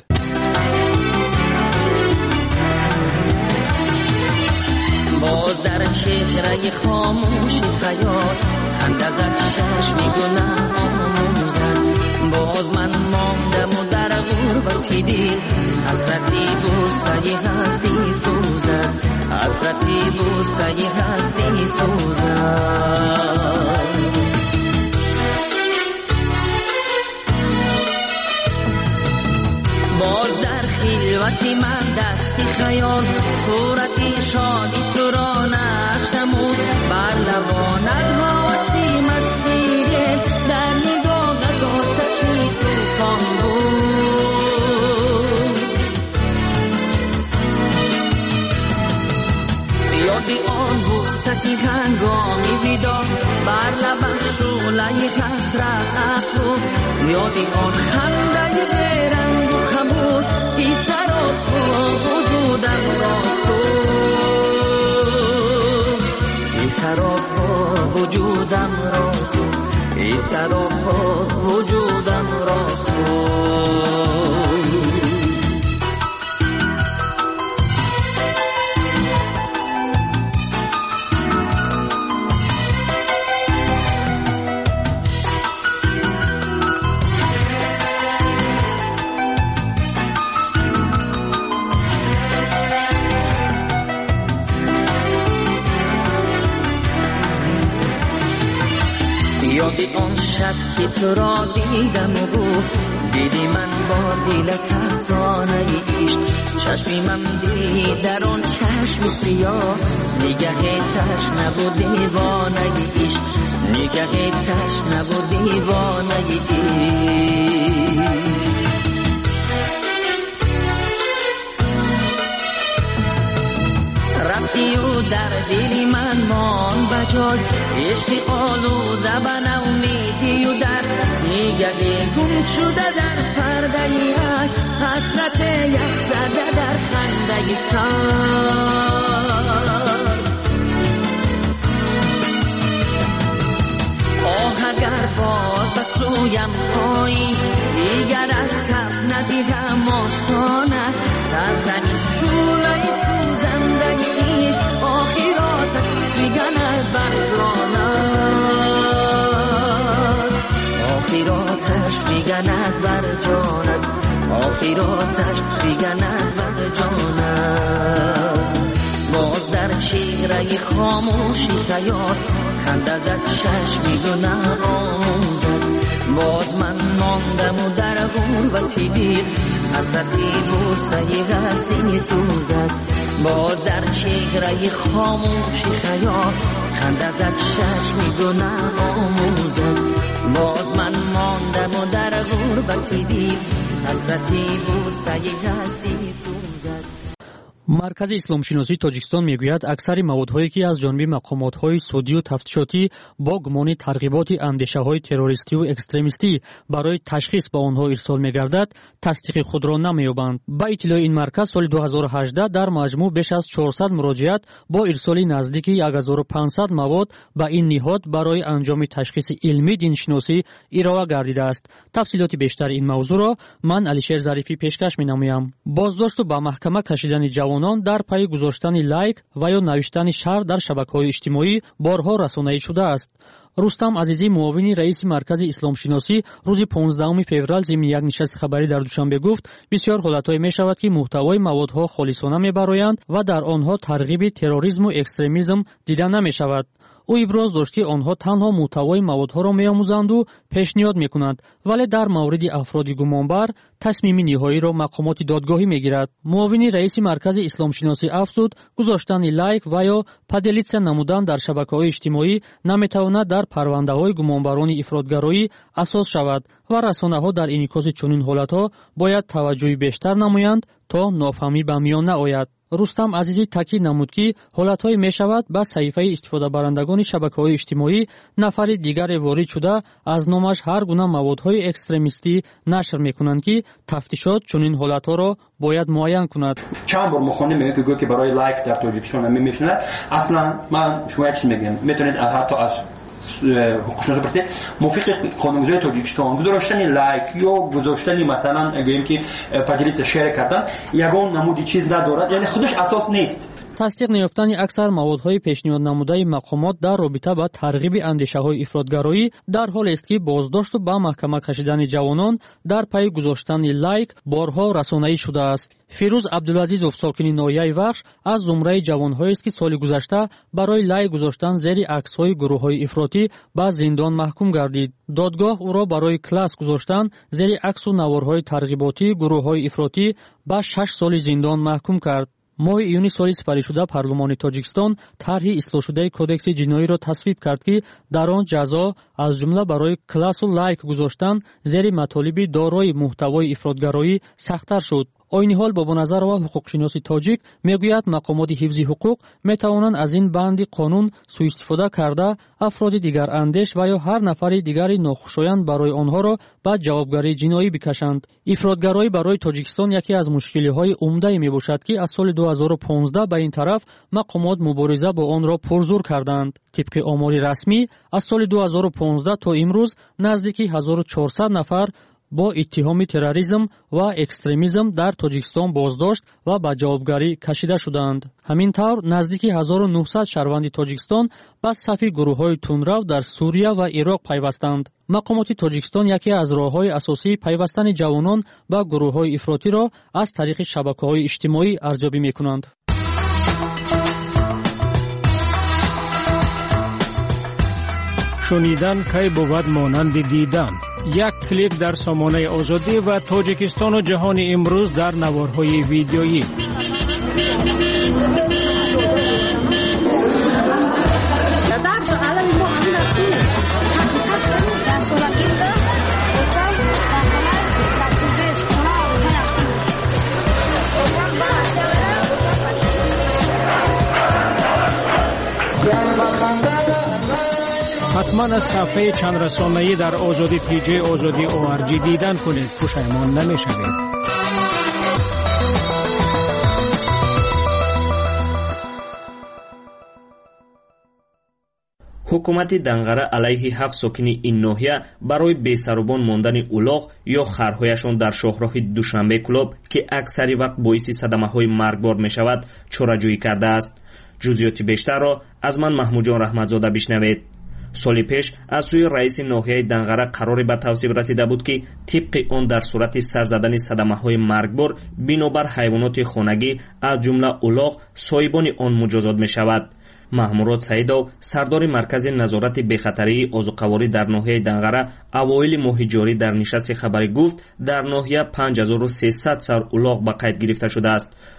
باز در چهره خاموش خیال اندازت چشمی گناه آموزد. باز من ماندم و در غربتی دیر حسرتی بوسه هستی سوزد، حسرتی بوسه هستی سوزد. باز در خلوتی من دستی خیال صورتی شادی تو را نقش نمود، بر لبانت حواسی مستی دل در نگاهت آتشی توفان بود. یادی آن بوستی هنگامی ویدا بر لبم شعله حسرت افروخت، یادی آن خنده بیرنگ و خموش ای سراپا وجودم را سوخت، ای سراپا وجودم را سوخت، ای سراپا وجودم را سوخت. یادی آن شب که تو را دیدم و گفت دیدی من با دل ترسانه عشق، چشمی من دید در آن چشم سیاه نگه تشنه و دیوانه عشق، نگه تشنه و دیوانه عشق. رفتی و در دلی من مان بجای عشق آلوده به نومیدی و در نگه گم شده در پرده یک حسرت یک زده در خنده سر. آه اگر باز به سویم پایی دیگر از کف ندیدم آسانه، در زمین شوله سوزنده ایش آخراتش میگند بر جانت، آخراتش میگند بر جانت، آخراتش میگند بر جانت. باز در چهره خاموشی خیال خنده زد چشمی گناه آموزد. باز من ماندم و در غربتی دیر حسرتی بوسه هستی سوزد. باز در چهره خاموشی خیال خنده زد چشمی گناه آموزد. باز من ماندم و در غربتی دیر حسرتی بوسه هستی سوزد. маркази исломшиносии тоҷикистон мегӯяд аксари маводҳое ки аз ҷониби мақомотҳои судию тафтишотӣ бо гумони тарғиботи андешаҳои террористиву экстремистӣ барои ташхис ба онҳо ирсол мегардад тасдиқи худро намеёбанд. ба иттилои ин марказ соли ду ҳазору ҳаждаҳ дар маҷмӯъ беш аз чорсад муроҷиат бо ирсоли наздики як ҳазору панҷсад мавод ба ин ниҳод барои анҷоми ташхиси илмӣ диншиносӣ ирова гардидааст. тафсилоти бештари ин мавзӯъро ман Алишер Зарифӣ пешкаш менамоям. боздошту ба маҳкама кашидани ҷавон дар пайи гузоштани лайк ва ё навиштани шарҳ дар шабакаҳои иҷтимоӣ борҳо расонаӣ шудааст. рустам азизӣ, муовини раиси маркази исломшиносӣ, рӯзи понздаҳуми феврал зимни як нишасти хабарӣ дар Душанбе гуфт, бисёр ҳолатҳое мешавад ки муҳтавои маводҳо холисона мебароянд ва дар онҳо тарғиби терроризму экстремизм дида намешавад. ӯ иброз дошт ки онҳо танҳо муҳтавои маводҳоро меомӯзанду пешниҳод мекунанд, вале дар мавриди афроди гумонбар тасмими ниҳоиро мақомоти додгоҳӣ мегирад. муовини раиси маркази исломшиносӣ афзуд, гузоштани лайк ва ё паделитсия намудан дар шабакаҳои иҷтимоӣ наметавонад дар парвандаҳои гумонбарони ифротгароӣ асос шавад ва расонаҳо дар инъикоси чунин ҳолатҳо бояд таваҷҷӯҳи бештар намоянд, то нофаҳмӣ ба миён наояд. рустам азизӣ таъкид намуд ки ҳолатҳое мешавад ба саҳифаи истифодабарандагони шабакаҳои иҷтимоӣ нафари дигаре ворид шуда аз номаш ҳар гуна маводҳои экстремистӣ нашр мекунанд ки тафтишот чунин ҳолатҳоро бояд муайян кунад. чанд бор мухонӣ мегӯяд ки гӯё ки барои лайк дар тоҷикистон мемешинад. аслан ман шумо як чиз мегӯям, метавонед ҳатто аз ҳуқуқшунос пурсед мувофиқи қонунгузори тоҷикистон гузоштани лайк ё гузоштани масалан гӯем ки падилитсия шер кардан ягон намуди чиз надорад, яъне худаш асос нест. тасдиқ неёфтани аксар маводҳои пешниҳоднамудаи мақомот дар робита ба тарғиби андешаҳои ифротгароӣ дар ҳолест ки боздошту ба маҳкама кашидани ҷавонон дар пайи гузоштани лайк борҳо расонаӣ шудааст. фирӯз абдулазизов, сокини ноҳияи Вахш, аз зумраи ҷавонҳоест ки соли гузашта барои лайк гузоштан зери аксҳои гурӯҳҳои ифротӣ ба зиндон маҳкум гардид. додгоҳ ӯро барои класс гузоштан зери аксу наворҳои тарғиботии гурӯҳҳои ифротӣ ба шаш соли зиндон маҳкум кард. моҳи июни соли сипаришуда парлумони тоҷикистон тарҳи ислоҳшудаи кодекси ҷиноиро тасвиб кард, ки дар он ҷазо аз ҷумла барои классу лайк гузоштан зери матолиби дорои муҳтавои ифротгароӣ сахттар шуд. ойни ҳол бобоназарова ҳуқуқшиноси тоҷик мегӯяд мақомоти ҳифзи ҳуқуқ метавонанд аз ин банди қонун сӯистифода карда афроди дигарандеш ва ё ҳар нафари дигари нохушоянд барои онҳоро ба ҷавобгарии ҷиноӣ бикашанд. ифротгароӣ барои тоҷикистон яке аз мушкилиҳои умдае мебошад, ки аз соли ду ҳазору понздаҳ ба ин тараф мақомот мубориза бо онро пурзур карданд. тибқи омори расмӣ аз соли ду ҳазору понздаҳ то имрӯз наздики ҳазору чорсад нафар бо иттиҳоми терроризм ва экстремизм дар тоҷикистон боздошт ва ба ҷавобгарӣ кашида шуданд. ҳамин тавр наздики ҳазору нуҳсад шаҳрванди тоҷикистон ба сафи гурӯҳҳои тунрав дар Сурия ва Ироқ пайвастанд. мақомоти тоҷикистон яке аз роҳҳои асосии пайвастани ҷавонон ба гурӯҳҳои ифротиро аз тариқи шабакаҳои иҷтимоӣ арзёбӣ мекунанд. шунидан кай бувад монанди дидан. як клик дар сомонаи озодӣ ва тоҷикистону ҷаҳони имрӯз дар наворҳои видеоӣ. ҳатман аз сафҳаи чандрасонаӣ дар озоди пиҷи озоди о ар ҷи дидан кунед, пушаймон намешавед. ҳукумати Данғара алайҳи ҳафт сокини ин ноҳия барои бесаробон мондани улоғ ё харҳояшон дар шоҳроҳи Душанбе Клуб, ки аксари вақт боиси садамаҳои маргбор мешавад, чораҷӯӣ кардааст. ҷузъиёти бештарро аз ман Маҳмудҷон Раҳматзода бишнавед. соли пеш аз сӯи раиси ноҳияи Данғара қароре ба тавсиб расида буд, ки тибқи он дар сурати сар задани садамаҳои маргбор бинобар ҳайвоноти хонагӣ аз ҷумла улоғ соҳибони он муҷозот мешавад. маҳмурод Саидов, сардори маркази назорати бехатарии озуқаворӣ дар ноҳияи Данғара, авоили моҳи ҷорӣ дар нишасти хабарӣ гуфт, дар ноҳия панҷ ҳазору сесад сар улоғ ба қайд гирифта шудааст.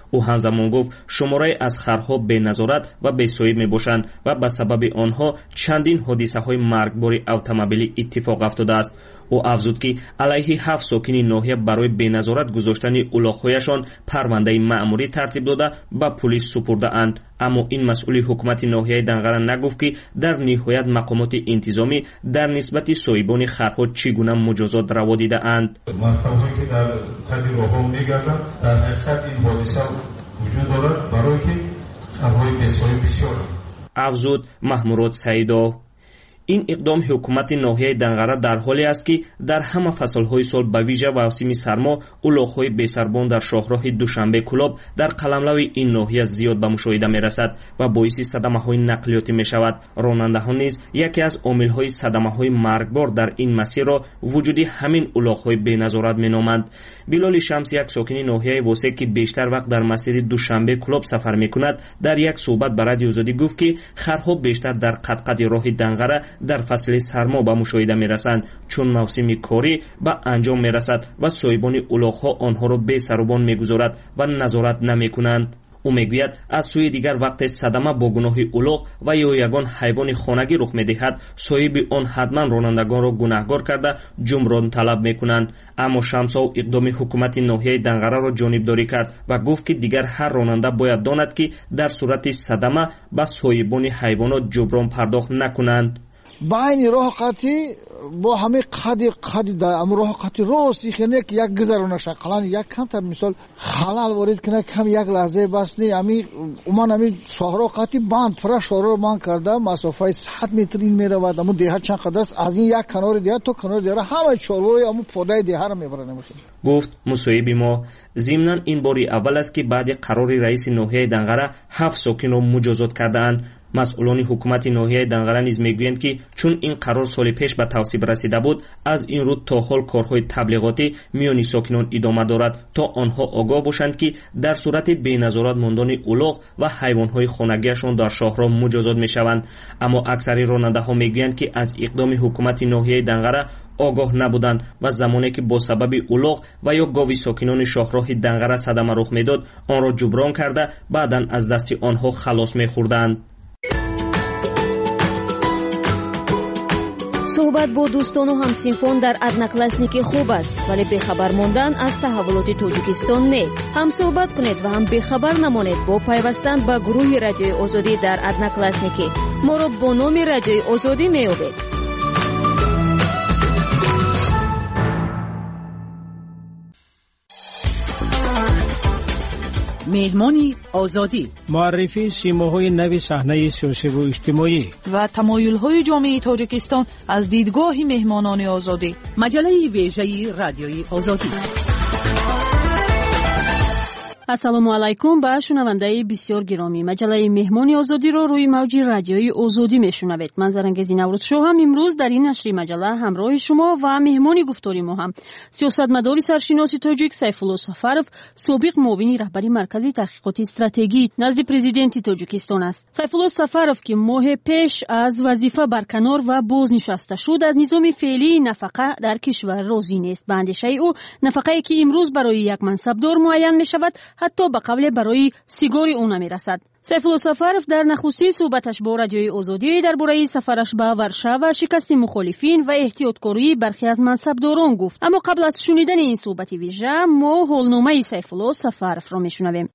او همزمان گفت شماره از خرها بینظارت و بی‌سویه میباشند و به سبب آنها چندین حادثه های مرگبار اتومبیلی اتفاق افتاده است. او افزود که علیه هفت ساکن ناحیه برای بینظارت گذاشتن الاغ‌هایشان پرونده مأموری ترتیب داده به پلیس سپرده اند. اما این مسئول حکومت ناحیه دنقره نگفت که در نهایت مقامات انتظامی در نسبت صاحبان خرها چگونه مجازات روا دیده اند. مقاماتی که در تدیر راهها میگردند در حقیقت این حادثه وجود دارد برای که خرهای بسیار بسیار افزود محمود سعیدو. این اقدام حکومت ناحیه دنقره در حالی است که در همه فصلهای سال به ویژه موسم سرما الاغ‌های بی‌سربان در شاهراه دوشنبه کلاب در قلمرو این ناحیه زیاد به مشاهده می‌رسد و باعث صدمه‌های نقلیاتی می‌شود. راننده‌ها نیز یکی از عامل‌های صدمه‌های مرگبار در این مسیر را وجود همین الاغ‌های بی‌نظارت می‌نامند. بلال شمس یک ساکن ناحیه واسه که بیشتر وقت در مسیر دوشنبه کلاب سفر می‌کند در یک صحبت با رادیو آزادی گفت که خرها بیشتر در قطقط راه دنقره در فصل سرما به مشاهده می‌رسند چون موسم کاری به انجام می‌رسد و صاحبان الاغ‌ها آنها را بی سروبان می‌گذارد و نظارت نمی‌کنند. او میگوید از سوی دیگر وقت صدمه با گناه الاغ و یا یگان حیوان خانگی رخ می‌دهد صاحب آن حتما رانندگان را گناهکار کرده جبران طلب می‌کنند. اما شمسو اقدام حکومت ناحیه دنقره را جانبداری کرد و گفت که دیگر هر راننده باید داند که در صورت صدمه به صاحبان حیوانات جبران پرداخت نکنند. با این راه قطعی با همه قدی قدی در ام راه قطعی راستی خنه که یک گذرونه شکلان یک کم تر مثال خلال وارد کنه کم یک لحظه بس نی امی اومان امی شهر قطعی باند پر شهر باند کرده مسافه صد متر این میره و اما دهات چند قدر است از این یک کنار دیگه تو کنار دیگه همه چوروی اما پودای دیگه رو میبرن نمیشه. گفت مصاحب ما ضمن این باری اول است که بعد قرار رئیس ناحیه دنقره هفت ساکن را مجازات کردند. مسئولان حکومت ناحیه دنقره نیز میگویند که چون این قرار سال پیش به تصویب رسیده بود از این رو تا حال کارهای تبلیغاتی میان ساکنان ادامه دارد تا آنها آگاه باشند که در صورت بی‌نظارت ماندن الاغ و حیوانات خانگیشان در شهرها مجازات میشوند. اما اکثر راننده‌ها میگویند که از اقدام حکومت ناحیه دنقره آگاه نبودند و زمانی که با سبب الاغ و یا گاوی ساکنان شهرهای دنقره صدمه رخ میداد آن را جبران کرده بعداً از دست آنها خلاص میخوردند. صحبت با دوستان و همسینفون در одноклассники خوب است ولی بخبر ماندن از تحولات توجیکستان نه. هم صحبت کنید و هم بخبر نمانید با پیوستن به گروه رادیوی آزادی در одноклассники. ما را با نام رادیوی آزادی میابید. مهمانی آزادی معرفی سیماهای نو صحنه سیاسی و اجتماعی و تمایل‌های جامعه تاجیکستان از دیدگاه مهمانان آزادی. مجله ویژه رادیوی آزادی. السلام علیکم به شنونده بسیار گرامی. مجله مهمانی آزادی رو روی موج رادیوی آزادی میشنوید. من زرنگزی نوروز شو هم امروز در این نشر مجله همراه شما و مهمانی گفتاری ما هم سیاستمدار سرشناس تاجیک سیفالله سفرов سابق معاون رهبری مرکز تحقیقات استراتژی نزد پرزیدنت تاجیکستان است. سیفالله سفرov که ماه پیش از وظیفه برکنار و بازنشسته شد از نظام فعلی نفقه در کشور راضی نیست. به اندیشه او نفقه‌ای که امروز برای یک منصبدار معین می شود حتی به قبل برای سیگاری او نمی رسد. سیفالله سفرov در نخستی صحبتش با رادیوی آزادی درباره سفرش به ورشه و شکست مخالفین و احتیاطکاری برخی از منصبداران گفت. اما قبل از شنیدن این صحبت ویژه ما حالنامه سیفالله سفرov را میشنویم.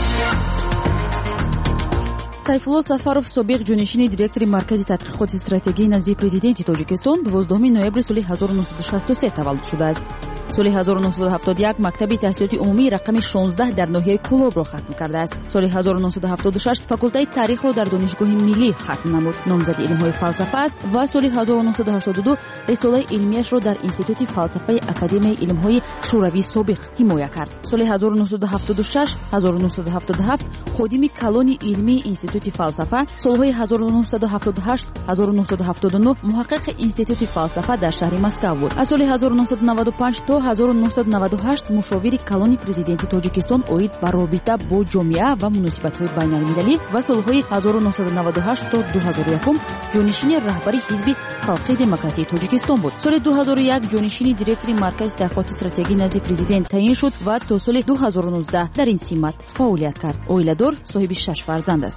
سیفالله سفرov سابق جانشین دیرکتور مرکز تحقیقات استراتژی نزد پرزیدنت تاجیکستان دوازدهم نوامبر سال هزار و نهصد و شصت و سه تولد شده است. سال هزار و نهصد و هفتاد و یک مکتب تحصیلات عمومی رقم شانزده در ناحیه کلاب را ختم کرده است. سال هزار و نهصد و هفتاد و شش فاکولته تاریخ را در دانشگاه ملی ختم نمود. نامزد علم‌های فلسفه است و سال هزار و نهصد و هشتاد و دو رساله علمیش را در انستیتوت فلسفه اکادمی علم‌های شوروی سابق حمایت کرد. سال هزار و نهصد و هفتاد و شش هزار و نهصد و هفتاد و هفت خادم کلون علمی انستیتوت فلسفه، سالهای هزار و نهصد و هفتاد و هشت هزار و نهصد و هفتاد و نه محقق انستیتوت فلسفه در شهر مسکو بود. از سال هزار و نهصد و نود و پنج تا ҳазору нуҳсад наваду ҳашт мушовири калони президенти тоҷикистон оид ба робита бо ҷомеа ва муносибатҳои байналмилалӣ ва солҳои ҳазору нуҳсад наваду ҳашт то ду ҳазору якум ҷонишини раҳбари ҳизби халқии демократии тоҷикистон буд. соли ду ҳазору як ҷонишини директори маркази таҳқиқоти стратегӣ назди президент таъин шуд ва то соли ду ҳазору нуздаҳ дар ин симат фаъолият кард. оиладор, соҳиби шаш фарзанд аст.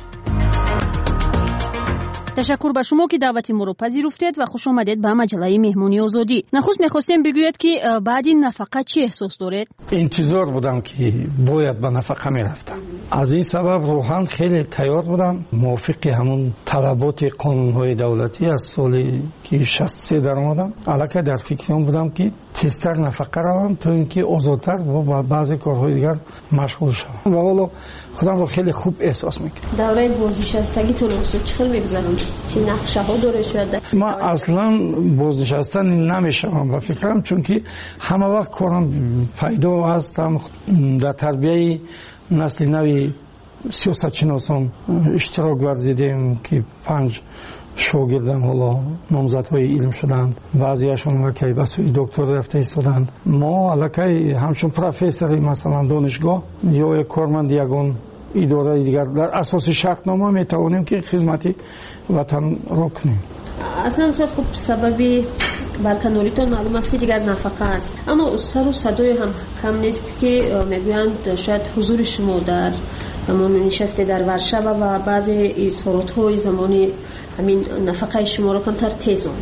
ташаккур ба шумо ки даъвати моро пазируфтед ва хуш омадед ба маҷалаи меҳмонии озодӣ. нахуст мехостем бигӯед ки баъди нафақа чӣ эҳсос доред? интизор будам ки бояд ба нафақа мерафтам. аз ин сабаб рӯҳан хеле тайёр будам. мувофиқи ҳамун талаботи қонунҳои давлатӣ аз соли ки шасту се даромадам, аллакай дар фикри он будам ки тезтар нафақа равам, то ин ки озодтар ба баъзе корҳои дигар машғул шавам. ва ҳоло худамро хеле хуб эҳсос мекунам. давраи бознишастагитон чӣ хел мегузаронд? чӣ нақшаҳо доред? шояд ман аслан бознишаста намешавам ба фикрам, чунки ҳама вақт корам пайдо ҳастам. дар тарбияи насли нави сиёсатшиносон иштирок варзидем ки панҷ шогирдам ҳоло номзадҳои илм шуданд. баъзеашон аллакай ба сӯи докторӣ рафта истоданд. мо аллакай ҳамчун профессори масалан донишгоҳ ё корманди ягон идораи дигар дар асоси шартнома метавонем ки хизмати ватанро кунем. аслан устод, хуб сабаби барканоритон маълум аст ки дигар нафақа аст, аммо сару садое ҳам кам нест ки мегӯянд шояд ҳузури шумо дар ҳамон нишасте дар Варшава ва баъзе изҳоротҳои замони ҳамин нафақаи шуморо камтар тезон.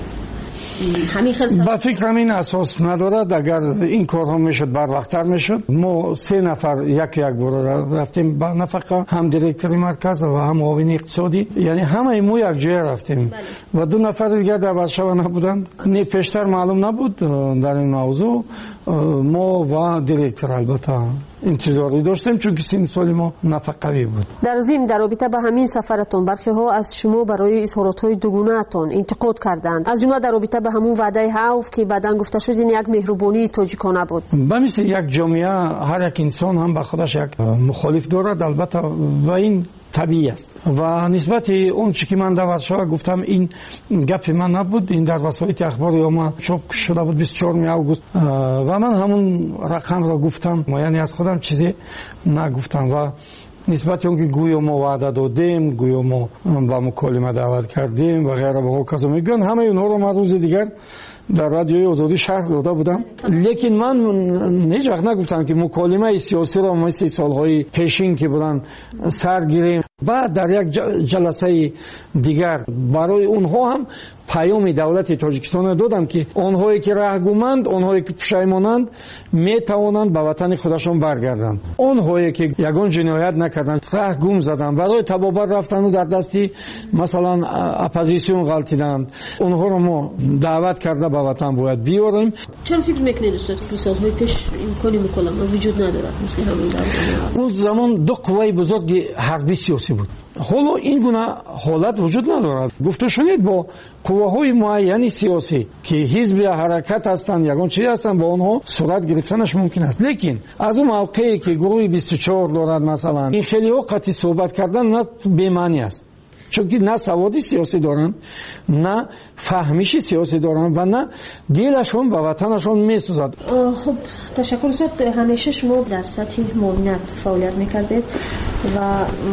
ба фикрам ин асос надорад. агар ин корҳо мешуд барвақттар мешуд. мо се нафар як як бора рафтем ба нафақа, ҳам директори марказ ва ҳам муовини иқтисодӣ, яъне ҳамаи мо якҷоя рафтем ва ду нафари дигар дар Варшава набуданд. не пештар маълум набуд дар ин мавзӯъ. мо ва директор албатта интизорӣ доштем, чунки синни соли мо нафақавӣ буд. дар зим дар робита ба ҳамин сафаратон бархеҳо аз шумо барои изҳоротҳои дугунаатон интиқод карданд, аз ҷумла дар робита ба ҳамун ваъдаи ҳавф ки баъдан гуфта шуд ин як меҳрубонии тоҷикона буд. ба мисли як ҷомеа ҳар як инсон ҳам ба худаш як мухолиф дорад, албатта ва ин табиӣ аст. ва нисбати он чӣ ки ман дар Варшава гуфтам, ин гапи ман набуд. ин дар васоити ахбори омма чоп шуда буд бисту чорум август ва ман ҳамун рақамро гуфтам, яъне аз худам чизе нагуфтам. ва нисбати он ки гӯё мо ваъда додем, гӯё мо ба муколима даъват кардем ва ғайра ба ҳоказо мегӯянд, ҳамаи онҳоро ман рӯзи дигар дар радиои озодӣ шарҳ дода будам. лекин ман ҳеҷ вақт нагуфтам ки муколимаи сиёсиро мисли солҳои пешин ки буданд сар гирем. баъд дар як ҷаласаи дигар барои онҳо ҳам паёми давлати тоҷикистон додам ки онҳое ки раҳгуманд, онҳое ки пушаймонанд, метавонанд ба ватани худашон баргарданд. онҳое ки ягон ҷиноят накарданд, раҳгум заданд, барои табобат рафтану дар дасти масалан оппозитсион ғалтиданд, онҳоро мо даъват карда ба ватан бояд биёрем. чаро фикр мекунед устод ки солҳои пеш имкони муколама вуҷуд надорад мисли ҳамин дар он замон ду қувваи бузурги ҳарбӣ сиёсӣ буд. ҳоло ин гуна ҳолат вуҷуд надорад. гуфта шунед бо қувваҳои муайяни сиёсӣ ки ҳизби ҳаракат ҳастанд, ягон чиз ҳастанд, бо онҳо сурат гирифтанаш мумкин аст. лекин аз он мавқее ки гурӯҳи бисту чор дорад масалан, ин хелиҳо қатъи суҳбат кардан на бемаънӣ аст, чунки на саводи сиёсӣ доранд, на фаҳмиши сиёсӣ доранд ва на дилашон ба ватанашон месӯзад. хуб, ташаккур устод. ҳамеша шумо дар сатҳи муовинат фаъолият мекардед ва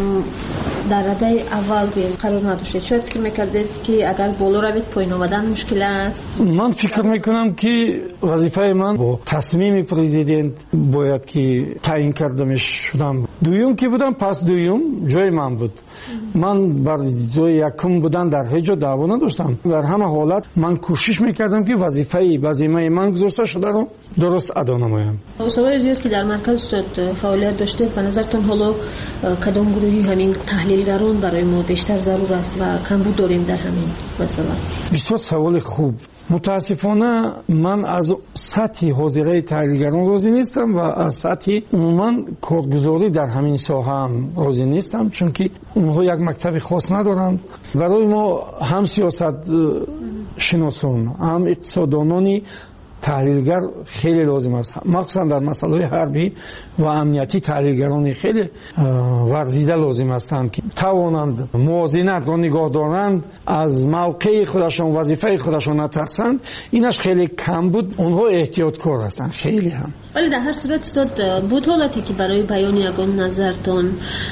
дар радаи аввал қарор надоштед. шояд фикр мекардед ки агар боло равед поин омадан мушкил аст? ман фикр мекунам ки вазифаи ман бо тасмими президент бояд ки таъин карда мешудам. дуюм ки будам, пас дуюм ҷои ман буд. ман бар ҷои якум будан дар ҳеҷ ҷо даъво надоштам. дар ҳама ҳолат ман кӯшиш мекардам ки вазифаи базимаи ман гузошта шударо дуруст адо намоям. особаи зиёд ки дар марказ устод фаъолият доштед, ба назартон ҳоло кадом гурӯҳи ҳамин таҳлилгарон барои мо бештар зарур аст ва камбуд дорем дар ҳамин масъала? бисёр саволи хуб. мутаассифона ман аз сатҳи ҳозираи таҳлилгарон розӣ нестам ва аз сатҳи умуман коргузорӣ дар ҳамин соҳаам розӣ нестам, чунки онҳо як мактаби хос надоранд. барои мо ҳам сиёсатшиносон, ҳам иқтисоддонони تحلیلگر خیلی لازم است، مخصوصا در مسائل حربی و امنیتی تحلیلگران خیلی ورزیده لازم هستند که توانند موازنت و نگاه دارند، از موقع خودشان وظیفه خودشان نترسند. اینش خیلی کم بود، اونها احتیاطکار هستند خیلی هم. ولی در هر صورت استاد بود حالتی که برای بیان یگان نظرتان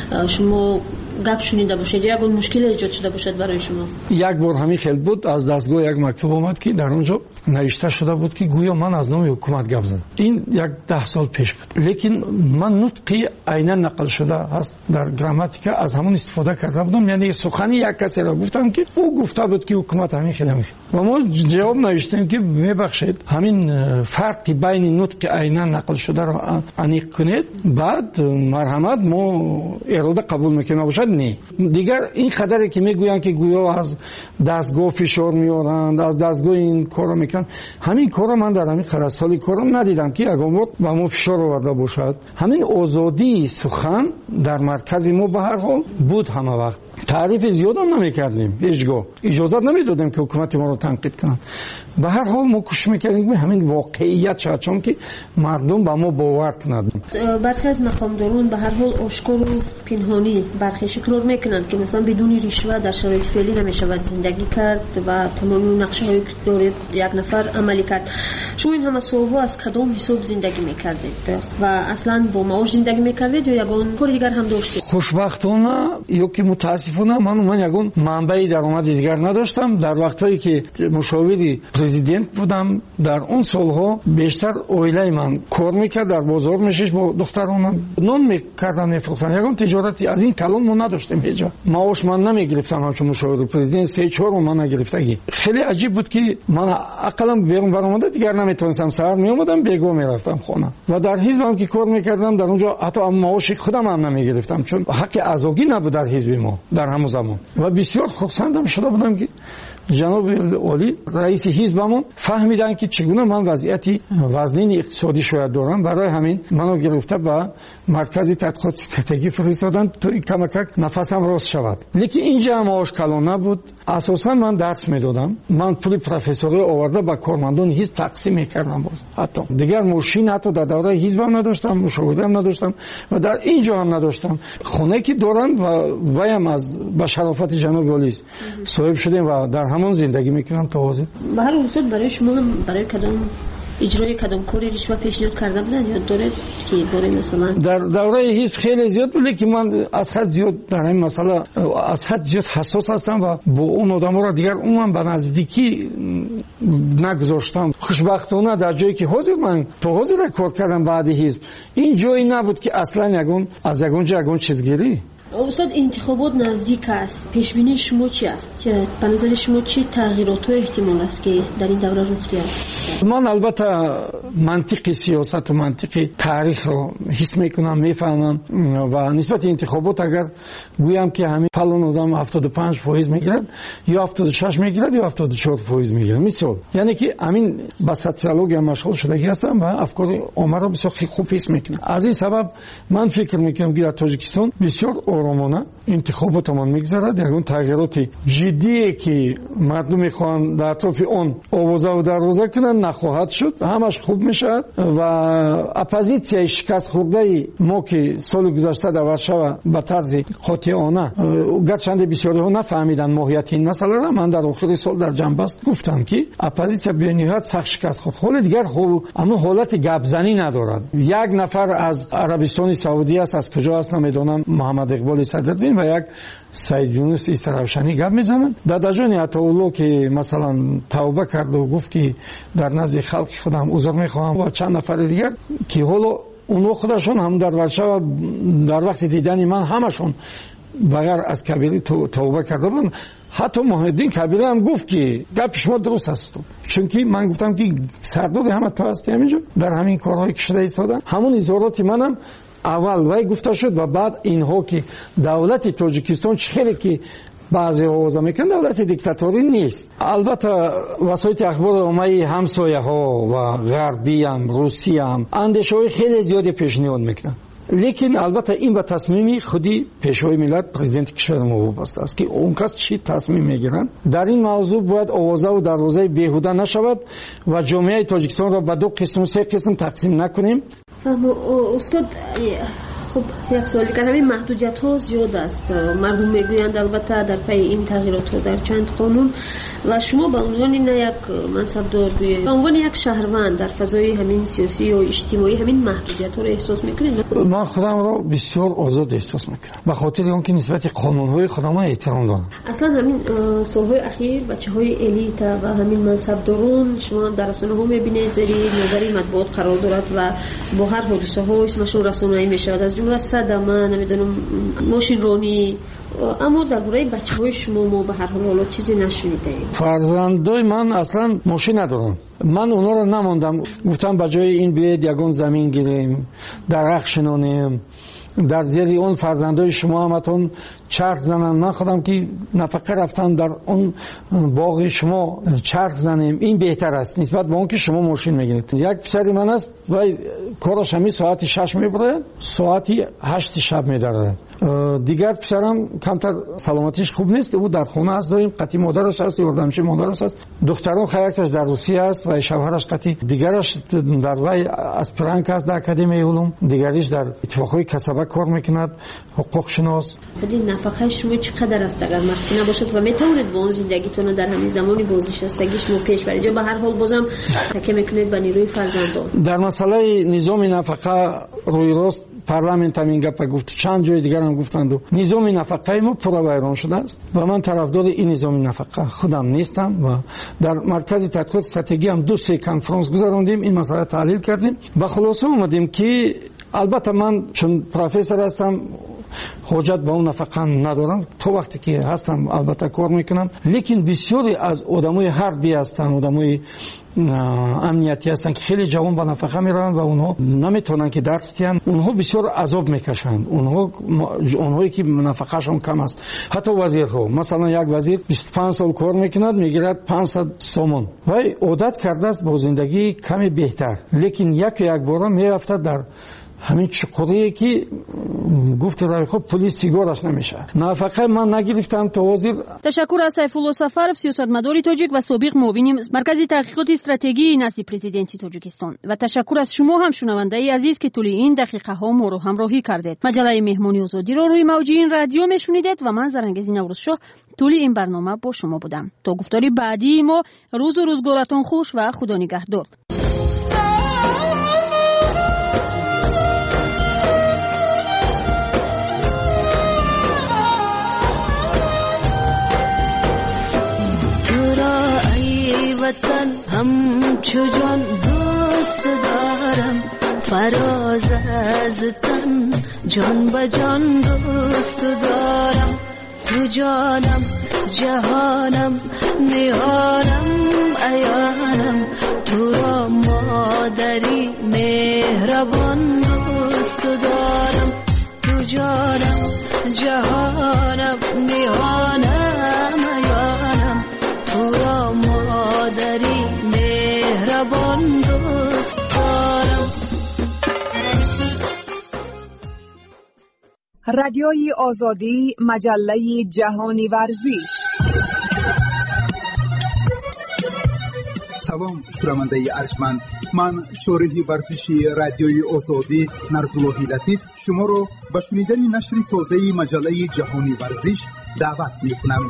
شما گپ شنیده باشید، یگان مشکل ایجاد شده باشد برای شما؟ یک بار همین خیلی بود، از دستگاه یک مکتوب اومد که در اونجا نوشته شده بود که گویا من از نام حکومت گپ زدم. این یک ده سال پیش بود، لیکن من نطقی عینا نقل شده است در گراماتیک از همون استفاده کرده بودم، یعنی سخنی یک کسی را گفتم که او گفته بود که حکومت همین خیلی میشه و ما جواب نوشتیم که میبخشید همین فرقی بین نطق عینا نقل شده را انیق کنید، بعد مرحمت ما اراده قبول میکنیم باشد. نه دیگر این خبری که میگویند که گویا از دستگاه فشار میارند، از دستگاه این کارو میکنن، همین کارو من در همین خرد سالی کارم ندیدم که یگان وقت با ما فشار آورده باشد. همین آزادی سخن در مرکز ما به هر حال بود، همه وقت تعریف زیاد هم نمیکردیم، هیچگاه اجازه نمیدادیم که حکومت ما رو تنقید کنند. به هر حال ما کوشش میکردیم همین واقعیت شد، چون که مردم با ما باور کنند. برخی از مقامداران به هر حال آشکار و پنهانی برخی شکل میکنند که مثلا بدون رشوه در شرایط فعلی نمیشود زندگی کرد و تمام نقشه هایی که دارید یک نفر عملی کرد. شما این همه سالها از کدام حساب زندگی میکردید و اصلا با معاش زندگی میکردید یا یگان کار دیگر هم داشتید؟ خوشبختانه یا که متاسفانه من من یگان منبع درآمد دیگر نداشتم. در وقتی که مشاوری پرزیدنت بودم در اون سالها بیشتر اویلای من کار میکرد، در بازار میشش با دخترانم نون میکردن میفروختن. یگان تجارتی از این کلان ما نداشتیم هیچ جا. معاش من نمیگرفتم، همچون مشاور پرزیدنت سه چهار من نگرفتگی. خیلی عجیب بود که من عقلم بیرون برآمده دیگر نمیتونستم، سر میومدم بیگو میرفتم خونه و در حزبم که کار میکردم در اونجا حتی معاش خودم هم نمیگرفتم، چون حق ازاگی نبود در حزب ما در همون زمان. و بسیار خرسندم شده بودم که جناب عالی رئیس حزبمون فهمیدن که چگونه من وضعیتی وزنین اقتصادی شاید دارم، برای همین منو گرفته به مرکز تحقیقات استراتژی فرستادن تا کمک نفسم راست شود. لیکن اینجا هم معاش کلان نبود. اساسا من درس میدادم، من پول پروفسوری آورده با کارمندان حزب تقسیم میکردم. باز حتی دیگر ماشین حتی در دوره حزبم نداشتم، مشاورم نداشتم و در اینجا هم نداشتم. خونه که دارم و وایم از با شرافت جناب عالی صاحب شدیم و در همون زندگی میکنم تا حاضر. به هر حال برای شما هم برای کدام اجرای کدام کاری رشوه پیشنهاد کرده بودن یا داره که برای مثلا در دوره حزب خیلی زیاد بود، که من از حد زیاد در این مسئله از حد زیاد حساس هستم و با اون آدما را دیگر اونم به نزدیکی نگذاشتم. خوشبختانه در جایی که حاضر من تو حاضر کار کردم بعد حزب، این جایی نبود که اصلا یگون از یگون جا یگون چیزگیری. استاد انتخابات نزدیک است، پیش بینی شما چی است؟ به نظر شما چه تغییرات و احتمال است که در این دوره رخ دهد؟ من البته منطق سیاست و منطق تاریخ رو حس میکنم، میفهمم و نسبت انتخابات اگر گویم که همین فلان آدم هفتاد و پنج فایز میگیرد یا هفتاد و شش میگیرد یا هفتاد و چهار فایز میگیرد، مثال یعنی که همین با سوسیولوژی مشغول شدگی هستم و افکار عامه رو بسیار خوب حس میکنم. از این سبب من فکر میکنم که در تاجیکستان بسیار آرامانه انتخاباتمان میگذرد. یگان تغییرات جدی که مردم میخوان در اطراف اون آوازه و دروازه کنن نخواهد شد، همش خوب میشد و اپوزیسیای شکست خورده ما که سال گذشته در ورشو به طرز قاطعانه گرچند بسیاری ها نفهمیدن ماهیت این مسئله را، من در آخر سال در جنبست گفتم که اپوزیسیا به نهایت سخت شکست خورد. حال دیگر خب اما حالت گپزنی ندارد. یک نفر از عربستان سعودی است، از کجا است نمیدونم، محمد اقبال صدرالدین و یک سید یونس استروشنی گپ میزنن. داداجان عطاالله که مثلا توبه کرد و گفت که در نزد خلق خودم عذر میخواهم و چند نفر دیگر که حالا اونها خودشون هم در ورشو در وقت دیدن من همشون بغیر از کبیری توبه کرده بودن. حتی محمدین کبیره هم گفت که گپ شما درست است، چون که من گفتم که سردار همه تو هستی همینجا در همین کارهایی که شده ایستادن. همون اظهارات منم اول وای گفته شد و بعد اینها که دولت تاجیکستان خیلی که بعضی آوازه میکنن دولت دیکتاتوری نیست. البته وسایل اخبار عامه همسایه ها و غربی هم روسی هم اندیشه های خیلی زیادی پیشنهاد میکنن. لیکن البته این به تصمیمی خودی پیشوای ملت پرزیدنت کشور ما وابسته است که اون کس چی تصمیم میگیرن. در این موضوع باید آوازه و دروازه بیهوده نشود و جامعه تاجیکستان را به دو قسم و سه قسم تقسیم نکنیم. استاد خب یک سوالی که همین محدودیت ها زیاد است. مردم میگویند البته در پی این تغییرات ها در چند قانون و شما به عنوان نه یک منصبدار به عنوان یک شهروند در فضای همین سیاسی و اجتماعی همین محدودیت ها رو احساس میکنید؟ من خودم را بسیار آزاد احساس میکنم به خاطر اینکه نسبت قانون های خودم احترام دارم. اصلا همین سالهای اخیر بچه های الیت و همین منصبداران شما در رسانه ها میبینید زیر نظر مطبوعات قرار دارد و با هر حادثه ها اسمشون رسانه‌ای میشود، از جمله صدمه نمیدونم ماشین رانی. اما درباره بچه‌های شما ما به هر حال حالا چیزی نشنیدیم. فرزندای من اصلا ماشین ندارن. من اونا رو نموندم، گفتم به جای این بیاید یگان زمین گیریم، درخت شنانیم، در زیر اون فرزندای شما همتون چرخ زنن. من خودم که نفقه رفتم در اون باغ شما چرخ زنیم، این بهتر است نسبت به اون که شما ماشین میگیرید. یک پسر من است و کارش همین ساعتی شش میبره، ساعتی هشت شب میداره. دیگر پسرم کمتر سلامتیش خوب نیست، او در خونه است، داریم قطعی مادرش است، یاردمچی مادرش است. دخترم خیرکش در روسیه است و شوهرش قطعی دیگرش در وی اسپرانک است در اکادمی علوم، دیگریش در اتفاقهای کسبه کار میکند، حقوق شناس. خودی نفقه شما چقدر است اگر مخفی نباشد و میتونید با اون زندگیتون رو در همین زمانی بازنشستگی شما پیش برید یا به هر حال بازم تکیه میکنید به نیروی فرزندان؟ در مسئله نظام نفقه روی راست پارلمنت هم این گپ گفت، چند جای دیگر هم گفتند. نظام نفقه ما پورا ویران شده است و من طرفدار این نظام نفقه خودم نیستم و در مرکز تحقیقات استراتژی هم دو سه کنفرانس گذراندیم، این مسئله تحلیل کردیم و خلاصه اومدیم که البته من چون پروفسور هستم حجت به اون نفقه ندارم، تو وقتی که هستم البته کار میکنم، لیکن بسیاری از آدمای حربی هستن، آدمای امنیتی هستن که خیلی جوان با نفقه میرن و اونها نمیتونن که درس بدن، اونها بسیار عذاب میکشند. اونها اونهایی که نفقهشون کم است، حتی وزیرها، مثلا یک وزیر بیست و پنج سال کار میکند میگیرد پانصد سومون و عادت کرده است با زندگی کمی بهتر، لیکن یک یک بار میرفته در همین چقوریه که گفت رای خب پلیس سیگارش نمیشه. نفقه من نگرفتم تا وزیر. تشکر از سیفالله سفرов سیاستمدار تاجیک و سابق معاون مرکز تحقیقات استراتژی نزد پرزیدنت تاجیکستان و تشکر از شما هم شنونده عزیز که طول این دقیقه ها ما رو همراهی کردید. مجله مهمانی آزادی رو روی موج این رادیو میشنیدید و من زرنگزی نوروزشاه طول این برنامه با شما بودم. تا گفتاری بعدی ما روز و روزگارتون خوش و خدا نگهدار. وطن همچو جان دوست دارم، فراز از تن جان به جان دوست دارم. تو جانم جهانم نهانم عیانم، تو را مادری مهربان دوست دارم. تو جانم جهانم نهانم عیانم، تو را مادری مهربان دوست دارم. رادیوی آزادی، مجله جهانی ورزش. سلام شنونده ارجمند، من شارح ورزشی رادیوی آزادی نرزالله لطیف شما را به شنیدن نشر تازه مجله جهانی ورزش دعوت می‌کنم.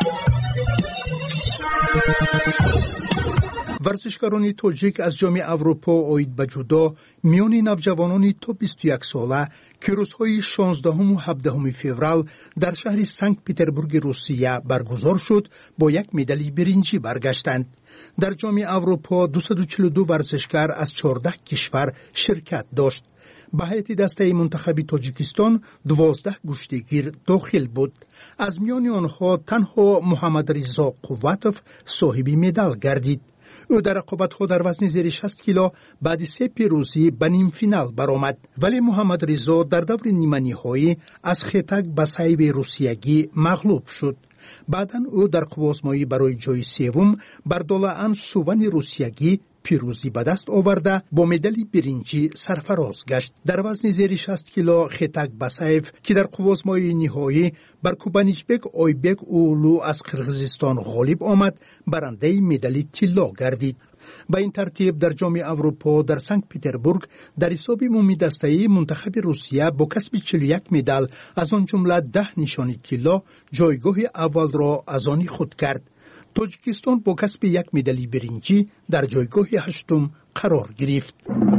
ورزشکاران تاجیک از جام اروپا آید به جودو میان نوجوانان تا بیست و یک ساله که روزهای شانزدهم و هفدهم فوریه در شهر سنت پترزبورگ روسیه برگزار شد با یک مدال برنجی برگشتند. در جام اروپا دویست و چهل و دو ورزشکار از چهارده کشور شرکت داشت. به هیئت دسته منتخب تاجیکستان دوازده گشتیگیر داخل بود. از میان آنها تنها محمد رضا قوتوف صاحب مدال گردید. او در رقابت‌ها در وزن زیر شصت کیلو بعد سه پیروزی به نیم فینال برآمد، ولی محمد رضا در دور نیمه نهایی از خطک بسایب روسیگی مغلوب شد. بعداً او در قوازمایی برای جای سوم بر دولان سوون روسیگی پیروزی به دست آورده با مدال برنجی سرفراز گشت. در وزن زیر شصت کیلو خطک بسایف که در قوازمای نهایی بر کوبانیچبک آیبک اولو از قرغیزستان غالب آمد، برنده مدال طلا گردید. با این ترتیب در جام اروپا در سنت پترزبورگ در حساب عمومی دسته‌ای منتخب روسیه با کسب چهل و یک مدال از آن جمله ده نشانی طلا جایگاه اول را از آن خود کرد. تاجیکستان با کسب یک مدال برنجی در جایگاه هشتم قرار گرفت.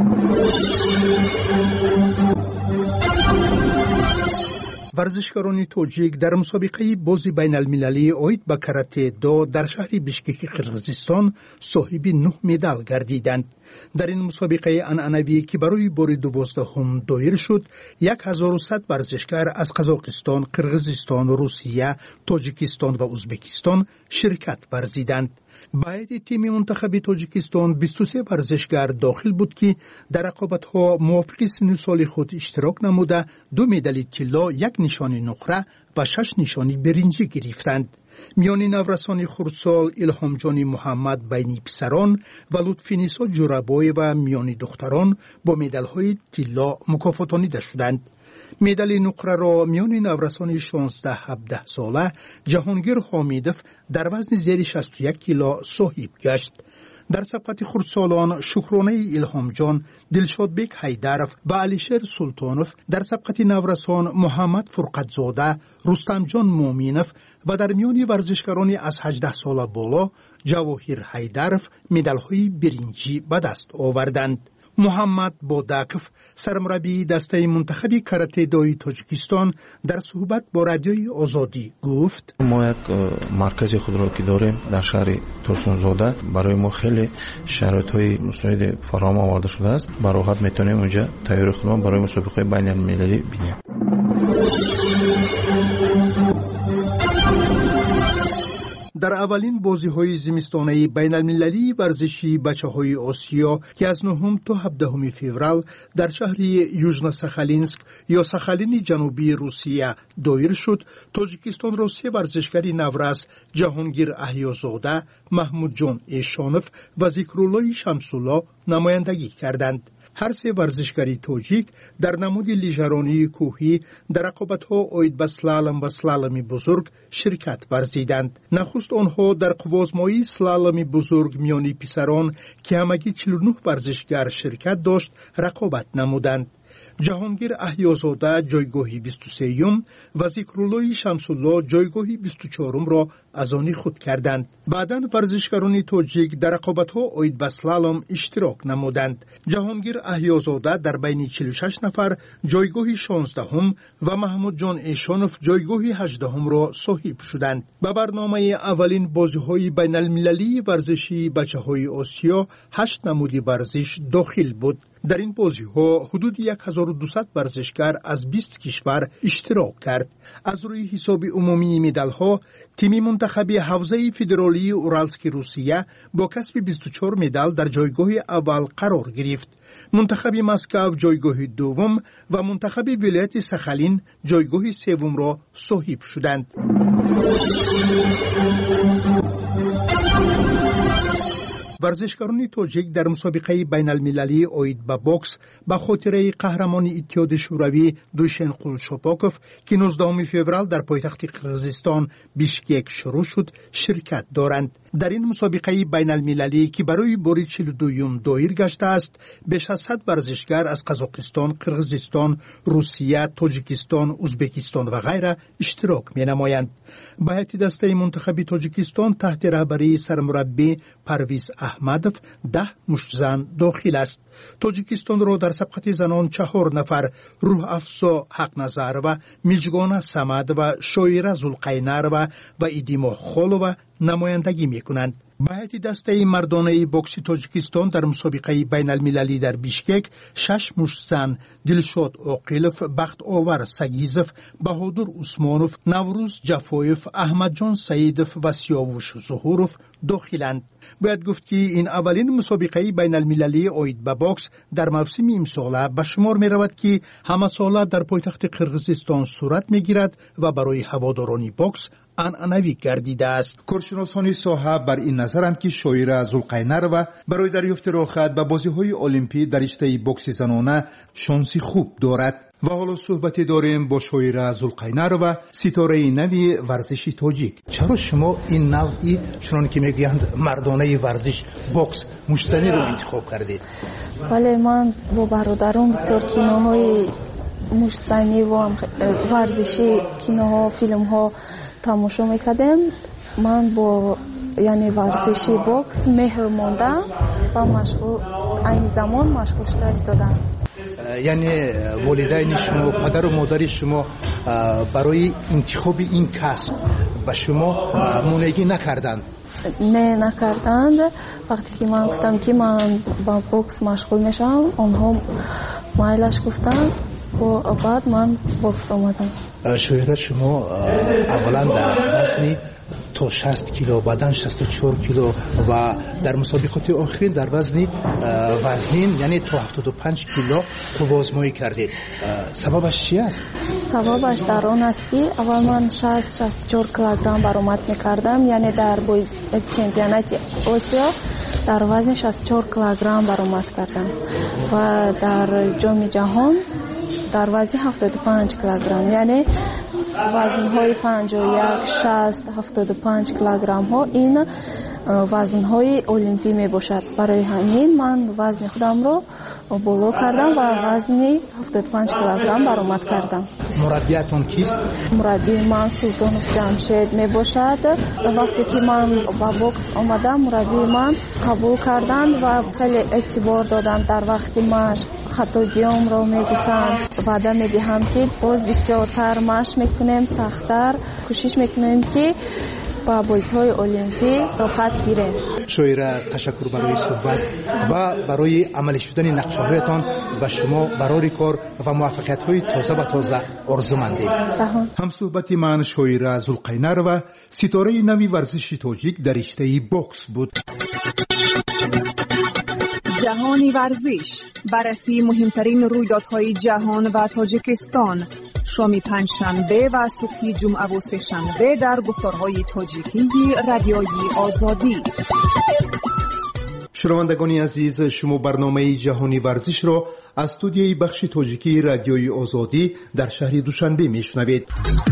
ورزشکاران تاجیک در مسابقه بازی بین المللی عاید به کاراته دو در شهر بیشکک قرغیزستان صاحب نه مدال گردیدند. در این مسابقه عنعنوی که برای بار دوازدهم دایر شد، هزار و صد ورزشکار از قزاقستان، قرغیزستان، روسیه، تاجیکستان و ازبکستان شرکت ورزیدند. باید تیم منتخب تاجیکستان بیست و سه ورزشکار داخل بود که در رقابت‌ها موافق سن سال خود اشتراک نموده دو مدال طلا، یک نشانی نقره و شش نشانی برنجی گرفتند. میان نورسان خردسال الهام جان محمد بین پسران و لطفینیسا جورابای و میان دختران با مدال‌های طلا مکافاتانیده شدند. مدال نقره را میان نورسان شانزده هفده ساله جهانگیر حامیدوف در وزن زیر شصت و یک کیلو صاحب گشت. در سبقت خردسالان شکرانه الهام جان، دلشادبک حیدرف و علیشیر سلطانوف، در سبقت نورسان محمد فرقتزاده، رستم جان مومینوف و در میان ورزشکاران از هجده ساله بالا جواهر حیدرف مدال‌های برنجی به دست آوردند. محمد بوداکوف، سرمربی دسته منتخب کاراته دوی تاجیکستان، در صحبت با رادیوی آزادی گفت: ما یک مرکز خود را که داریم در شهر ترسونزاده، برای ما خیلی شرایط‌های مستعد فراهم آورده شده است. به راحت میتونیم اونجا تیاری خودمان برای مسابقه بین المللی بینیم. در اولین بازی‌های زمستانه بین المللی ورزشی بچه‌های آسیا که از نهم تا هفدهم فوریه در شهر یوژنا ساخالینسک یا ساخالین جنوبی روسیه دایر شد، تاجیکستان را سه ورزشکار نورس جهانگیر احیازاده، محمود جان ایشانوف و ذکرالله شمس‌الله نمایندگی کردند. هر سه ورزشکاری تاجیک در نمود لیژرانی کوهی در رقابت‌ها عاید به سلالم و سلالم بزرگ شرکت ورزیدند. نخست آنها در قوازمایی سلالم بزرگ میانی پسران که همگی چهل و نه ورزشکار شرکت داشت رقابت نمودند. جهانگیر احیازاده جایگاهی بیست و سوم و ذکرالله شمس‌الله جایگاهی بیست و چهارم را از آن خود کردند. بعداً ورزشکاران تاجیک در رقابت‌ها عاید به سلالم اشتراک نمودند. جهانگیر احیازاده در بین چهل و شش نفر جایگاهی شانزدهم و محمود جان ایشانوف جایگاهی هجدهم را صاحب شدند. به برنامه اولین بازی‌های بین المللی ورزشی بچه‌های آسیا هشت نمودی ورزش داخل بود. در این بازی‌ها حدود هزار و دویست ورزشکار از بیست کشور اشتراک کرد. از روی حساب عمومی مدال‌ها، تیم منتخب حوزه فدرالی اورالسک روسیه با کسب بیست و چهار مدال در جایگاه اول قرار گرفت. منتخب مسکو جایگاه دوم و منتخب ولایت ساخالین جایگاه سوم را صاحب شدند. ورزشکاران تاجیک در مسابقه بین المللی عاید به بوکس به خاطر قهرمان اتحاد شوروی دوشن قولشاپاکوف که نوزدهم فوریه در پایتخت قرغیزستان بیشکک شروع شد شرکت دارند. در این مسابقه بین المللی که برای بار چهل و دوم دایر گشته است، بیش از صد ورزشکار از قزاقستان، قرغیزستان، روسیه، تاجیکستان، ازبکستان و غیره اشتراک می نمایند. به هیئت دسته منتخب تاجیکستان تحت رهبری سرمربی پرویز احمدوف ده مشتزن داخل است. تاجیکستان را در سبقت زنان چهار نفر روح افزا حق نظر و میجگان سمد و شایره زلقینر و و ایدیما خالو نمایندگی می کنند. به هیئت دسته مردانه بوکس تاجیکستان در مسابقه بین المللی در بیشکک شش مشت زن دلشاد عاقلوف، بخت آور سگیزوف، بهادر عثمانوف، نوروز جفایف، احمد جان سعیدوف و سیاوش ظهوروف داخلند. باید گفت که این اولین مسابقه بین المللی عاید به بوکس در موسم امساله به شمار می رود که همه ساله در پایتخت قرغیزستان صورت می گیرد و برای هواداران بوکس عنعنوی گردیده است. کارشناسان ساحه بر این نظرند که شویره ذوالقینروا برای دریافت راحت به بازی‌های المپی در رشته بوکس زنانه شانسی خوب دارد. و حالا صحبت داریم با شویره ذوالقینروا، ستاره نوی ورزش تاجیک. چرا شما این نوعی چون که میگویند مردانه ورزش بوکس مشتنی رو انتخاب کردید؟ ولی من با برادرم بسیار کینوهای مشتنی و ورزشی، کینوها، فیلمها تماشا میکردم. من با یعنی ورزشی بوکس مهر موندم و مشغول این زمان مشغول شده ایستادم. یعنی والدین شما، پدر و مادر شما برای انتخاب این کسب به شما مانعی نکردند؟ نه نکردند. وقتی که من گفتم که من با بوکس مشغول میشم، آنها مایلش گفتند و بعد من بوکس آمدم. شویره شما اولا در وزن تا شصت کیلو، بعداً شصت و چهار کیلو و در مسابقات آخرین در وزن وزنین یعنی تا هفتاد و پنج کیلو قوازمایی کردید. سببش چی است؟ سببش در آن است که اول من شصت شصت و چهار کیلوگرم برآمد میکردم، یعنی در بویز چمپیونات آسیا در وزن شصت و چهار کیلوگرم برآمد کردم و در جام جهان در وزن هفتاد و پنج کیلوگرم، یعنی وزن‌های پنجاه و یک، شصت، هفتاد و پنج کیلوگرم ها این وزن‌های المپی می باشد. برای همین من وزن خودم رو بالا کردم و وزن هفتاد و پنج کیلوگرم برآمد کردم. مربیتون کیست؟ مربی من سلطان جمشید می باشد. وقتی که من با بوکس آمدم مربی من قبول کردند و خیلی اعتبار دادند. در وقتی مشق خطاگیام رو میگفتند وعده میدهم که باز بسیارتر مشق میکنیم، سختتر کوشش میکنیم که با بازی‌های المپی راحت گیریم. شویره تشکر برای صحبت و برای عملی شدن نقشه‌هایتان و شما برای کار و موفقیت‌های تازه و تازه آرزومندیم. هم صحبت من شویره ذوالقینروا، ستاره نوی ورزش تاجیک در رشته بوکس بود. جهانی ورزش، بررسی مهمترین رویدادهای جهان و تاجیکستان، شام پنجشنبه و صبح جمعه و سه‌شنبه در گفتارهای تاجیکی رادیوی آزادی. شنوندگان عزیز، شما برنامه جهانی ورزش را از استودیوی بخش تاجیکی رادیوی آزادی در شهر دوشنبه میشنوید.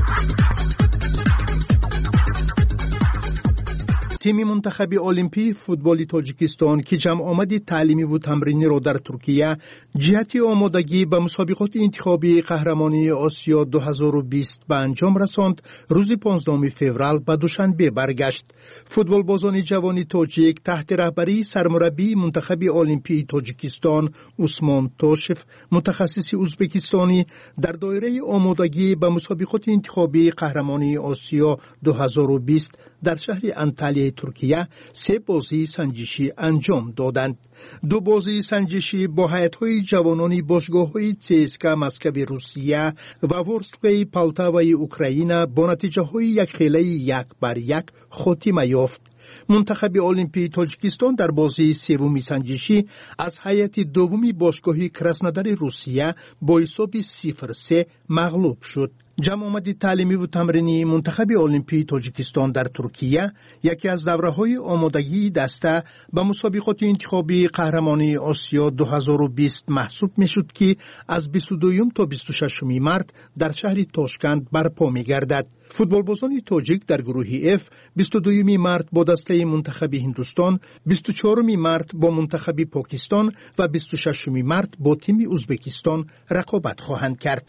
تیم منتخب المپی فوتبال تاجیکستان که جمع آمد تعلیمی و تمرینی را در ترکیه جهت آمادگی به مسابقات انتخابی قهرمانی آسیا دو هزار و بیست به انجام رساند، روز پانزدهم فوریه به دوشنبه برگشت. فوتبال بازان جوان تاجیک تحت رهبری سرمربی منتخب المپی تاجیکستان عثمان توشف، متخصص ازبکستانی، در دایره آمادگی به مسابقات انتخابی قهرمانی آسیا دو هزار و بیست در شهر انطالیه ترکیه سه بازی سنجشی انجام دادند. دو بازی سنجشی با هیئت‌های جوانان باشگاه‌های چسکا مسکو روسیه و ورسکلای پالتاوای اوکراین با نتیجه‌های یک خیلی یک بر یک خاتمه یافت. منتخب المپی تاجیکستان در بازی سومی سنجشی از هیئت دومی باشگاهی کراسنودار روسیه با حساب صفر سه مغلوب شد. جمع آمد تعلیمی و تمرینی منتخب المپی تاجیکستان در ترکیه یکی از دوره‌های آمادگی دسته به مسابقات انتخابی قهرمانی آسیا دو هزار و بیست محسوب میشد که از بیست و دوم تا بیست و ششم مارس در شهر تاشکند برپا می‌گردد. فوتبالبازان تاجیک در گروه اف بیست و دوم مارس با دسته منتخب هندوستان، بیست و چهارم مارس با منتخب پاکستان و بیست و ششم مارس با تیم ازبکستان رقابت خواهند کرد.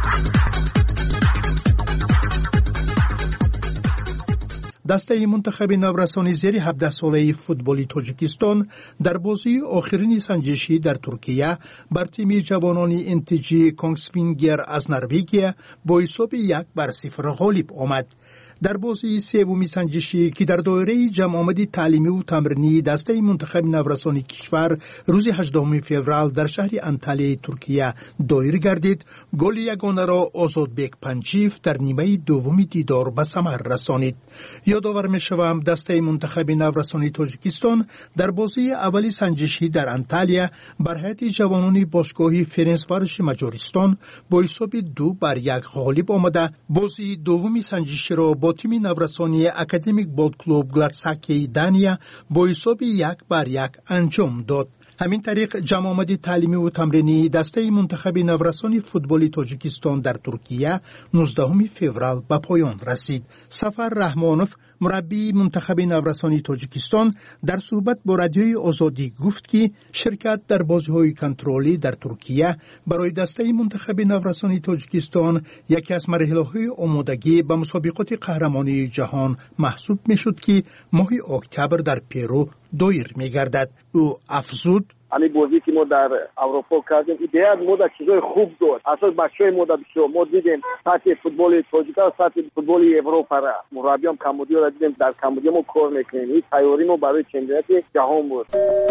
دسته منتخب نورسانی زیر هفده ساله فوتبالی تاجیکستان در بازی آخرین سنجشی در ترکیه بر تیم جوانان انتیجی کانگسوینگر از نروژ با حساب یک بر صفر غالب آمد. در بازی سومی سنجشی که در دایره جمع آمدی تعلیمی و تمرینی دسته منتخب نورسانی کشور روز هجدهم فوریه در شهر انطالیه ترکیه دایر گردید، گل یگانه را آزادبک پنجیف در نیمه دوم دیدار به ثمر رسانید. یادآور می‌شوم دسته منتخب نورسانی تاجیکستان در بازی اولی سنجشی در انطالیه بر هیئت جوانان باشگاهی فرانسواروش مجارستان با حساب دو بر یک غالب آمده. بازی دومی سنجشی را با با تیم نورسانی اکادمیک بولد کلوب گلادساکی دانیا با حساب یک بر یک انجام داد. همین طریق جمع آمد تعلیمی و تمرینی دسته منتخب نورسانی فوتبال تاجیکستان در ترکیه نوزدهم فوریه به پایان رسید. سفر رحمانوف مربی منتخب نورسانی تاجیکستان در صحبت با رادیوی آزادی گفت که شرکت در بازی‌های کنترلی در ترکیه برای دسته منتخب نورسانی تاجیکستان یکی از مراحل‌های آمادگی به مسابقات قهرمانی جهان محسوب می‌شد که ماه اکتبر در پرو دایر می‌گردد. او افزود: همین بازی که ما در اروپا کردیم ایده ما در چیزای خوب داشت. اصلا بچه‌های ما در بسیار ما دیدیم سطح فوتبال تاجیکستان سطح فوتبال اروپا را مربیام کمبودی را دیدیم. در کمبودی ما کار میکنیم. این تیاری ما برای چمپیونات جهان بود.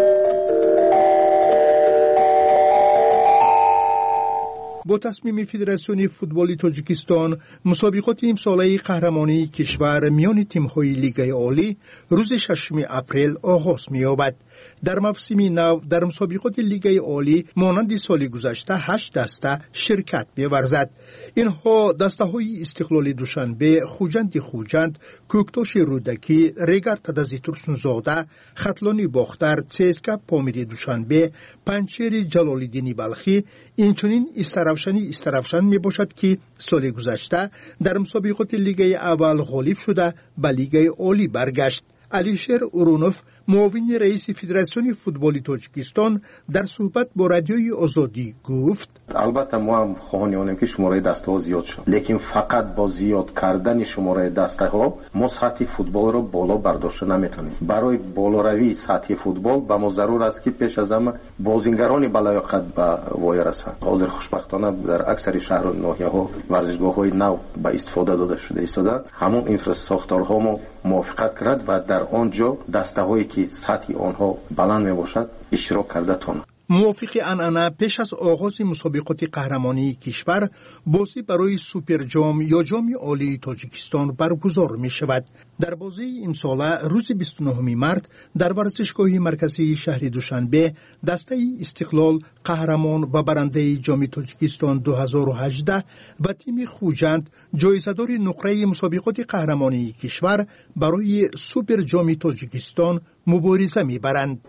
با تصمیم فدراسیون فوتبال تاجیکستان مسابقات امساله قهرمانی کشور میان تیم‌های لیگ عالی روز ششم اپریل آغاز می‌یابد. در موسم نو در مسابقات لیگ عالی مانند سال گذشته هشت دسته شرکت می‌ورزد. اینها دسته‌های استقلال دوشنبه، خوجند خوجند، کوکتاش رودکی، ریگر تدزی ترسونزاده، خطلانی باختر، سیسکا پامیری دوشنبه، پنچیر جلال‌الدین بلخی، اینچنین استرافشانی استرافشان می باشد که سال گذشته در مسابقات لیگ اول غالب شده به لیگ عالی برگشت. علیشیر اورونوف معاون رئیس فدراسیون فوتبال تاجیکستان در صحبت با رادیوی آزادی گفت: البته ما هم خواهانیم که شماره دسته ها زیاد شد، لیکن فقط با زیاد کردن شماره دسته ها ما سطح فوتبال رو بالا برداشت نمیتونیم. برای بالاروی سطح فوتبال به ما ضرور است که پیش از همه بازیگران بالاقد به وای رسند. حاضر خوشبختانه در اکثر شهر و ناحیه ها ورزشگاه های نو به استفاده داده شده ایستاده. همون اینفراستراکچورها ما موافقت کرد و در آنجا دسته هایی که سطح آنها بلند می باشد اشتراک کرده تون. موافق انعنه پیش از آغاز مسابقات قهرمانی کشور بازی برای سوپر جام یا جام عالی تاجیکستان برگزار می شود. در بازی امساله روز بیست و نهم مارس در ورزشگاه مرکزی شهر دوشنبه دسته استقلال قهرمان و برنده جام تاجیکستان دو هزار و هجده و تیم خوجند جایزه‌دار نقره مسابقات قهرمانی کشور برای سوپر جام تاجیکستان مبارزه می برند.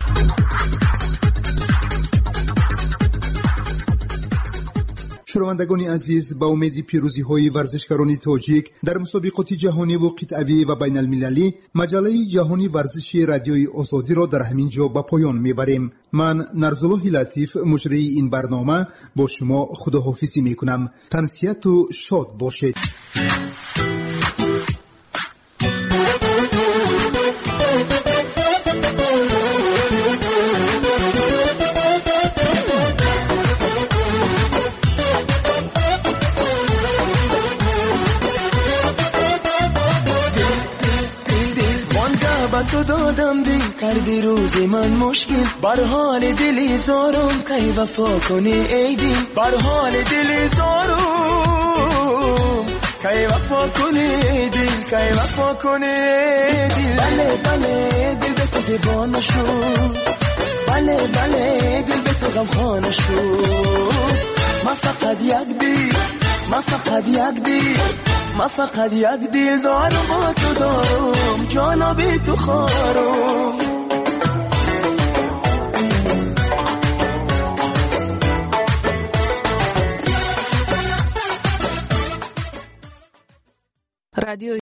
شنوندگان عزیز، با امید پیروزی های ورزشکاران تاجیک در مسابقات جهانی و قطعی و بین المللی مجله جهانی ورزش رادیوی آزادی را در همین جا به پایان میبریم. من نرزالله لطیف مجری این برنامه با شما خداحافظی میکنم. تنسیت و شاد باشید. تو دادم دل کردی روز من مشکل بر حال دلی زارم کی وفا کنی ای دل بر حال دلی زارم کی وفا کنی ای دل کی وفا کنی ای دل بله بله دل به تو دیوانه شد بله بله دل به تو غمخانه شد ما فقط یک دل ما فقط یک دل ما فقط یک دل دارم با تو دارم جانا بی تو خارم رادیو